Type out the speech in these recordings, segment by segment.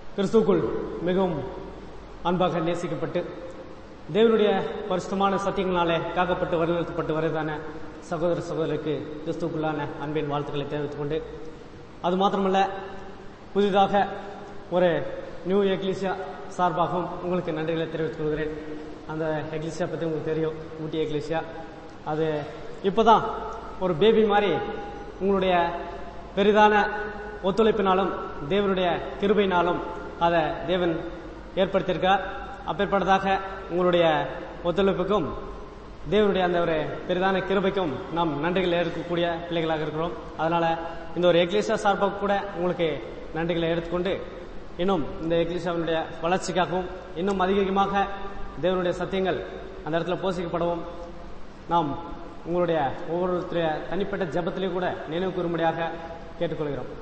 கிறிஸ்துவுக்குள் மிகவும் அன்பாக நேசிக்கப்பட்டு தேவனுடைய பரிசுத்தமான சத்தியங்களாலே காக்கப்பட்டு வழிநடத்தப்பட்டு வருவதான சகோதர சகோதரருக்கு கிறிஸ்துவுக்குள்ளான அன்பின் வாழ்த்துக்களை தெரிவித்துக் கொண்டு, அது மாத்திரமல்ல, புதிதாக ஒரு நியூ எக்லிசியா சார்பாகவும் உங்களுக்கு நன்றிகளை தெரிவித்துக் கொள்கிறேன். அந்த எக்லிசியா பற்றி உங்களுக்கு தெரியும், ஊட்டி எக்லிசியா. அது இப்போதான் ஒரு பேபி மாதிரி உங்களுடைய பெரிதான ஒத்துழைப்பினாலும் தேவனுடைய கிருபையினாலும் அதை தேவன் ஏற்படுத்தியிருக்கார். அப்பேற்பட்டதாக உங்களுடைய ஒத்துழைப்புக்கும் தேவனுடைய அந்த ஒரு பெரிதான கிருபைக்கும் நாம் நன்றிகளை ஏற்கக்கூடிய பிள்ளைகளாக இருக்கிறோம். அதனால இந்த ஒரு எக்லிசியா சார்பாக கூட உங்களுக்கு நன்றிகளை எடுத்துக்கொண்டு, இன்னும் இந்த எக்லிசியாவினுடைய வளர்ச்சிக்காகவும் இன்னும் அதிகமாக தேவனுடைய சத்தியங்கள் அந்த இடத்துல போஷிக்கப்படவும் நாம் உங்களுடைய ஒவ்வொருத்தருடைய தனிப்பட்ட ஜெபத்திலேயும் கூட நினைவு கூறும்படியாக கேட்டுக்கொள்கிறோம்.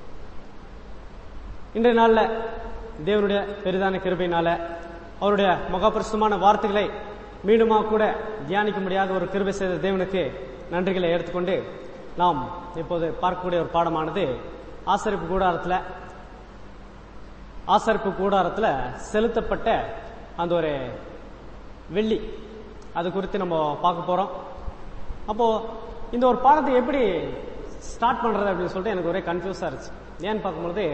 இன்றைய நாளில் தேவனுடைய பெரிதான கிருபையினால அவருடைய மகாபரிசுத்தமான வார்த்தைகளை மீண்டுமா கூட தியானிக்கும்படியாக ஒரு கிருபை செய்த தேவனுக்கு நன்றிகளை எடுத்துக்கொண்டு, நாம் இப்போது பார்க்கக்கூடிய ஒரு பாடமானது ஆசரிப்பு கூடாரத்தில் செலுத்தப்பட்ட அந்த ஒரு வெள்ளி, அது குறித்து நம்ம பார்க்க போறோம். அப்போ இந்த ஒரு பாடத்தை எப்படி ஸ்டார்ட் பண்றது அப்படின்னு சொல்லிட்டு எனக்கு ஒரே கன்ஃபியூஸா இருந்துச்சு. ஏன்னு பார்க்கும்போது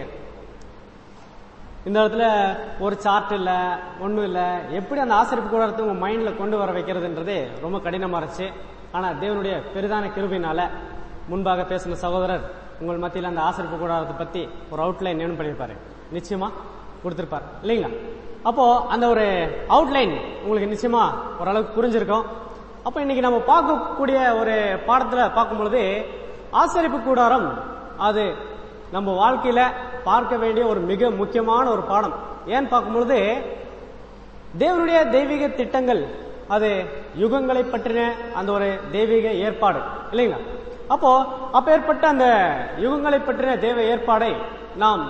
இந்த இடத்துல ஒரு சார்ட் இல்ல, ஒன்றும் இல்லை, எப்படி அந்த ஆசரிப்பு கூடாரத்தை உங்க மைண்ட்ல கொண்டு வர வைக்கிறதுன்றது ரொம்ப கடினமா இருந்துச்சு. ஆனா தேவனுடைய பெரிதான கிருபையினால முன்பாக பேசின சகோதரர் உங்கள் மத்தியில் அந்த ஆசரிப்பு கூடாரத்தை பத்தி ஒரு அவுட்லைன் என்ன பண்ணிருப்பாரு, நிச்சயமா கொடுத்திருப்பார் இல்லைங்களா? அப்போ அந்த ஒரு அவுட்லைன் உங்களுக்கு நிச்சயமா ஓரளவுக்கு புரிஞ்சிருக்கும். அப்ப இன்னைக்கு நம்ம பார்க்கக்கூடிய ஒரு பாடத்துல பார்க்கும்பொழுது ஆசரிப்பு கூடாரம் அது நம்ம வாழ்க்கையில பார்க்க வேண்டிய ஒரு மிக முக்கியமான ஒரு பாடம். ஏன்னு பார்க்கும்பொழுது தேவனுடைய தெய்வீக திட்டங்கள், அது யுகங்களை பற்றின அந்த ஒரு தெய்வீக ஏற்பாடு இல்லைங்களா? அப்ப ஏற்பட்ட அந்த யுகங்களை பற்றின தெய்வ ஏற்பாடை நாம்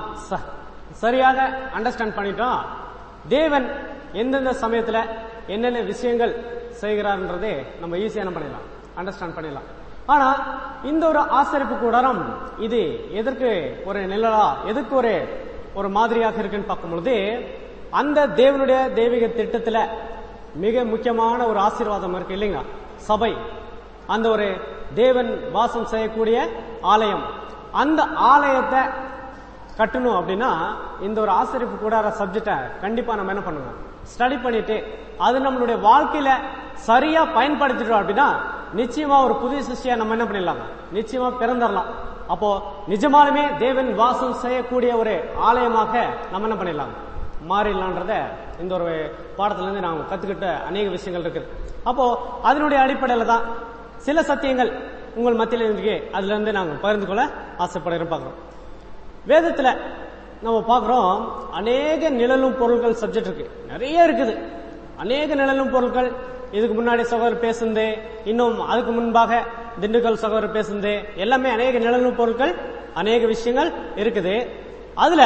சரியாக அண்டர்ஸ்டாண்ட் பண்ணிட்டோம். தேவன் எந்தெந்த சமயத்துல என்னென்ன விஷயங்கள் செய்கிறார்ன்றதே நம்ம ஈஸியா என்ன பண்ணிடலாம், அண்டர்ஸ்டாண்ட் பண்ணிடலாம். ஆனா இந்த ஒரு ஆசரிப்பு கூடாரம் இது எதற்கு ஒரு நிழலா, எதற்கு ஒரு மாதிரியாக இருக்குன்னு பார்க்கும்பொழுது, அந்த தேவனுடைய தெய்வீக திட்டத்துல மிக முக்கியமான ஒரு ஆசீர்வாதம் இருக்கு இல்லைங்களா? சபை, அந்த ஒரு தேவன் வாசம் செய்யக்கூடிய ஆலயம். அந்த ஆலயத்தை கட்டணும் அப்படின்னா இந்த ஒரு ஆசரிப்பு கூடார சப்ஜெக்டை கண்டிப்பா நம்ம என்ன பண்ணணும், ஸ்டடி பண்ணிட்டு அது நம்மளுடைய வாழ்க்கையில சரியா பயன்படுத்திட்டோம் அப்படின்னா நிச்சயமா ஒரு புதிய சிருஷ்டியா நம்ம என்ன பண்ணிடலாம், நிச்சயமா பிறந்தரலாம். அப்போ நிஜமாலுமே தேவன் வாசம் செய்யக்கூடிய ஒரு ஆலயமாக நம்ம என்ன பண்ணிடலாம், மாறிடலான்றத இந்த ஒரு பாடத்துல இருந்து நாம கத்துக்கிட்ட அநேக விஷயங்கள் இருக்கு. அப்போ அதனுடைய அடிப்படையில தான் சில சத்தியங்கள் உங்கள் மத்தியில் இருக்கு, அதுல இருந்து நாங்க பகிர்ந்து கொள்ள ஆசைப்படுறோம். பார்க்கிறோம் வேதத்துல நம்ம பார்க்கிறோம் அநேக நிழலும் பொருட்கள் சப்ஜெக்ட் இருக்கு, நிறைய இருக்குது, அநேக நிழலும் பொருட்கள். இதுக்கு முன்னாடி சகோதரர் பேசுந்து, இன்னும் அதுக்கு முன்பாக திண்டுக்கல் சகோதரர் பேசுந்து, எல்லாமே அநேக நிழலும் பொருட்கள், அநேக விஷயங்கள் இருக்குது. அதுல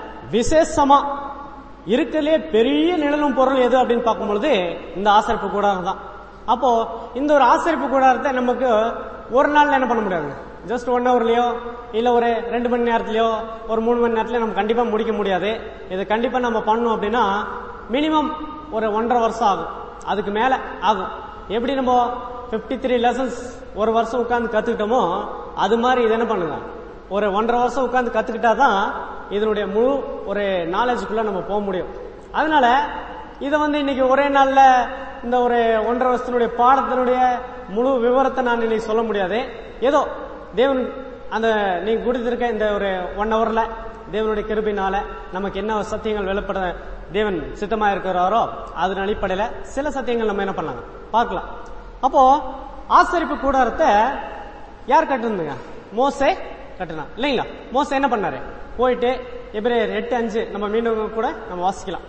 விசேஷமா இருக்கலே பெரிய நிழலும் பொருள் எது அப்படின்னு பார்க்கும்பொழுது இந்த ஆசரிப்பு கூடாரம் தான். அப்போ இந்த ஒரு ஆசரிப்பு கூடாரத்தை நமக்கு ஒரு நாள்ல என்ன பண்ண முடியாது, ஜஸ்ட் 1 ஹவர்லயோ இல்ல ஒரு 2 மணி நேரத்திலயோ ஒரு 3 மணி நேரத்திலயோ நம்ம கண்டிப்பா முடிக்க முடியாது. இது கண்டிப்பா நம்ம பண்ணணும் அப்படின்னா மினிமம் ஒரு 1.5 வருஷம் ஆகும், அதுக்கு மேல ஆகும். எப்படி நம்ம 53 லெசன்ஸ் ஒரு வருஷம் உட்கார்ந்து கத்துக்கிட்டோமோ அது மாதிரி இது என்ன பண்ணுங்க, ஒரு 1.5 வருஷம் உட்கார்ந்து கத்துக்கிட்டாதான் இதனுடைய முழு ஒரு நாலேஜுக்குள்ள நம்ம போக முடியும். அதனால இதை இன்னைக்கு ஒரே நாள்ல இந்த ஒரு 1.5 வருஷத்தினுடைய பாடத்தினுடைய முழு விவரத்தை நான் இன்னைக்கு சொல்ல முடியாது. ஏதோ தேவன் அந்த நீங்க கொடுத்திருக்க இந்த ஒரு 1 ஹவர்ல தேவனுடைய கிருபையினால நமக்கு என்ன சத்தியங்கள் வெளிப்பட தேவன் சித்தமா இருக்கிறாரோ அதன் அடிப்படையில சில சத்தியங்கள் நம்ம என்ன பண்ணலாம், பார்க்கலாம். அப்போ ஆசரிப்பு கூடாரத்தை யார் கட்டுறதுங்க, மோசே கட்டினா இல்லைங்களா? மோசே என்ன பண்ணாரு, போயிட்டு எபிரேயர் 8:5 நம்ம மீண்டும் கூட நம்ம வாசிக்கலாம்.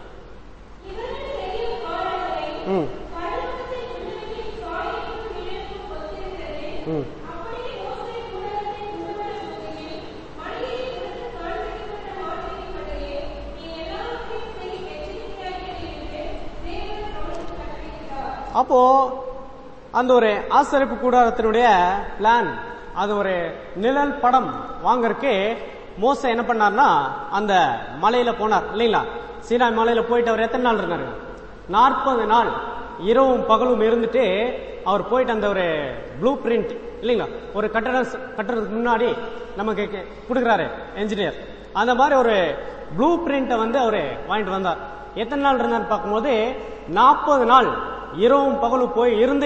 அப்போ அந்த ஒரு ஆசரிப்பு கூடாரத்தினுடைய பிளான், அது ஒரு நிழல் படம் வாங்கறதுக்கு மோசே என்ன பண்ணார்னா அந்த மலையில போனார் இல்லைங்களா? சீனாய் மலையில போயிட்டு அவர் எத்தனை நாள் இருந்தாரு? 40 நாள் இரவும் பகலும் இருந்துட்டு அவர் போயிட்டு அந்த ஒரு ப்ளூ பிரிண்ட் இல்லைங்களா, ஒரு கட்டுறதுக்கு முன்னாடி நமக்கு கொடுக்குறாரு என்ஜினியர், அந்த மாதிரி ஒரு ப்ளூ பிரிண்ட அவரு வாங்கிட்டு வந்தார். எத்தனை நாள் இருந்தார் பார்க்கும்போது 40 நாள் இரவும் பகலும் போய் இருந்து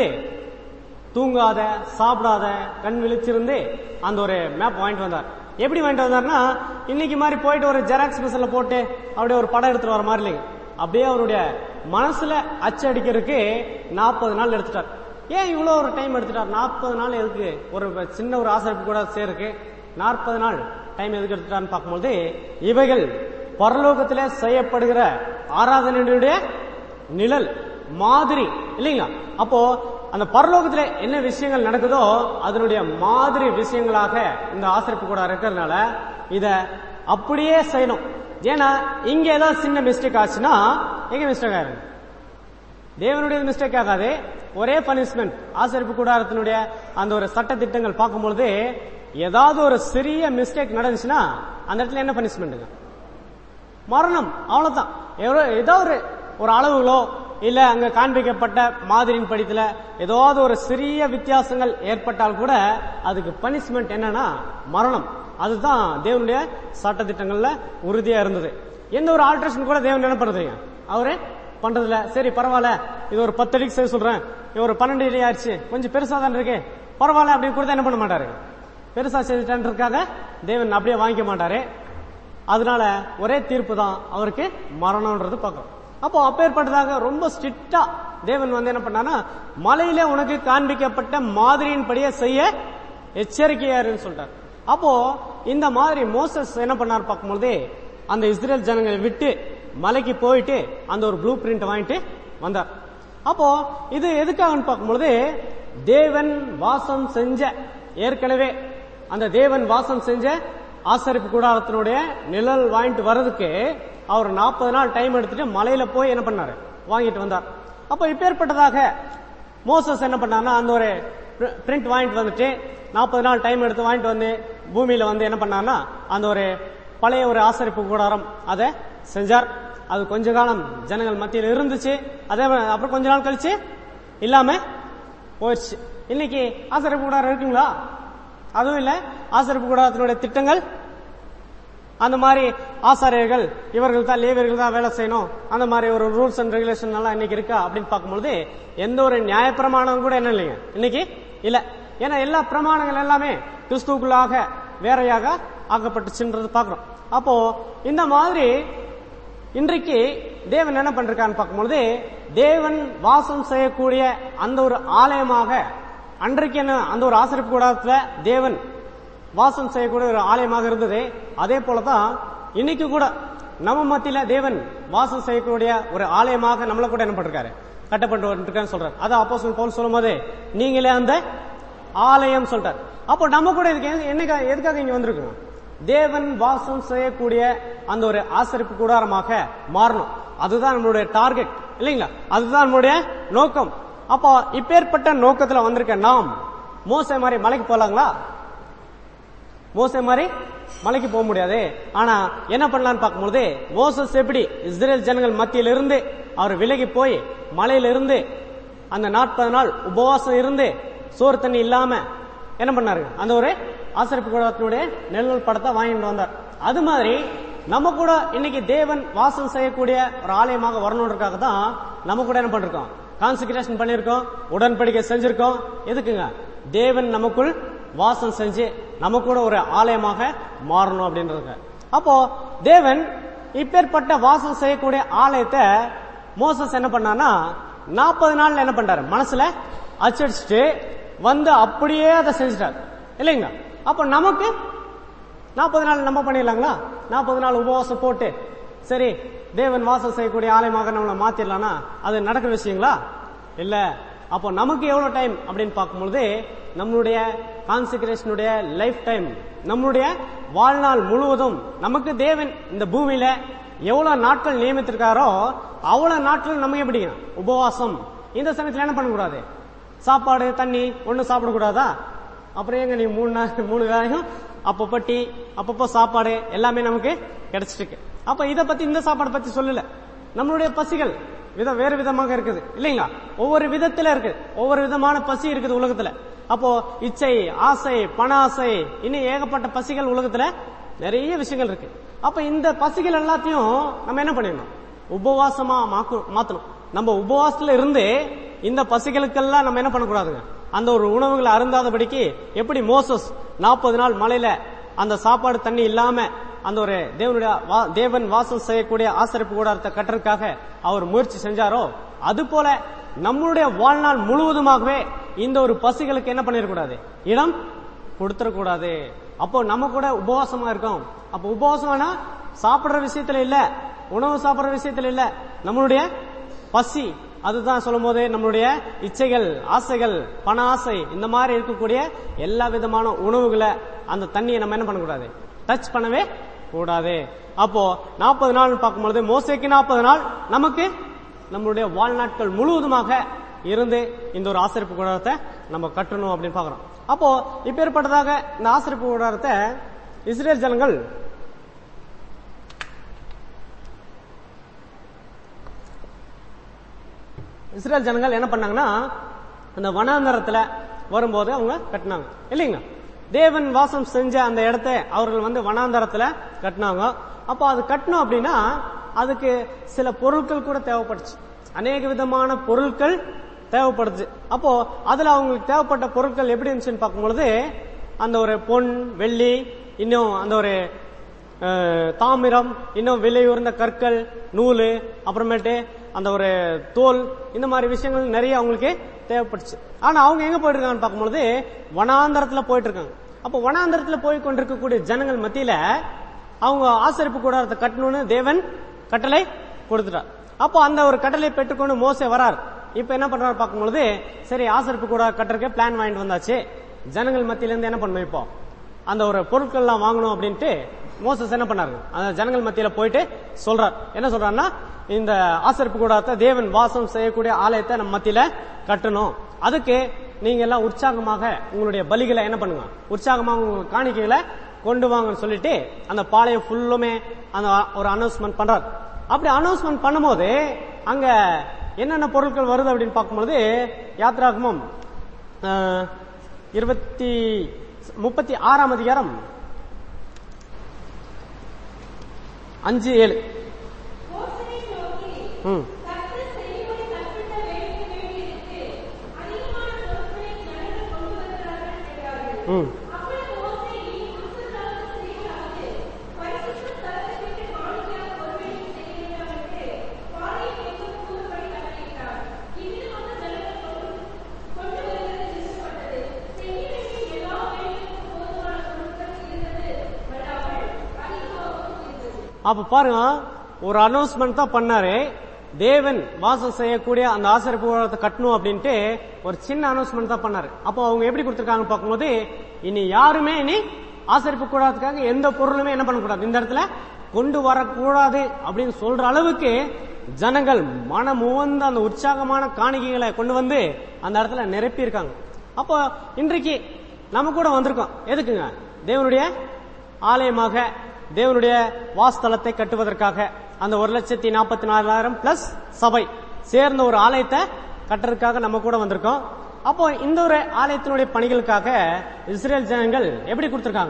தூங்காத சாப்பிடாத கண் விழிச்சிருந்து அந்த ஒரு மேப் வாங்கிட்டு வந்தார். எப்படி வாங்கிட்டு வந்தார்னா, இன்னைக்கு மாதிரி போயிட்டு ஒரு ஜெராக்ஸ் மிஷின்ல போட்டு அப்படியே ஒரு படம் எடுத்துட்டு வர மாதிரி இல்லைங்க, அப்படியே அவருடைய மனசுல அச்சடிக்கிறதுக்கு 40 நாள் எடுத்துட்டார். ஏன் இவ்வளவு ஒரு டைம் எடுத்துட்டார்? 40 நாள் எதுக்கு? ஒரு சின்ன ஒரு ஆசரிப்பு கூட சேருக்கு 40 நாள் டைம் எதுக்கு எடுத்துட்டான்னு பார்க்கும்போது, இவைகள் பரலோகத்திலே செய்யப்படுகிற ஆராதனையுடைய நிழல் மாதிரி இல்லைங்களா? அப்போ அந்த பரலோகத்துல என்ன விஷயங்கள் நடக்குதோ அதனுடைய மாதிரி விஷயங்களாக இந்த ஆசரிப்பு கூட இருக்கிறதுனால இத அப்படியே செய்யணும். ஏன்னா இங்க ஏதாவது சின்ன மிஸ்டேக் ஆச்சுன்னா எங்க மிஸ்டேக் ஆயிரும்? தேவனுடைய மிஸ்டேக் ஆகாது. ஒரே பனிஷ்மெண்ட். ஆசரிப்பு கூடாரத்தினுடைய அந்த ஒரு சட்ட திட்டங்கள் பார்க்கும்பொழுது ஏதாவது ஒரு சிறிய மிஸ்டேக் நடந்துச்சுன்னா அந்த இடத்துல என்ன பனிஷ்மெண்ட்? மரணம். அவ்வளவுதான். ஏதாவது ஒரு அளவுகளோ இல்ல அங்க காண்பிக்கப்பட்ட மாதிரியின் படித்துல ஏதாவது ஒரு சிறிய வித்தியாசங்கள் ஏற்பட்டால் கூட அதுக்கு பனிஷ்மெண்ட் என்னன்னா மரணம். அதுதான் தேவனுடைய சட்ட திட்டங்கள்ல உறுதியா இருந்தது. எந்த ஒரு ஆல்ட்ரேஷன் கூட தேவன் என்ன பண்றதுங்க அவரு பண்றதுல. சரி பரவாயில்ல, இது ஒரு 10 அடிக்கு செய்ய சொல்றேன், இது ஒரு 12 அடி ஆயிடுச்சு, கொஞ்சம் பெருசா தான் இருக்கு, பரவாயில்ல அப்படின்னு கூட என்ன பண்ண மாட்டாரு. பெருசா செஞ்சுட்டான்றதுக்காக தேவன் அப்படியே வாங்கிக்க மாட்டாரு. அதனால ஒரே தீர்ப்பு தான் அவருக்கு, மரணம்ன்றது பார்க்கணும். அப்போ அப்பேற்பட்டதாக ரொம்ப ஸ்ட்ரிக்டா தேவன் என்ன பண்ணானா, மலையில உனக்கு காண்பிக்கப்பட்ட மாதிரியின் படியே செய்ய எச்சரிக்கையாருன்னு சொல்றாரு. அப்போ இந்த மாதிரி மோசஸ் என்ன பண்ணார் பார்க்கும்போது, அந்த இஸ்ரேல் ஜனங்களை விட்டு மலைக்கு போயிட்டு அந்த ஒரு ப்ளூ பிரிண்ட் வாங்கிட்டு வந்தார். அப்போ இது எதுக்காக பார்க்கும்பொழுது, தேவன் வாசம் செஞ்ச ஏற்கனவே அந்த தேவன் வாசம் செஞ்ச ஆசரிப்பு கூடாரத்தினுடைய நிழல் வாங்கிட்டு வர்றதுக்கு அவர் 40 நாள் டைம் எடுத்துட்டு மலையில போய் என்ன பண்ணாரு, வாங்கிட்டு வந்தார். அப்ப இப்பேற்பட்டதாக மோசஸ் என்ன பண்ணார்னா அந்த ஒரு பிரிண்ட் வாங்கிட்டு வந்துட்டு 40 நாள் டைம் எடுத்து வாங்கிட்டு வந்து பூமியில என்ன பண்ணார்னா அந்த ஒரு பழைய ஒரு ஆசரிப்பு கூடாரம் அதை செஞ்சார். அது கொஞ்ச காலம் ஜனங்கள் மத்தியில் இருந்துச்சு. அதே அப்புறம் கொஞ்ச நாள் கழிச்சு இல்லாம போயிடுச்சு. இன்னைக்கு ஆசரிப்பு கூடாரம் இருக்குங்களா? அதுவும் இல்ல. ஆசரிப்பு கூடாரத்தினுடைய திட்டங்கள் அந்த மாதிரி ஆசாரியர்கள் இவர்கள் தான் லேவியர்கள் தான் வேலை செய்யணும், அந்த மாதிரி ஒரு ரூல்ஸ் அண்ட் ரெகுலேஷன் எல்லாம் இன்னைக்கு இருக்கா அப்படின்னு பார்க்கும்பொழுது எந்த ஒரு நியாயப்பிரமாணம் கூட என்ன இல்லைங்க இன்னைக்கு இல்ல. ஏன்னா எல்லா பிரமாணங்கள் எல்லாமே கிறிஸ்துவுக்குள்ளாக வேறையாக ஆக்கப்பட்டுச்சுன்றது பாக்குறோம். அப்போ இந்த மாதிரி இன்றைக்கு தேவன் என்ன பண்றான்னு பார்க்கும்பொழுது, தேவன் வாசம் செய்யக்கூடிய அந்த ஒரு ஆலயமாக அன்றைக்கு என்ன அந்த ஒரு ஆசரிப்பு கூடாரத்துல தேவன் வாசம் செய்யக்கூடிய ஒரு ஆலயமாக இருந்தது. அதே போலதான் இன்னைக்கு கூட நம்ம மத்தியில தேவன் வாசம் செய்யக்கூடிய ஒரு ஆலயமாக நம்மள கூட என்ன பண்றாரு, கட்டப்பட்டு சொல்றாரு. அதான் அப்போஸ்தலன் பவுல் சொல்லும் போது நீங்களே அந்த ஆலயம் சொல்றாரு. அப்போ நம்ம கூட இதுக்கு எதுக்காக இங்க வந்திருக்கோம்? தேவன் வாசம் செய்யக்கூடிய அந்த ஒரு ஆசரிப்பு கூடாரமாக மாறணும். அதுதான் நம்மளுடைய டார்கெட் இல்லைங்களா? அதுதான் நம்மளுடைய நோக்கம். அப்போ இப்பேற்பட்ட நோக்கத்துல வந்திருக்க நாம் மோசே மாதிரி மலைக்கு போலாங்களா? மோசே மாதிரி மலைக்கு போக முடியாது. ஆனா என்ன பண்ணலான்னு பார்க்கும்போது, மோசஸ் எப்படி இஸ்ரேல் ஜனங்கள் மத்தியில இருந்து அவர் விலகி போய் மலையில இருந்து அந்த 40 நாள் உபவாசம் இருந்து சோறு தண்ணி இல்லாம என்ன பண்ணாரு, அந்த ஒரு ஆசரிப்பு கூடாரத்தினுடைய நெல் படத்தை வாங்கிட்டு வந்தார். அது மாதிரி நம்ம கூட இன்னைக்கு தேவன் வாசம் செய்யக்கூடிய ஒரு ஆலயமாக வரணுன்றதுக்காக தான் நம்ம கூட என்ன பண்ணிருக்கோம், கான்சிக்ரேஷன் பண்ணிருக்கோம், உடன்படிக்கை செஞ்சிருக்கோம். எதுக்குங்க? தேவன் நமக்குள் வாசம் செஞ்சு நம்ம கூட ஒரு ஆலயமாக மாறணும் அப்படின்றது. அப்போ தேவன் இப்பேற்பட்ட வாசம் செய்யக்கூடிய ஆலயத்தை மோசஸ் என்ன பண்ணான்னா 40 நாள்ல என்ன பண்றாரு, மனசுல அச்சடிச்சுட்டு அப்படியே அதை செஞ்சுட்டார் இல்லைங்களா? அப்ப நமக்கு 40 நாள் நம்ம பண்ணிடலாங்களா? 40 நாள் உபவாசம் போட்டு சரி தேவன் வாசம் செய்யக்கூடிய ஆலயமாக நம்மளை மாத்திரலாம்னா அது நடக்கிற விஷயங்களா? இல்ல. அப்போ நமக்கு எவ்வளவு டைம் அப்படின்னு பார்க்கும்பொழுது, நம்மளுடைய கான்சிக்ரேஷனுடைய லைஃப் டைம், நம்மளுடைய வாழ்நாள் முழுவதும் நமக்கு தேவன் இந்த பூமியில எவ்வளவு நாட்கள் நியமித்திருக்காரோ அவ்வளவு நாட்கள் நமக்கு எப்படிங்க உபவாசம். இந்த சமயத்துல என்ன பண்ணக்கூடாது, சாப்பாடு தண்ணி ஒன்னும் சாப்பிடக்கூடாதா? அப்புறம் எங்க நீ 3 வேளையும் அப்பப்போ டீ, அப்பப்போ சாப்பாடு எல்லாமே நமக்கு கிடைச்சிட்டு இருக்கு. அப்ப இத பத்தி, இந்த சாப்பாடு பத்தி சொல்லல. நம்மளுடைய பசிகள் வேறு விதமாக இருக்குது இல்லைங்களா? ஒவ்வொரு விதத்துல இருக்கு, ஒவ்வொரு விதமான பசி இருக்குது உலகத்துல. அப்போ இச்சை, ஆசை, பண ஆசை, இன்னும் ஏகப்பட்ட பசிகள் உலகத்துல நிறைய விஷயங்கள் இருக்கு. அப்ப இந்த பசிகள் எல்லாத்தையும் நம்ம என்ன பண்ணிடணும்? உபவாசமா மாத்தணும். நம்ம உபவாசத்துல இருந்து இந்த பசிகளுக்கெல்லாம் நம்ம என்ன பண்ணக்கூடாதுங்க, அந்த ஒரு உணவுகளை அருந்தாதபடிக்கு, எப்படி மோசஸ் 40 நாள் மலையில அந்த சாப்பாடு தண்ணி இல்லாம அந்த ஒரு தேவன் வாசம் செய்யக்கூடிய ஆசரிப்பு கூடாரத்தை கட்டுறதுக்காக அவர் முயற்சி செஞ்சாரோ, அது போல நம்மளுடைய வாழ்நாள் முழுவதுமாகவே இந்த ஒரு பசிகளுக்கு என்ன பண்ணிடக்கூடாது, இடம் கொடுத்துடக்கூடாது. அப்போ நம்ம கூட உபவாசமா இருக்கோம். அப்போ உபவாசம்னா சாப்பிடுற விஷயத்துல இல்ல, உணவு சாப்பிடுற விஷயத்துல இல்ல, நம்மளுடைய பசி. அதுதான் சொல்லும் போது நம்மளுடைய இச்சைகள், ஆசைகள், பண ஆசை, இந்த மாதிரி இருக்கக்கூடிய எல்லா விதமான உணவுகளை, அந்த தண்ணியை நம்ம என்ன பண்ணக்கூடாது, டச் பண்ணவே கூடாது. அப்போ 40 நாள் பார்க்கும்பொழுது மோசேக்கு 40 நாள், நமக்கு நம்மளுடைய வாழ்நாட்கள் முழுவதுமாக இருந்து இந்த ஒரு ஆசரிப்பு கூடாரத்தை நம்ம கட்டணும் அப்படின்னு பாக்குறோம். அப்போ இப்ப ஏற்பட்டதாக இந்த ஆசரிப்பு கூடாரத்தை இஸ்ரேல் ஜனங்கள் என்ன பண்ணாங்கன்னா, அந்த வனாந்தரத்துல வரும்போது அவங்க கட்டினாங்க இல்லைங்க. தேவன் வாசம் செஞ்ச அந்த இடத்தை அவர்கள் வனாந்தரத்துல கட்டினாங்க. அப்போ அது கட்டணும் அப்படின்னா அதுக்கு சில பொருட்கள் கூட தேவைப்படுச்சு, அநேக விதமான பொருட்கள் தேவைப்படுது. அப்போ அதுல அவங்களுக்கு தேவைப்பட்ட பொருட்கள் எப்படி இருந்துச்சுன்னு பார்க்கும்பொழுது, அந்த ஒரு பொன், வெள்ளி, இன்னும் அந்த ஒரு தாமிரம், இன்னும் விலையுயர்ந்த கற்கள், நூலு, அப்புறமேட்டு அந்த ஒரு தோல், இந்த மாதிரி விஷயங்கள் நிறைய அவங்களுக்கு தேவைப்படுச்சு. ஆனா அவங்க எங்க போயிட்டு இருக்காங்கன்னு பார்க்கும்பொழுது வனாந்தரத்துல போயிட்டு இருக்காங்க. அப்போ வனாந்தரத்துல போய் கொண்டிருக்கக்கூடிய ஜனங்கள் மத்தியில அவங்க ஆசரிப்பு கூடாரத்தை கட்டணும்னு தேவன் கட்டளை கொடுத்துட்டார். அப்போ அந்த ஒரு கட்டளை பெற்றுக்கொண்டு மோசே வரார். இப்ப என்ன பண்றாரு பார்க்கும்பொழுது, சரி ஆசரிப்பு கூடாரம் கட்டுறதுக்கு பிளான் வாங்கிட்டு வந்தாச்சு, ஜனங்கள் மத்தியில இருந்து என்ன பண்ணணும், இப்போ அந்த ஒரு பொருட்கள் எல்லாம் வாங்கணும் அப்படின்ட்டு மோசஸ் என்ன பண்ணாரு, அந்த ஜனங்கள் மத்தியில போயிட்டு சொல்றார். என்ன சொல்றாருன்னா, இந்த ஆசரிப்பு கூடாரத்தை, தேவன் வாசம் செய்யக்கூடிய ஆலயத்தை நம்ம மத்தியில கட்டணும், அதுக்கு நீங்க எல்லாம் உற்சாகமாக உங்களுடைய பலிகளை என்ன பண்ணுங்க, உற்சாகமாக உங்க காணிக்கைகளை கொண்டு வாங்கன்னு சொல்லிட்டு அந்த பாளையம் ஃபுல்லுமே அந்த ஒரு அனௌன்ஸ்மெண்ட் பண்றாரு. அப்படி அனௌன்ஸ்மெண்ட் பண்ணும்போது அங்க என்னென்ன பொருட்கள் வருது அப்படின்னு பார்க்கும்போது, யாத்ராகமம் 36ஆம் அதிகாரம் 5-7. அப்ப பாருங்க, ஒரு அனௌன்ஸ்மெண்ட் தான் பண்ணாரு. தேவன் வாசம் செய்யக்கூடிய அந்த ஆசரிப்பு கூடாரத்தை கட்டணும் அப்படின்ட்டு ஒரு சின்ன அனௌன்ஸ்மெண்ட் தான் பண்ணாரு. அப்போ அவங்க எப்படி கொடுத்திருக்காங்க பார்க்கும்போது, இனி யாருமே இனி ஆசரிப்பு கூடாரத்துக்காக எந்த பொருளுமே என்ன பண்ணக்கூடாது, இந்த இடத்துல கொண்டு வரக்கூடாது அப்படின்னு சொல்ற அளவுக்கு ஜனங்கள் மனமுவந்த அந்த உற்சாகமான காணிக்கைகளை கொண்டு வந்து அந்த இடத்துல நிரப்பி இருக்காங்க. அப்போ இன்றைக்கு நம்ம கூட வந்திருக்கோம் எதுக்குங்க, தேவனுடைய ஆலயமாக, தேவனுடைய வாஸ்தலத்தை கட்டுவதற்காக, அந்த 1,44,000 பிளஸ் சபை சேர்ந்த ஒரு ஆலயத்தை கட்டுறதுக்காக நம்ம கூட வந்திருக்கோம். அப்போ இந்த ஒரு ஆலயத்தினுடைய பணிகளுக்காக இஸ்ரேல் ஜனங்கள் எப்படி கொடுத்திருக்காங்க,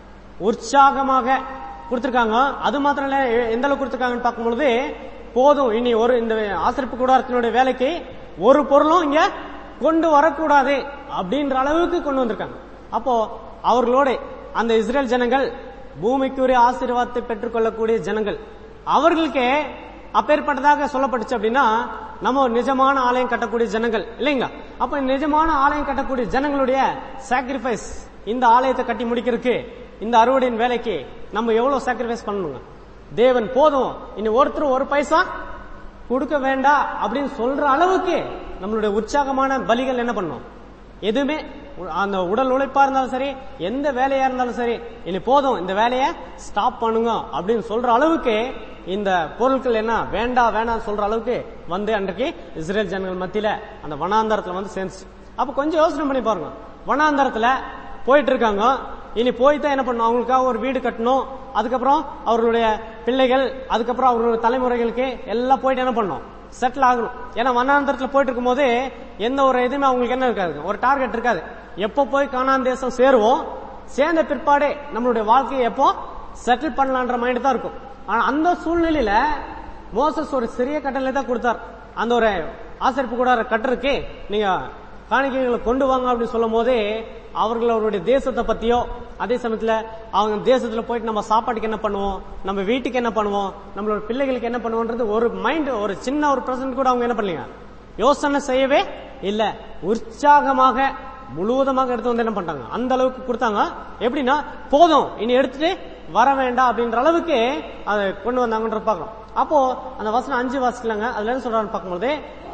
உற்சாகமாக கொடுத்திருக்காங்க. அது மாத்திரம் இல்ல, எந்த அளவுக்கு கொடுத்திருக்காங்கன்னு பார்க்கும்பொழுது, போதும் இனி ஒரு இந்த ஆசரிப்பு கூடாரத்தினுடைய வேலைக்கு ஒரு பொருளும் இங்க கொண்டு வரக்கூடாது அப்படின்ற அளவுக்கு கொண்டு வந்திருக்காங்க. அப்போ அவர்களோட அந்த இஸ்ரேல் ஜனங்கள் பூமிக்குரிய ஆசீர்வாதத்தை பெற்றுக் கொள்ளக்கூடிய ஜனங்கள், அவர்களுக்கே அப்பேற்பட்டதாக சொல்லப்பட்டுச்சு அப்படின்னா நம்ம நிஜமான ஆலயம் கட்டக்கூடிய ஜனங்கள் இல்லைங்களா. அப்ப நிஜமான ஆலயம் கட்டக்கூடிய ஜனங்களுடைய சாக்ரிஃபைஸ், இந்த ஆலயத்தை கட்டி முடிக்கிறதுக்கு, இந்த அறுவடையின் வேலைக்கு நம்ம எவ்வளவு சாக்ரிஃபைஸ் பண்ணணுங்க. தேவன் போதும் இனி ஒருத்தர் ஒரு பைசா கொடுக்க வேண்டாம் அப்படின்னு சொல்ற அளவுக்கு நம்மளுடைய உற்சாகமான பலிகள் என்ன பண்ணும், எதுவுமே அந்த உடல் உழைப்பா இருந்தாலும் சரி, எந்த வேலையா இருந்தாலும் சரி, இனி போதும் இந்த வேலையை ஸ்டாப் பண்ணுங்க அப்படின்னு சொல்ற அளவுக்கு இந்த பொருட்கள் என்ன வேண்டாம் வேண்டாம் சொல்ற அளவுக்கு வந்து அன்றைக்கு இஸ்ரேல் ஜனங்கள் மத்தியில அந்த வனாந்தரத்துல வந்து சேர்ந்துச்சு. அப்ப கொஞ்சம் யோசனை பண்ணி பாருங்க, வனாந்தரத்துல போயிட்டு இருக்காங்க, இனி போய் தான் என்ன பண்ணணும், அவங்களுக்காக ஒரு வீடு கட்டணும், அதுக்கப்புறம் அவர்களுடைய பிள்ளைகள், அதுக்கப்புறம் அவர்களுடைய தலைமுறைகளுக்கு எல்லாம் போயிட்டு என்ன பண்ணணும், செட்டில் ஆகணும். ஏன்னா வனாந்தரத்துல போயிட்டு இருக்கும் போது எந்த ஒரு இதுவுமே அவங்களுக்கு என்ன இருக்காது, ஒரு டார்கெட் இருக்காது. எப்போ போய் கானான் தேசம் சேருவோம், சேர்ந்த பிற்பாடே நம்மளுடைய வாழ்க்கையை எப்போ செட்டில் பண்ணலான்ற மைண்ட் தான் இருக்கும். ஆனா அந்த சூழ்நிலையில மோசஸ் ஒரு சிறிய கட்டளை தான் கொடுத்தார். அந்த ஒரு ஆசரிப்பு கூடார கட்டுறதுக்கு நீங்க காணிக்கைகளை கொண்டு வாங்க அப்படின்னு சொல்லும் போதே அவர்கள் அவருடைய தேசத்தை பத்தியோ, அதே சமயத்துல அவங்க தேசத்துல போயிட்டு நம்ம சாப்பாட்டுக்கு என்ன பண்ணுவோம், நம்ம வீட்டுக்கு என்ன பண்ணுவோம், நம்மளோட பிள்ளைகளுக்கு என்ன பண்ணுவோன்றது ஒரு மைண்ட், ஒரு சின்ன ஒரு பிரசன்ட் கூட அவங்க என்ன பண்ணலீங்க, யோசனை செய்யவே இல்ல. உற்சாகமாக முழுவதுமாக எடுத்து வந்து என்ன பண்றாங்க, அந்த அளவுக்கு கொடுத்தாங்க. எப்படின்னா போதும் இனி எடுத்துட்டு வர வேண்டாம் அப்படின்ற அளவுக்கு அதை கொண்டு வந்தாங்கன்ற பாக்கிறோம். அப்போ அந்த வசனம் 5 வாசிக்கலாங்க. அதுல என்ன சொல்றான்னு பார்க்கும்போது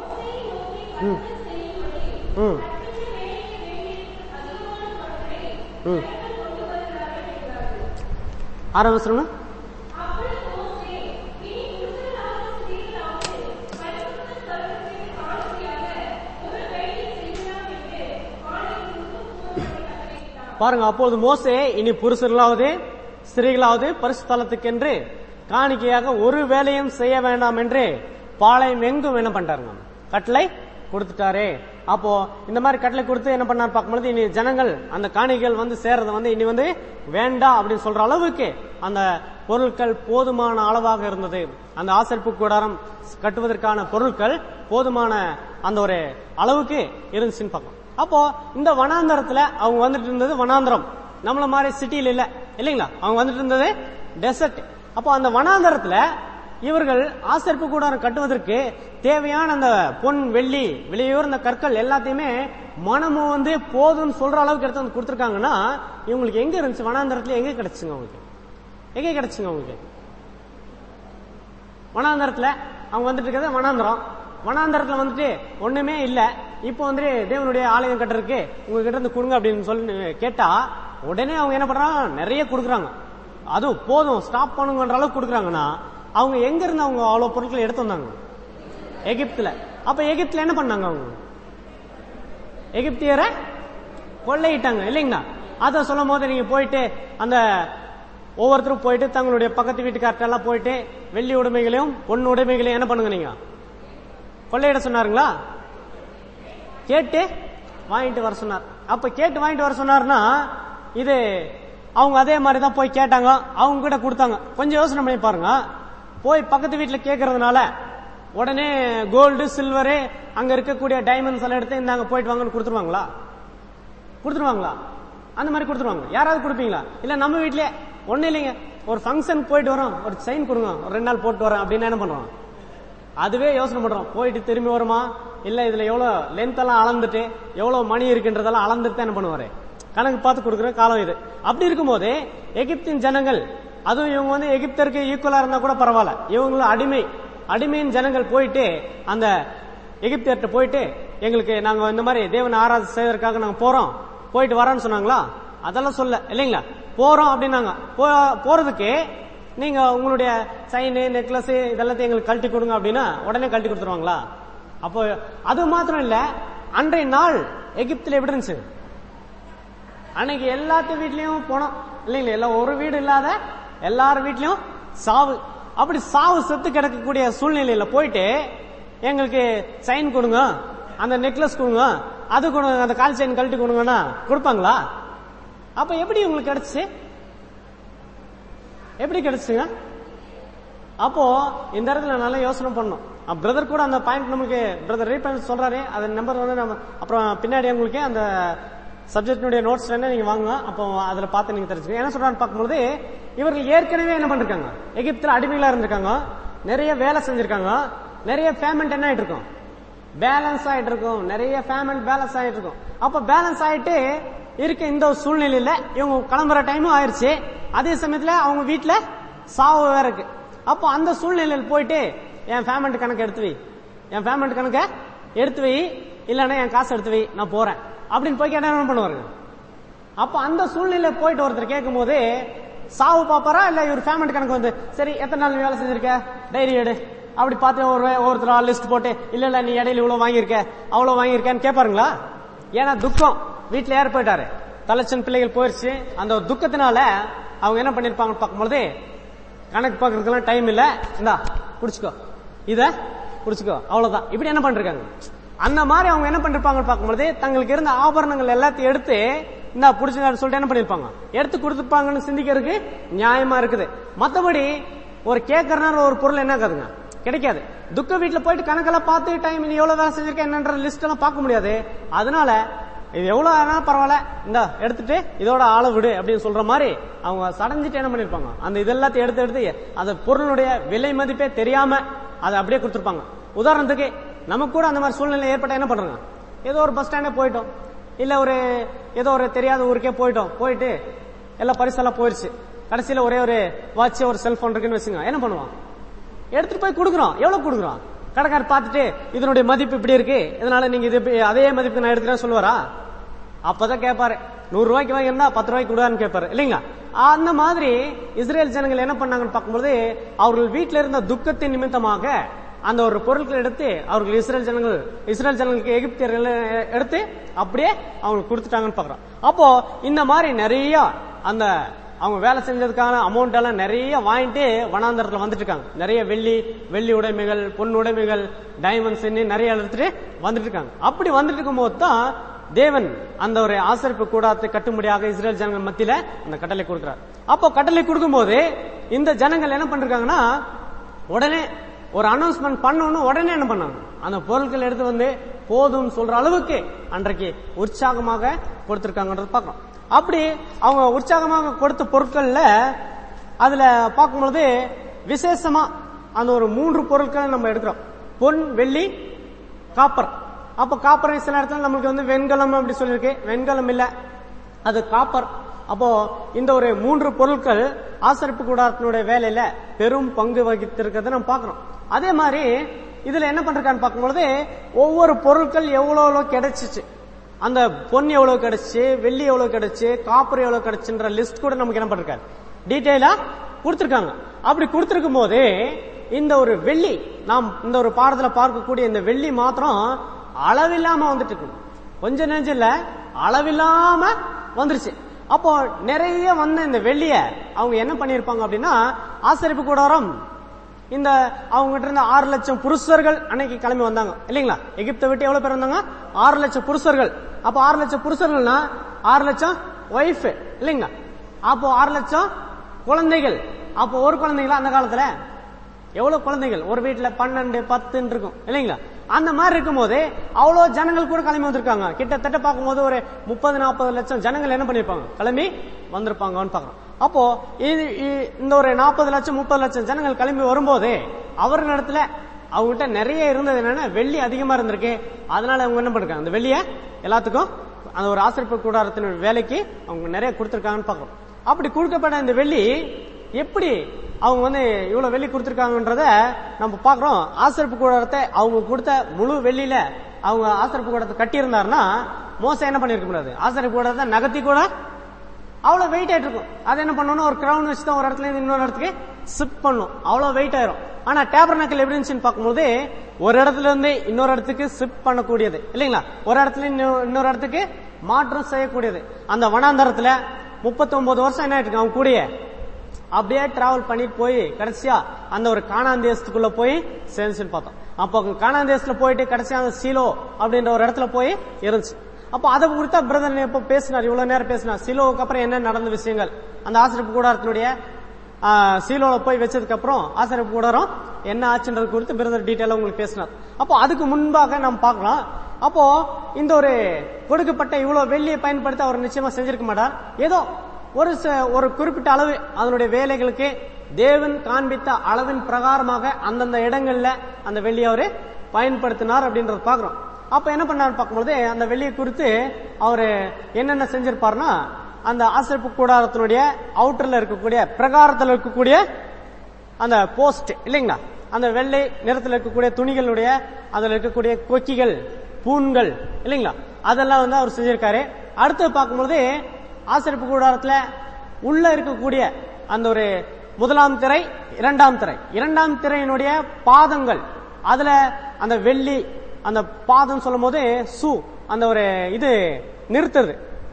ஆரம்பிச்சிருங்க. பாருங்க, அப்போது மோசே இனி புருஷர்களாவது ஸ்திரீகளாவது பரிசுத்தலத்துக்கென்று காணிக்கையாக ஒரு வேலையும் செய்ய வேண்டாம் என்று பாளையம் எங்கும் என்ன பண்றாருங்க, கட்டளை கொடுத்துட்டாரே. அப்போ இந்த மாதிரி கட்டளை கொடுத்து என்ன பண்ணார் பார்க்கும்போது இனி ஜனங்கள் அந்த காணிக்கைகள் வந்து சேர்றது வந்து இனி வந்து வேண்டாம் அப்படின்னு சொல்ற அளவுக்கு அந்த பொருட்கள் போதுமான அளவாக இருந்தது. அந்த ஆசரிப்பு கூடாரம் கட்டுவதற்கான பொருட்கள் போதுமான அந்த ஒரு அளவுக்கு இருந்துச்சுன்னு பார்க்கலாம். அப்போ இந்த வனாந்தரத்துல அவங்க வந்துட்டு இருந்தது, வனாந்தரம் நம்மள மாதிரி சிட்டியில இல்ல இல்லைங்களா, அவங்க வந்துட்டு இருந்தது டெசர்ட். அப்போ அந்த வனாந்தரத்துல இவர்கள் ஆசரிப்பு கூடாரம் கட்டுவதற்கு தேவையான அந்த பொன் வெள்ளி விலையுயர்ந்த கற்கள் எல்லாத்தையுமே மனமும் வந்து போதும்னு சொல்ற அளவுக்கு எடுத்து வந்து கொடுத்துருக்காங்கன்னா இவங்களுக்கு எங்க இருந்துச்சு, வனாந்தரத்துல எங்க கிடைச்சுங்க, அவங்களுக்கு எங்க கிடைச்சுங்க, அவங்களுக்கு வனாந்தரத்துல அவங்க வந்துட்டு இருக்கிறது வனாந்தரம். வனாந்தரத்துல வந்துட்டு ஒண்ணுமே இல்ல. இப்போ வந்து தேவனுடைய ஆலயம் கட்டுறதுக்கு உங்ககிட்ட இருந்து கொடுங்க அப்படின்னு சொல்லி கேட்டா உடனே அவங்க என்ன பண்றாங்க, நிறைய கொடுக்குறாங்க. அதுவும் போதும் ஸ்டாப் பண்ணுங்கன்ற அளவுக்கு கொடுக்குறாங்கன்னா அவங்க எங்க இருந்து அவங்க அவ்வளவு பொருட்களை எடுத்து வந்தாங்க, எகிப்துல. அப்ப எகிப்துல என்ன பண்ணாங்க, அவங்க எகிப்தியரை கொள்ளையிட்டாங்க இல்லைங்களா. அத சொல்லும் போது நீங்க போயிட்டு அந்த ஒவ்வொருத்தரும் போயிட்டு தங்களுடைய பக்கத்து வீட்டுக்கார்ட்ட எல்லாம் போயிட்டு வெள்ளி உடைமைகளையும் பொன் உடைமைகளையும் என்ன பண்ணுங்க, நீங்க கொள்ளையிட சொன்னாருங்களா, கேட்டு வாங்கிட்டு வர சொன்னார். அப்ப கேட்டு வாங்கிட்டு வர சொன்னார்னா இது அவங்க அதே மாதிரிதான் போய் கேட்டாங்க, அவங்க கிட்ட கொடுத்தாங்க. கொஞ்சம் யோசனை பண்ணி பாருங்க, போய் பக்கத்து வீட்டுல கேட்கறதுனால உடனே கோல்டு சில்வரு அங்க இருக்கக்கூடிய டைமண்ட்ஸ் எல்லாம் எடுத்து இந்தாங்க போயிட்டு வாங்கன்னு கொடுத்துருவாங்களா, கொடுத்துருவாங்களா, அந்த மாதிரி கொடுத்துருவாங்க. யாராவது கொடுப்பீங்களா? இல்ல நம்ம வீட்லயே ஒண்ணு இல்லைங்க, ஒரு ஃபங்க்ஷன் போயிட்டு வரோம், ஒரு செயின் கொடுங்க, ஒரு 2 நாள் போட்டு வரேன் அப்படின்னு என்ன பண்றோம், அதுவே யோசனை பண்றோம். போயிட்டு திரும்பி வருமா, இல்ல இதுல எவ்வளவு லென்த் எல்லாம் அளந்துட்டு எவ்வளவு மணி இருக்குன்றதெல்லாம் அளந்துட்டு என்ன பண்ணுவாரு, கணக்கு பார்த்து கொடுக்குற காலம் இது. அப்படி இருக்கும்போது எகிப்தின் ஜனங்கள், அதுவும் இவங்க வந்து எகிப்தருக்கு ஈக்குவலா இருந்தா கூட பரவாயில்ல, இவங்களும் அடிமையின் ஜனங்கள் போயிட்டு அந்த எகிப்தியர்கிட்ட போயிட்டு எங்களுக்கு நாங்க இந்த மாதிரி தேவனை ஆராதனை செய்வதற்காக நாங்க போறோம், போயிட்டு வரோன்னு சொன்னாங்களா, அதெல்லாம் சொல்ல இல்லைங்களா. போறோம் அப்படின்னாங்க. போறதுக்கு நீங்க உங்களுடைய செயின் நெக்லஸ் இதெல்லாத்தையும் எங்களுக்கு கழட்டி கொடுங்க அப்படின்னா உடனே கழட்டி கொடுத்துருவாங்களா? அப்போ அது மாத்திரம் இல்ல, அன்றைய நாள் எகிப்துல எப்படி இருந்துச்சு, அன்னைக்கு எல்லாத்து வீட்லயும் போனோம் இல்லைங்களா, எல்லாம் ஒரு வீடு இல்லாத எல்லாரும் வீட்லயும் சாவு. அப்படி சாவு செத்து கிடக்கக்கூடிய சூழ்நிலையில போயிட்டு எங்களுக்கு செயின் கொடுங்க, அந்த நெக்லஸ் கொடுங்க, அது கொடுங்க, அந்த கால் செயின் கழட்டி கொடுங்கன்னா கொடுப்பாங்களா? அப்ப எப்படி உங்களுக்கு கிடைச்சு, எப்படி கிடைச்சுங்க? அப்போ இந்த இடத்துல நல்லா யோசனை பண்ணணும். பிரதர் கூட அந்த பாயிண்ட் நமக்கு பிரதர் ரீபன் சொல்றாரு, அந்த நம்பர் வந்து நம்ம அப்புறம் பின்னாடி உங்களுக்கு அந்த சப்ஜெக்டினுடைய நோட்ஸ் என்ன நீங்க வாங்க, அப்போ அதுல பார்த்து நீங்க தெரிஞ்சுக்கணும். என்ன சொல்றான்னு பார்க்கும்போது இவர்கள் ஏற்கனவே என்ன பண்ணிருக்காங்க, எகிப்துல அடிமைகளா இருந்திருக்காங்க, நிறைய வேலை செஞ்சிருக்காங்க, நிறைய பேமெண்ட் என்ன ஆயிட்டு இருக்கும், பேலன்ஸ் ஆயிட்டு இருக்கும், நிறைய பேமெண்ட் பேலன்ஸ் ஆயிட்டு இருக்கும். அப்ப பேலன்ஸ் ஆயிட்டு இருக்க இந்த சூழ்நிலையில இவங்க கிளம்புற டைமும் ஆயிருச்சு, அதே சமயத்துல அவங்க வீட்டுல சாவு வேற இருக்கு. அப்போ அந்த சூழ்நிலையில் போயிட்டு என் பேமெண்ட் கணக்கு எடுத்து வை, என் பேமெண்ட் கணக்க எடுத்து வை, இல்லன்னா என் காசு எடுத்து வை, நான் போறேன் அப்படின்னு போய் கேட்டா என்ன பண்ணுவாரு? அப்ப அந்த சூழ்நிலை போயிட்டு ஒருத்தர் கேட்கும் போது சாவு பாப்பாரா, இல்ல இவர் பேமெண்ட் கணக்கு வந்து சரி எத்தனை நாள் வேலை செஞ்சிருக்க டைரி எடு அப்படி பார்த்து ஒருத்தர் லிஸ்ட் போட்டு இல்ல நீ இடையில இவ்வளவு வாங்கியிருக்க அவ்வளவு வாங்கியிருக்கேன்னு கேட்பாருங்களா? ஏன்னா துக்கம் வீட்டுல யார் போயிட்டாரு, தலைச்சன் பிள்ளைகள் போயிருச்சு. அந்த ஒரு துக்கத்தினால அவங்க என்ன பண்ணிருப்பாங்கன்னு பார்க்கும்போது, கணக்கு பார்க்கறதுக்கெல்லாம் டைம் இல்ல, இந்தா புடிச்சுக்கோ, இத புடிச்சுக்கோ, அவ்வளவுதான். இப்படி என்ன பண்ணிருக்காங்க. அந்த மாதிரி அவங்க என்ன பண்ணிருப்பாங்கன்னு பார்க்கும்போது, தங்களுக்கு இருந்த ஆபரணங்கள் எல்லாத்தையும் எடுத்து இந்த புடிச்சுங்க சொல்லிட்டு என்ன பண்ணிருப்பாங்க, எடுத்து கொடுத்துருப்பாங்கன்னு சிந்திக்கிறதுக்கு நியாயமா இருக்குது. மத்தபடி ஒரு கேட்கறனால ஒரு பொருள் என்ன ஆகுதுங்க, கிடைக்காது. துக்க வீட்டுல போயிட்டு கணக்கெல்லாம் பார்த்து டைம் நீ எவ்வளவு வேலை செஞ்சிருக்க என்னன்ற லிஸ்ட் எல்லாம் பார்க்க முடியாது. அதனால இது எவ்வளவு ஆனாலும் பரவாயில்ல, இந்த எடுத்துட்டு இதோட ஆள விடு அப்படின்னு சொல்ற மாதிரி அவங்க சடைஞ்சிட்டு என்ன பண்ணிருப்பாங்க, அந்த இதெல்லாத்தையும் எடுத்து அந்த பொருளுடைய விலை மதிப்பே தெரியாம அதை அப்படியே கொடுத்துருப்பாங்க. உதாரணத்துக்கு நமக்கு கூட அந்த மாதிரி சூழ்நிலை ஏற்பட்ட என்ன பண்றாங்க, ஏதோ ஒரு பஸ் ஸ்டாண்டே போயிட்டோம், இல்ல ஒரு ஏதோ ஒரு தெரியாத ஊருக்கே போயிட்டு எல்லாம் பரிசெல்லாம் போயிருச்சு. கடைசியில ஒரே ஒரு வாட்ச் ஒரு செல்போன் இருக்குன்னு வச்சுங்க, என்ன பண்ணுவான், எடுத்துட்டு போய் கொடுக்குறோம். எவ்வளவு கொடுக்குறோம், கடைக்காரர் பார்த்துட்டு இதனுடைய மதிப்பு இப்படி இருக்கு, இதனால நீங்க இது அதே மதிப்பு நான் எடுத்துக்கிறேன் சொல்லுவாரா? அப்பதான் கேட்பாரு, 100 ரூபாய்க்கு வாங்கியிருந்தா 10 ரூபாய்க்கு கொடுன்னு கேட்பாரு இல்லைங்களா? அந்த மாதிரி இஸ்ரேல் ஜனங்கள் என்ன பண்ணாங்கன்னு பார்க்கும்போது, அவர்கள் வீட்டில இருந்த துக்கத்தின் நிமித்தமாக அந்த ஒரு பொருட்கள் எடுத்து அவர்கள் இஸ்ரேல் ஜனங்களுக்கு எகிப்தியர்கள் எடுத்து அப்படியே அவங்களுக்கு கொடுத்துட்டாங்கன்னு பாக்குறோம். அப்போ இந்த மாதிரி நிறைய அந்த அவங்க வேலை செஞ்சதுக்கான அமௌண்ட் எல்லாம் நிறைய வாங்கிட்டு வனாந்தரத்துல வந்துட்டு இருக்காங்க. நிறைய வெள்ளி உடைமைகள், பொன் உடைமைகள், டைமண்ட்ஸ் நிறைய எடுத்துட்டு வந்துட்டு இருக்காங்க. அப்படி வந்துட்டு இருக்கும் போது தான் தேவன் அந்த ஒரு ஆசரிப்பு கூடாரத்தை கட்டும்படியாக இஸ்ரேல் ஜனங்கள் மத்தியில அந்த கட்டளை கொடுக்கிறார். அப்போ கட்டளை கொடுக்கும் போது இந்த ஜனங்கள் என்ன பண்றாங்கன்னா, உடனே ஒரு அனௌன்ஸ்மெண்ட் பண்ணணும், உடனே என்ன பண்ணாங்க, அந்த பொருட்கள் எடுத்து வந்து போதும் சொல்ற அளவுக்கு அன்றைக்கு உற்சாகமாக கொடுத்திருக்காங்கன்றது பார்க்கணும். அப்படி அவங்க உற்சாகமாக கொடுத்த பொருட்கள்ல அதுல பார்க்கும்போது விசேஷமா அந்த ஒரு 3 பொருட்களை நம்ம எடுக்கிறோம். பொன், வெள்ளி, காப்பர். அப்ப காப்பரை சில இடத்துல நம்மளுக்கு வந்து வெண்கலம் அப்படி சொல்லிருக்கு, வெண்கலம் இல்ல, அது காப்பர். அப்போ இந்த ஒரு 3 பொருட்கள் ஆசரிப்பு கூடாரத்தினுடைய வேலையில பெரும் பங்கு வகித்திருக்கிறத நம்ம பாக்குறோம். அதே மாதிரி இதுல என்ன பண்றான்னு பார்க்கும்போது, ஒவ்வொரு பொருட்கள் எவ்வளவு கிடைச்சிச்சு, அந்த பொன் எவ்வளவு கிடைச்சு, வெள்ளி எவ்வளவு கிடைச்சு, காப்பர் எவ்வளவு கிடைச்சுன்ற லிஸ்ட் கூட நமக்கு என்ன பண்றாரு, டீடைலா கொடுத்திருக்காங்க. அப்படி கொடுத்திருக்கும் போது இந்த ஒரு வெள்ளி, நாம் இந்த ஒரு பாடத்துல பார்க்கக்கூடிய இந்த வெள்ளி மாத்திரம் அளவில்லாம வந்துட்டு இருக்கு. கொஞ்சம் நெஞ்சம் இல்ல, அளவில்லாம வந்துருச்சு. அப்போ நிறைய வந்த இந்த வெள்ளிய அவங்க என்ன பண்ணிருப்பாங்க அப்படின்னா, ஆசரிப்பு கூடாரம் இந்த அவங்க கிட்ட இருந்த 6 லட்சம் புருஷர்கள் அன்னைக்கு கிளம்பி வந்தாங்க இல்லீங்களா? எகிப்தை விட்டு எவ்வளவு பேர் வந்தாங்க? 6 லட்சம் புருஷர்கள். அப்போ 6 லட்சம் புருஷர்கள்னா 6 லட்சம் ஒய்ஃப் இல்லீங்களா? அப்போ 6 லட்சம் குழந்தைகள். அப்போ ஒரு குழந்தைங்களா அந்த காலத்துல எவ்வளவு குழந்தைகள், ஒரு வீட்டுல 12, 10 இருக்கும் இல்லீங்களா? அந்த மாதிரி இருக்கும் போது அவ்வளவு ஜனங்கள் கூட கிளம்பி வந்திருக்காங்க. கிட்டத்தட்ட பார்க்கும்போது ஒரு 30-40 லட்சம் ஜனங்கள் என்ன பண்ணிருப்பாங்க, கிளம்பி வந்திருப்பாங்கன்னு பாக்குறோம். அப்போ இந்த ஒரு 40 லட்சம் 30 லட்சம் ஜனங்கள் கிளம்பி வரும்போது அவர்களிடத்துல அவங்ககிட்ட நிறைய இருந்தது என்னன்னா, வெள்ளி அதிகமா இருந்திருக்கு. அதனால அவங்க என்ன பண்ணிருக்காங்க, அந்த வெள்ளிய எல்லாத்துக்கும் அந்த ஒரு ஆசரிப்பு கூடாரத்தின் வேலைக்கு அவங்க நிறைய கொடுத்திருக்காங்கன்னு பாக்குறோம். அப்படி கொடுக்கப்பட்ட இந்த வெள்ளி எப்படி அவங்க வந்து இவ்வளவு வெள்ளி கொடுத்திருக்காங்கன்றத நம்ம பாக்குறோம். ஆசரிப்பு கூடாரத்தை அவங்க கொடுத்த முழு வெள்ளியில அவங்க ஆசரிப்பு கூடாரத்தை கட்டி இருந்தாருன்னா, மோச என்ன பண்ணிருக்க முடியாது, ஆசரிப்பு கூடாரத்தை நகர்த்தி கூட அவ்வளவு வெயிட் ஆயிட்டு இருக்கும். அது என்ன பண்ணணும், ஒரு கிரவுன் வச்சுதான் ஒரு இடத்துல இருந்து இன்னொரு இடத்துக்கு ஷிஃப்ட் பண்ணும், அவ்வளவு வெயிட் ஆயிரும். ஆனா டேபர்நாக்கிள் எப்படி இருந்துச்சுன்னு பார்க்கும்போது, ஒரு இடத்துல இருந்து இன்னொரு இடத்துக்கு ஷிஃப்ட் பண்ணக்கூடியது இல்லைங்களா, ஒரு இடத்துல இன்னொரு இடத்துக்கு மாற்றம் செய்யக்கூடியது. அந்த வனாந்தரத்துல 39 வருஷம் என்ன ஆயிட்டு அவங்க கூடிய அப்படியே டிராவல் பண்ணிட்டு போய் கடைசியா அந்த ஒரு கானான் தேசத்துக்குள்ள போய் சேர்ந்துச்சுன்னு பார்த்தோம். அப்போ கானான் தேசத்துல போயிட்டு கடைசியா அந்த சீலோ அப்படின்ற ஒரு இடத்துல போய் இருந்துச்சு. அப்போ அதை குறித்தா பிரதர் எப்ப பேசினார், இவ்வளவு நேரம் பேசினார். சீலோவுக்கு அப்புறம் என்ன நடந்த விஷயங்கள், அந்த ஆசரிப்பு கூடாரத்தினுடைய சீலோல போய் வச்சதுக்கு அப்புறம் ஆசரிப்பு கூடாரம் என்ன ஆச்சுன்றது குறித்து பிரதர் டீட்டெயிலா உங்களுக்கு பேசினார். அப்போ அதுக்கு முன்பாக நம்ம பார்க்கலாம். அப்போ இந்த ஒரு கொடுக்கப்பட்ட இவ்வளவு வெள்ளியை பயன்படுத்தி அவர் நிச்சயமா செஞ்சிருக்க மாட்டார். ஏதோ ஒரு குறிப்பிட்ட அளவு அதனுடைய வேலைகளுக்கு தேவன் காண்பித்த அளவின் பிரகாரமாக அந்தந்த இடங்கள்ல அந்த வெள்ளியை அவரு பயன்படுத்தினார் அப்படின்றத பாக்குறோம். அப்ப என்ன பண்ணாரு பார்க்கும்போது, அந்த வெள்ளியை குறித்து அவரு என்னென்ன செஞ்சிருப்பாருன்னா, அந்த ஆசரிப்பு கூடாரத்தினுடைய அவுட்டர்ல இருக்கக்கூடிய பிரகாரத்தில் இருக்கக்கூடிய அந்த போஸ்ட் இல்லைங்களா, அந்த வெள்ளை நிறத்தில் இருக்கக்கூடிய துணிகளுடைய அதுல இருக்கக்கூடிய கொக்கிகள், பூண்கள் இல்லைங்களா, அதெல்லாம் வந்து அவர் செஞ்சிருக்காரு. அடுத்து பார்க்கும்போது ஆசரிப்பு கூடாரத்துல உள்ள இருக்கக்கூடிய அந்த ஒரு 1ஆம் திரை 2ஆம் திரை, 2ஆம் திரையினுடைய பாதங்கள், அதுல அந்த வெள்ளி அந்த பாதம் சொல்லும் போது அந்த ஒரு இது நிறுத்துறது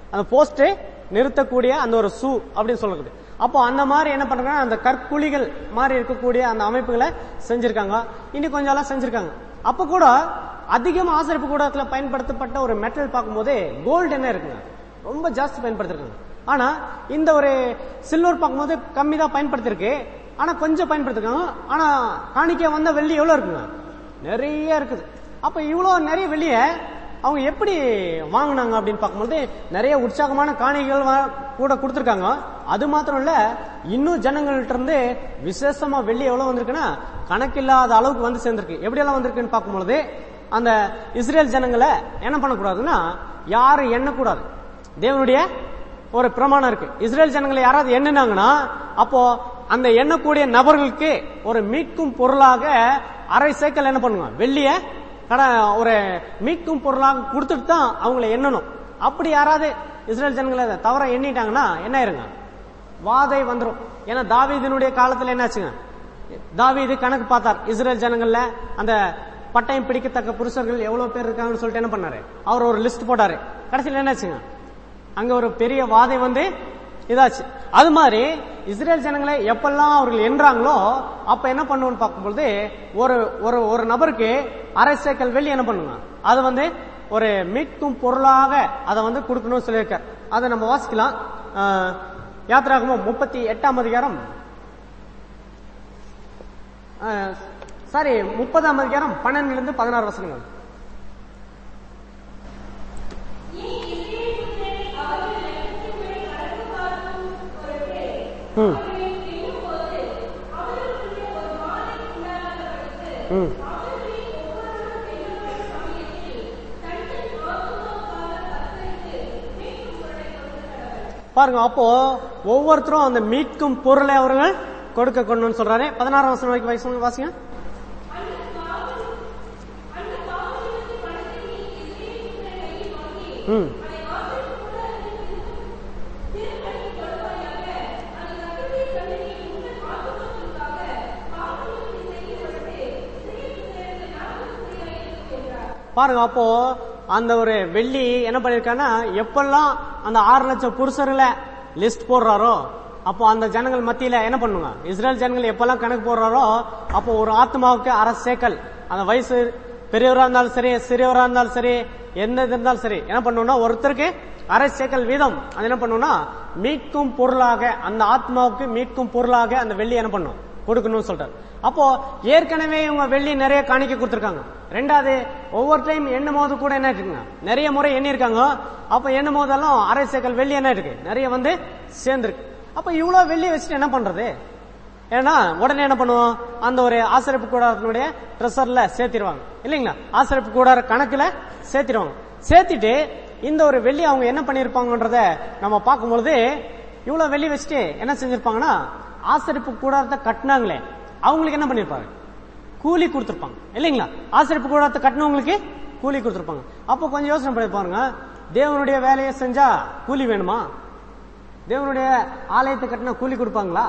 அந்த போஸ்ட் நிறுத்தக்கூடிய அந்த ஒரு சூ அப்படின்னு சொல்லக்கூடிய. அப்போ அந்த மாதிரி என்ன பண்றாங்க, அந்த கற்குழிகள் மாதிரி இருக்கக்கூடிய அந்த அமைப்புகளை செஞ்சிருக்காங்க. இனி கொஞ்சம் எல்லாம் செஞ்சிருக்காங்க. அப்ப கூட அதிகமா ஆசரிப்பு கூடத்துல பயன்படுத்தப்பட்ட ஒரு மெட்டல் பார்க்கும்போது கோல்டு என்ன இருக்குங்க, ரொம்ப ஜாஸ்தி பயன்படுத்திருக்காங்க. ஆனா இந்த ஒரு சில்வர் பார்க்கும்போது கம்மி தான் பயன்படுத்திருக்கு. ஆனா கொஞ்சம் பயன்படுத்திருக்காங்க. ஆனா காணிக்க வந்த வெள்ளி எவ்வளவு இருக்குங்க, நிறைய இருக்குது. அப்ப இவ்வளவு நிறைய வெள்ளிய அவங்க எப்படி வாங்கினாங்க அப்படின்னு பார்க்கும்போது நிறைய உற்சாகமான காணிகள் கூட கொடுத்திருக்காங்க. அது மாத்திரம் இல்ல, இன்னும் ஜனங்கள்ட்ட இருந்து விசேஷமா வெள்ளி எவ்வளவு வந்திருக்குன்னா கணக்கில்லாத அளவுக்கு வந்து சேர்ந்திருக்கு. எப்படி எல்லாம் வந்திருக்குன்னு பார்க்கும்போது அந்த இஸ்ரேல் ஜனங்களை என்ன பண்ணக்கூடாதுன்னா யாரும் எண்ணக்கூடாது. தேவனுடைய ஒரு பிரமாணம் இருக்கு. இஸ்ரேல் ஜனங்களை யாராவது எண்ணினாங்கன்னா அப்போ அந்த எண்ணக்கூடிய நபர்களுக்கு ஒரு மீட்கும் பொருளாக அரை சேக்கல் என்ன பண்ணுங்க, வெள்ளிய ஒரு மீட்கும் பொருளாக கொடுத்துட்டு தான் அவங்களை எண்ணணும். அப்படி யாராவது இஸ்ரேல் ஜனங்களை தவற எண்ணிட்டாங்கன்னா என்ன ஆயிருங்க, வாதை வந்துடும். ஏன்னா தாவீதினுடைய காலத்துல என்னாச்சுங்க, தாவீது கணக்கு பார்த்தார். இஸ்ரேல் ஜனங்கள்ல அந்த பட்டயம் பிடிக்கத்தக்க புருஷர்கள் எவ்வளவு பேர் இருக்காங்கன்னு சொல்லிட்டு என்ன பண்ணாரு, அவர் ஒரு லிஸ்ட் போட்டாரு. கடைசியில் என்னாச்சுங்க, அங்க ஒரு பெரிய வாதை வந்து இதாச்சு. அது மாதிரி இஸ்ரேல் ஜனங்களை எப்பெல்லாம் அவர்கள் என்றாங்களோ அப்ப என்ன பண்ணுவோம்னு பார்க்கும்போது ஒரு ஒரு ஒரு நபருக்கு அரை சேக்கல் வெள்ளி என்ன பண்ணுங்க, அது வந்து ஒரு மீட்கும் பொருளாக அதை வந்து கொடுக்கணும்னு சொல்லியிருக்கார். அதை நம்ம வாசிக்கலாம். யாத்திராகமம் 38ஆம் அதிகாரம் 30ஆம் அதிகாரம் 12 16 வசனங்கள். பாருங்க, அப்போ ஒவ்வொருத்தரும் அந்த மீட்கும் பொருளை அவர்கள் கொடுக்க கொண்டு சொல்றாரு. 16ஆம் வசனம் வரைக்கும் வாசிங்க. பாருங்க, அப்போ அந்த ஒரு வெள்ளி என்ன பண்ணிருக்கான்னா எப்பெல்லாம் அந்த 6 லட்சம் புருஷர்களை லிஸ்ட் போடுறாரோ அப்போ அந்த ஜனங்கள் மத்தியில என்ன பண்ணுங்க, இஸ்ரேல் ஜனங்கள் எப்பெல்லாம் கணக்கு போடுறாரோ அப்போ ஒரு ஆத்மாவுக்கு அரை சேக்கல், அந்த வயசு பெரியவரா இருந்தாலும் சரி சிறியவரா இருந்தாலும் சரி என்ன இருந்தாலும் சரி என்ன பண்ணணும்னா ஒருத்தருக்கு அரை சேக்கல் வீதம் அது என்ன பண்ணணும்னா மீட்கும் பொருளாக அந்த ஆத்மாவுக்கு மீட்கும் பொருளாக அந்த வெள்ளி என்ன பண்ணும் கொடுக்கணும்னு சொல்றாரு. அப்போ ஏற்கனவே இவங்க வெள்ளி நிறைய காணிக்க கொடுத்திருக்காங்க. ரெண்டாவது ஒவ்வொரு டைம் எண்ணும் போது கூட என்ன இருக்குங்க, நிறைய முறை எண்ணி இருக்காங்க. அப்ப எண்ணும் போதெல்லாம் அரை சேக்கல் வெள்ளி என்ன இருக்கு, நிறைய வந்து சேர்ந்திருக்கு. அப்ப இவ்வளவு வெள்ளி வச்சுட்டு என்ன பண்றது, ஏன்னா உடனே என்ன பண்ணுவோம், அந்த ஒரு ஆசரிப்பு கூடாரத்தினுடைய ட்ரெஷர்ல சேர்த்திருவாங்க இல்லைங்களா, ஆசரிப்பு கூடார கணக்குல சேர்த்திருவாங்க. சேர்த்திட்டு இந்த ஒரு வெள்ளி அவங்க என்ன பண்ணிருப்பாங்கன்றத நம்ம பார்க்கும்பொழுது இவ்வளவு வெள்ளி வச்சுட்டு என்ன செஞ்சிருப்பாங்கன்னா ஆசரிப்பு கூடாரத்தை கட்டினாங்களே அவங்களுக்கு என்ன பண்ணிருப்பாங்க, கூலி கொடுத்திருப்பாங்க இல்லைங்களா. ஆசரிப்பு கூடாரத்தை கட்டினவங்களுக்கு கூலி கொடுத்திருப்பாங்க. அப்போ கொஞ்சம் யோசனை பண்ணி பாருங்க, தேவனுடைய வேலையை செஞ்சா கூலி வேணுமா, தேவனுடைய ஆலயத்தை கட்டினா கூலி கொடுப்பாங்களா,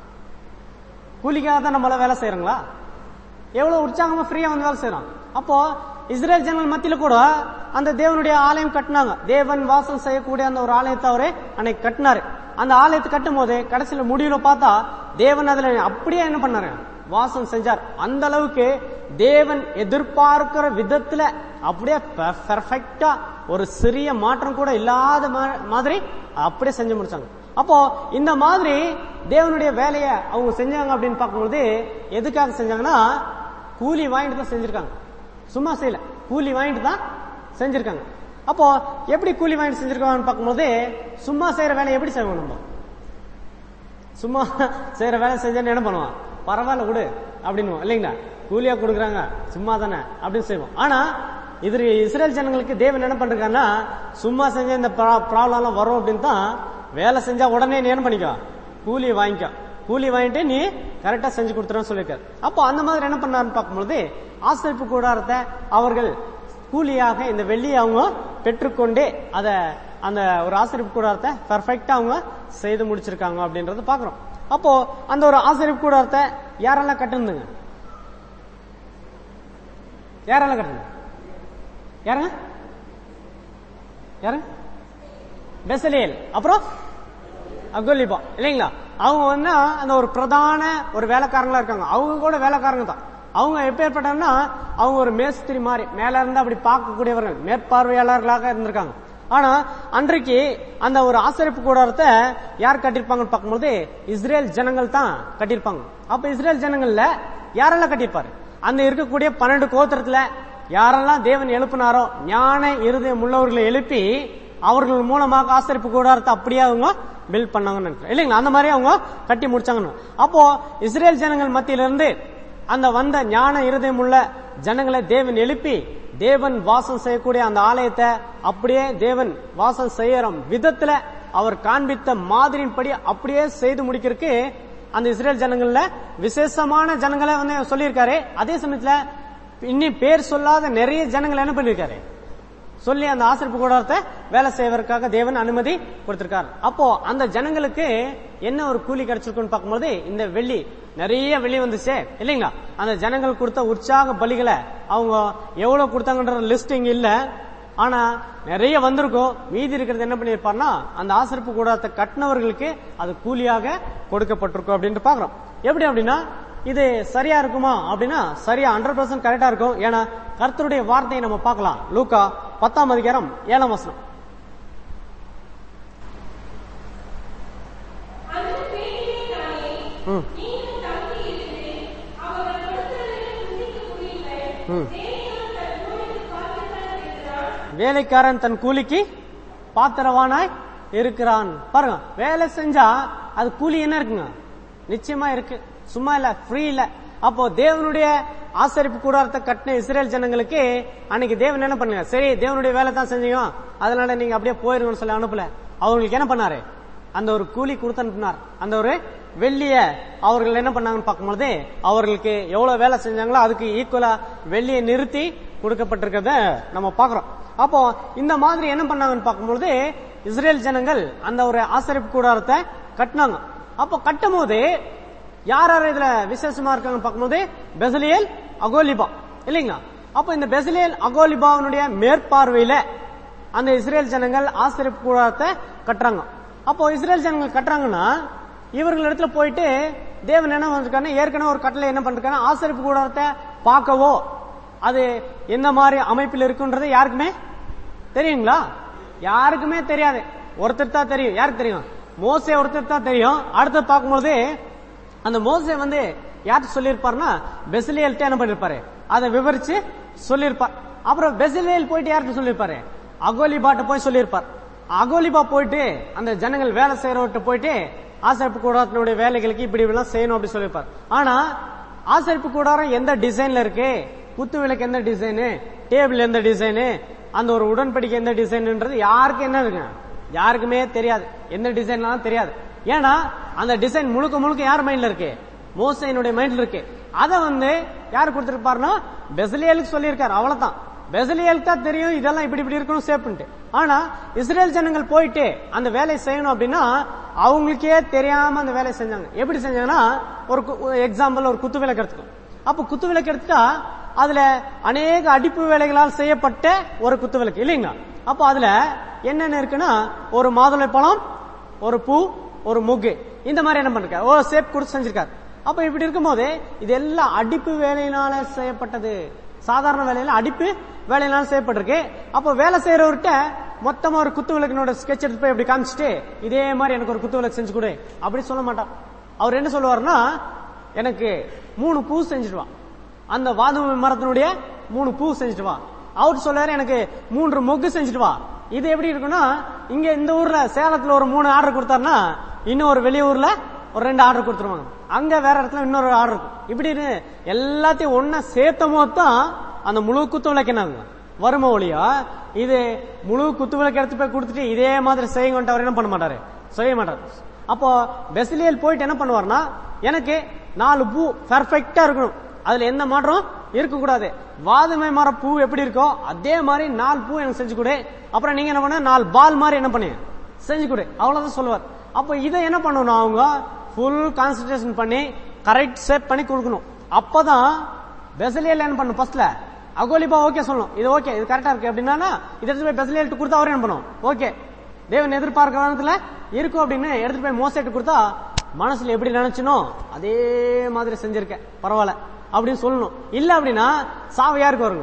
கூலிக்காக தான் நம்மள வேலை செய்யறோங்களா, எவ்வளவு உற்சாகமா ஃப்ரீயா வந்து வேலை செய்யறோம். அப்போ இஸ்ரேல் ஜனங்கள் மத்தியில கூட அந்த தேவனுடைய ஆலயம் கட்டினாங்க. தேவன் வாசம் செய்யக்கூடிய அந்த ஒரு ஆலயத்தை அவரு அன்னைக்கு கட்டினாரு. அந்த ஆலயத்தை கட்டும் போது கடைசியில முடிவுல பார்த்தா தேவன் அதுல அப்படியே என்ன பண்ணாரு, வாசம் செஞ்சார். அந்த அளவுக்கு தேவன் எதிர்பார்க்கிற விதத்துல அப்படியே பெர்ஃபெக்ட்டா ஒரு சிறிய மாற்றம் கூட இல்லாத மாதிரி அப்படியே செஞ்சு முடிச்சாங்க. அப்போ இந்த மாதிரி தேவனுடைய வேலையை அவங்க செஞ்சாங்க அப்படின்னு பார்க்கும்போது எதுக்காக செஞ்சாங்கன்னா கூலி வாங்கிட்டு தான் செஞ்சிருக்காங்க, சும்மா செய்யல, கூலி வாங்கிட்டு தான் செஞ்சிருக்காங்க. அப்போ எப்படி கூலி வாங்கிட்டு செஞ்சிருக்காங்கன்னு பார்க்கும்போது சும்மா செய்யற வேலை எப்படி செய்வோம், நம்ம சும்மா செய்யற வேலை செஞ்சோன்னு என்ன பண்ணுவோம், பரவாயில்ல விடு அப்படின்னு இல்லைங்களா, கூலியா கொடுக்குறாங்க சும்மா தானே அப்படின்னு செய்வோம். ஆனா இது இஸ்ரேல் ஜனங்களுக்கு தேவன் என்ன பண்றாங்கன்னா சும்மா செஞ்ச இந்த ப்ராப்ளம் எல்லாம் வரும் அப்படின்னு தான் வேலை செஞ்சா உடனே நீ என்ன பண்ணிக்கோ, கூலி வாங்கிக்கோ, கூலி வாங்கிட்டு நீ கரெக்டா செஞ்சு கொடுத்துறன்னு சொல்லியிருக்காரு. அப்போ அந்த மாதிரி என்ன பண்ணாருன்னு பார்க்கும்போது ஆசரிப்பு கூடாரத்தை அவர்கள் கூலியாக இந்த வெள்ளியை அவங்க பெற்றுக்கொண்டே அத அந்த ஒரு ஆசரிப்பு கூடாரத்தை பெர்ஃபெக்ட்டா அவங்க செய்து முடிச்சிருக்காங்க அப்படின்றத பாக்குறோம். அப்போ அந்த ஒரு ஆசரிப்பு கூடாரத்தை யாரெல்லாம் கட்டுனுங்க, யாரெல்லாம் கட்டணும், யாருங்க யாருங்க பெசலியேல், அப்புறம் அகோலிபா இல்லைங்களா? அவங்க வந்து அந்த ஒரு பிரதான ஒரு வேலைக்காரங்களா இருக்காங்க. அவங்க கூட வேலைக்காரங்க தான். அவங்க எப்பேற்பட்டா அவங்க ஒரு மேஸ்திரி மாதிரி மேல இருந்து அப்படி பார்க்கக்கூடியவர்கள், மேற்பார்வையாளர்களாக இருந்திருக்காங்க. ஆனா அன்றைக்கு அந்த ஒரு ஆசரிப்பு கூடாரத்தை யார் கட்டிருப்பாங்கன்னு பார்க்கும்போது இஸ்ரேல் ஜனங்கள் தான் கட்டிருப்பாங்க. அப்ப இஸ்ரேல் ஜனங்கள்ல யாரெல்லாம் கட்டிருப்பாரு? அந்த இருக்கக்கூடிய 12 கோத்திரத்துல யாரெல்லாம் தேவன் எழுப்பினாரோ ஞான இருதயம் உள்ளவர்களை எழுப்பி அவர்கள் மூலமாக ஆசரிப்பு கூடாரத்தை அப்படியே அவங்க பில்ட் பண்ணாங்கன்னு நினைக்கிறேன் இல்லைங்களா? அந்த மாதிரி அவங்க கட்டி முடிச்சாங்கன்னு. அப்போ இஸ்ரேல் ஜனங்கள் மத்தியிலிருந்து அந்த வந்த ஞான இருதயம் உள்ள ஜனங்களை தேவன் எழுப்பி தேவன் வாசம் செய்யக்கூடிய அந்த ஆலயத்தை அப்படியே தேவன் வாசம் செய்யற விதத்துல அவர் காண்பித்த மாதிரியின்படி அப்படியே செய்து முடிக்கிறதுக்கு அந்த இஸ்ரேல் ஜனங்கள்ல விசேஷமான ஜனங்களை வந்து சொல்லியிருக்காரு. அதே சமயத்துல இன்னும் பேர் சொல்லாத நிறைய ஜனங்களை என்ன பண்ணிருக்காரு சொல்லி அந்த ஆசரிப்பு கூடாரத்தை வேலை செய்வதற்காக தேவன் அனுமதி கொடுத்திருக்காரு. அப்போ அந்த ஜனங்களுக்கு என்ன ஒரு கூலி கிடைச்சிருக்குன்னு பார்க்கும்போது இந்த வெள்ளி நிறைய வெள்ளி வந்துச்சு இல்லைங்களா? அந்த ஜனங்கள் கொடுத்த உற்சாக பலிகளை அவங்க எவ்வளவு கொடுத்தாங்கன்ற லிஸ்ட் இங்க இல்ல. ஆனா நிறைய வந்திருக்கும். மீதி இருக்கிறது என்ன பண்ணிருப்பாருன்னா அந்த ஆசரிப்பு கூடாரத்தை கட்டினவர்களுக்கு அது கூலியாக கொடுக்கப்பட்டிருக்கும் அப்படின்னு பாக்குறோம். எப்படி அப்படின்னா இது சரியா இருக்குமா அப்படின்னா சரியா 100% கரெக்டா இருக்கும். ஏன்னா கர்த்தருடைய வார்த்தையை நம்ம பார்க்கலாம். லூக்கா 10ஆம் அதிகாரம் 7ஆம் வசனம். வேலைக்காரன் தன் கூலிக்கு பாத்திரவானாய் இருக்கிறான். பாருங்க, வேலை செஞ்சா அது கூலி என்ன இருக்குங்க? நிச்சயமா இருக்கு, சும்மா இல்ல, ஃப்ரீ இல்ல. அப்போ தேவனுடைய ஆசரிப்பு கூடாரத்தை கட்டின இஸ்ரேல் ஜனங்களுக்கு அன்னைக்கு தேவன் என்ன பண்ணுங்க, சரி தேவனுடைய வேலை தான் செஞ்சீங்க அதனால நீங்க அப்படியே போயிருங்கன்னு சொல்லி அனுப்பல. அவங்களுக்கு என்ன பண்ணாரு? அந்த ஒரு கூலி கொடுத்து அனுப்பினார். அந்த ஒரு வெள்ளிய அவர்கள் என்ன பண்ணாங்கன்னு பார்க்கும்போது அவர்களுக்கு எவ்வளவு வேலை செஞ்சாங்களோ அதுக்கு ஈக்குவலா வெள்ளியை நிறுத்தி கொடுக்கப்பட்டிருக்கிறத நம்ம பாக்குறோம். அப்போ இந்த மாதிரி என்ன பண்ணாங்கன்னு பார்க்கும்போது இஸ்ரேல் ஜனங்கள் அந்த ஒரு ஆசரிப்பு கூடாரத்தை கட்டினாங்க. அப்போ கட்டும் போது யார் யார் இதுல விசேஷமா இருக்காங்கன்னு பார்க்கும்போது பெசலியேல், அகோலிபா இல்லைங்களா? அப்போ இந்த பெசலியேல் அகோலிபாவுடைய மேற்பார்வையில அந்த இஸ்ரேல் ஜனங்கள் ஆசரிப்பு கூடாரத்தை கட்டுறாங்க. அப்போ இஸ்ரேல் ஜனங்கள் கட்டுறாங்கன்னா இவர்கள் இடத்துல போயிட்டு தேவன் என்ன பண்ணிருக்காரு, ஏற்கனவே ஒரு கட்டளை என்ன பண்ணிருக்காரு, ஆசரிப்பு கூடாரத்தை பார்க்கவோ அது எந்த மாதிரி அமைப்பில் இருக்குன்றது யாருக்குமே தெரியுங்களா? யாருக்குமே தெரியாது. ஒருத்தர் தான் தெரியும். யாருக்கு தெரியும்? மோசே ஒருத்தர் தான் தெரியும். அடுத்து பார்க்கும்போது அந்த மோசே வந்து யார்கிட்ட சொல்லியிருப்பாருன்னா பெசலியேல்ட்ட என்ன பண்ணிருப்பாரு, அதை விவரிச்சு சொல்லியிருப்பார். அப்புறம் பெசலியேல் போயிட்டு யார்கிட்ட சொல்லியிருப்பாரு, அகோலிபாட்ட போய் சொல்லியிருப்பார். அகோலிபா போயிட்டு அந்த ஜனங்கள் வேலை செய்யறவர்கிட்ட போயிட்டு ஆசரிப்பு கூடாரத்தினுடைய வேலைகளுக்கு இப்படி எல்லாம் செய்யணும் அப்படி சொல்லியிருப்பார். ஆனா ஆசரிப்பு கூடாரம் எந்த டிசைன்ல இருக்கு, குத்து விளக்கு எந்த டிசைனு, டேபிள் எந்த டிசைனு, அந்த ஒரு உடன்படிக்கை எந்த டிசைன்ன்றது யாருக்கு என்ன இருக்கு, யாருக்குமே தெரியாது. எந்த டிசைன்லாம் தெரியாது. ஏன்னா அந்த டிசைன் முழுக்க முழுக்க யார் மைண்ட்ல இருக்கு, மோசேயினுடைய மைண்ட்ல இருக்கு. அத வந்து யார் கொடுத்திருப்பாருன்னா பெசலியேலுக்கு சொல்லியிருக்காரு. அவ்வளவுதான். பெசலியேலுக்கு தான் தெரியும் இதெல்லாம் இப்படி இப்படி இருக்கணும் சேஃப்ட்டு. ஆனா இஸ்ரேல் ஜனங்கள் போயிட்டு அந்த வேலையை செய்யணும் அப்படின்னா அவங்களுக்கே தெரியாம அந்த வேலையை செஞ்சாங்க. எப்படி செஞ்சாங்கன்னா ஒரு எக்ஸாம்பிள் ஒரு குத்து விளக்கு எடுத்துக்கும். அப்ப குத்து விளக்கு எடுத்துட்டா அதுல அநேக அடிப்பு வேலைகளால் செய்யப்பட்ட ஒரு குத்து விளக்கு இல்லைங்களா? அப்போ அதுல என்னென்ன இருக்குன்னா ஒரு மாதுளை பழம், ஒரு பூ, ஒரு முக்கு, இந்த மாதிரி என்ன பண்ணிருக்காரு, ஒரு ஷேப் கொடுத்து செஞ்சிருக்காரு. அப்ப இப்படி இருக்கும்போது இது எல்லாம் அடிப்பு வேலையினால செய்யப்பட்டது. சாதாரண வேலையில அடிப்பு வேலையினால செய்யப்பட்டிருக்கு. அப்போ வேலை செய்யறவர்கிட்ட மொத்தமா ஒரு குத்து விளக்கினோட ஸ்கெட்ச் எடுத்து போய் இப்படி காமிச்சிட்டு இதே மாதிரி எனக்கு ஒரு குத்து விளக்கு செஞ்சு கொடு அப்படி சொல்ல மாட்டார். அவர் என்ன சொல்லுவாருன்னா எனக்கு 3 பூ செஞ்சுட்டு வா, அந்த வாதுமை மரத்தினுடைய 3 பூ செஞ்சுட்டு வா. அவர் சொல்றாரு எனக்கு 3 மொக்கு செஞ்சுட்டு வா. இது எப்படி இருக்குன்னா இங்க இந்த ஊர்ல சேலத்துல ஒரு 3 ஆர்டர் கொடுத்தாருன்னா இன்னும் ஒரு வெளியூர்ல ஒரு 2 ஆர்டர் கொடுத்துருவாங்க. அங்க வேற இடத்துல இன்னொரு ஆர்டர் இருக்கும். இப்படின்னு எல்லாத்தையும் ஒன்னா சேர்த்த போதுதான் அந்த முழு குத்து விளக்கு என்ன வரும ஒளியா. இது முழு குத்து விளக்கு எடுத்து போய் கொடுத்துட்டு இதே மாதிரி செய்யுங்கன்ட்டு அவர் என்ன பண்ண மாட்டாரு, செய்ய மாட்டாரு. அப்போ பெசலியேல் போயிட்டு என்ன பண்ணுவார்னா எனக்கு 4 பூ பெர்ஃபெக்டா இருக்கணும், அதுல எந்த மாற்றம் இருக்கக்கூடாது. வாதுமை மர பூ எப்படி இருக்கோ அதே மாதிரி 4 பூ எனக்கு செஞ்சு கொடு. அப்புறம் நீங்க என்ன பண்ண 4 பால் மாதிரி என்ன பண்ணு செஞ்சு கொடு, அவ்வளவுதான் சொல்லுவார். அப்ப இதை என்ன பண்ணணும், அவங்க ஃபுல் கான்சன்ட்ரேஷன் பண்ணி கரெக்ட் ஷேப் பண்ணி கொடுக்கணும். அப்பதான் பெசலியேல் என்ன பண்ணும், ஃபர்ஸ்ட்ல அகோலிபா ஓகே சொல்லணும், இது ஓகே இது கரெக்டா இருக்கு அப்படின்னா இதை எடுத்து போய் பெசலியேல்ட்டு கொடுத்தா அவர் என்ன பண்ணும், ஓகே தேவன் எதிர்பார்க்கிற விதத்துல இருக்கும் அப்படின்னு எடுத்துட்டு போய் மோசேட்டு கொடுத்தா மனசுல எப்படி நினைச்சனோ அதே மாதிரி செஞ்சிருக்க பரவாயில்ல அப்படின்னு சொல்லணும். இல்ல அப்படின்னா சாவு யாருக்கு வருங்க?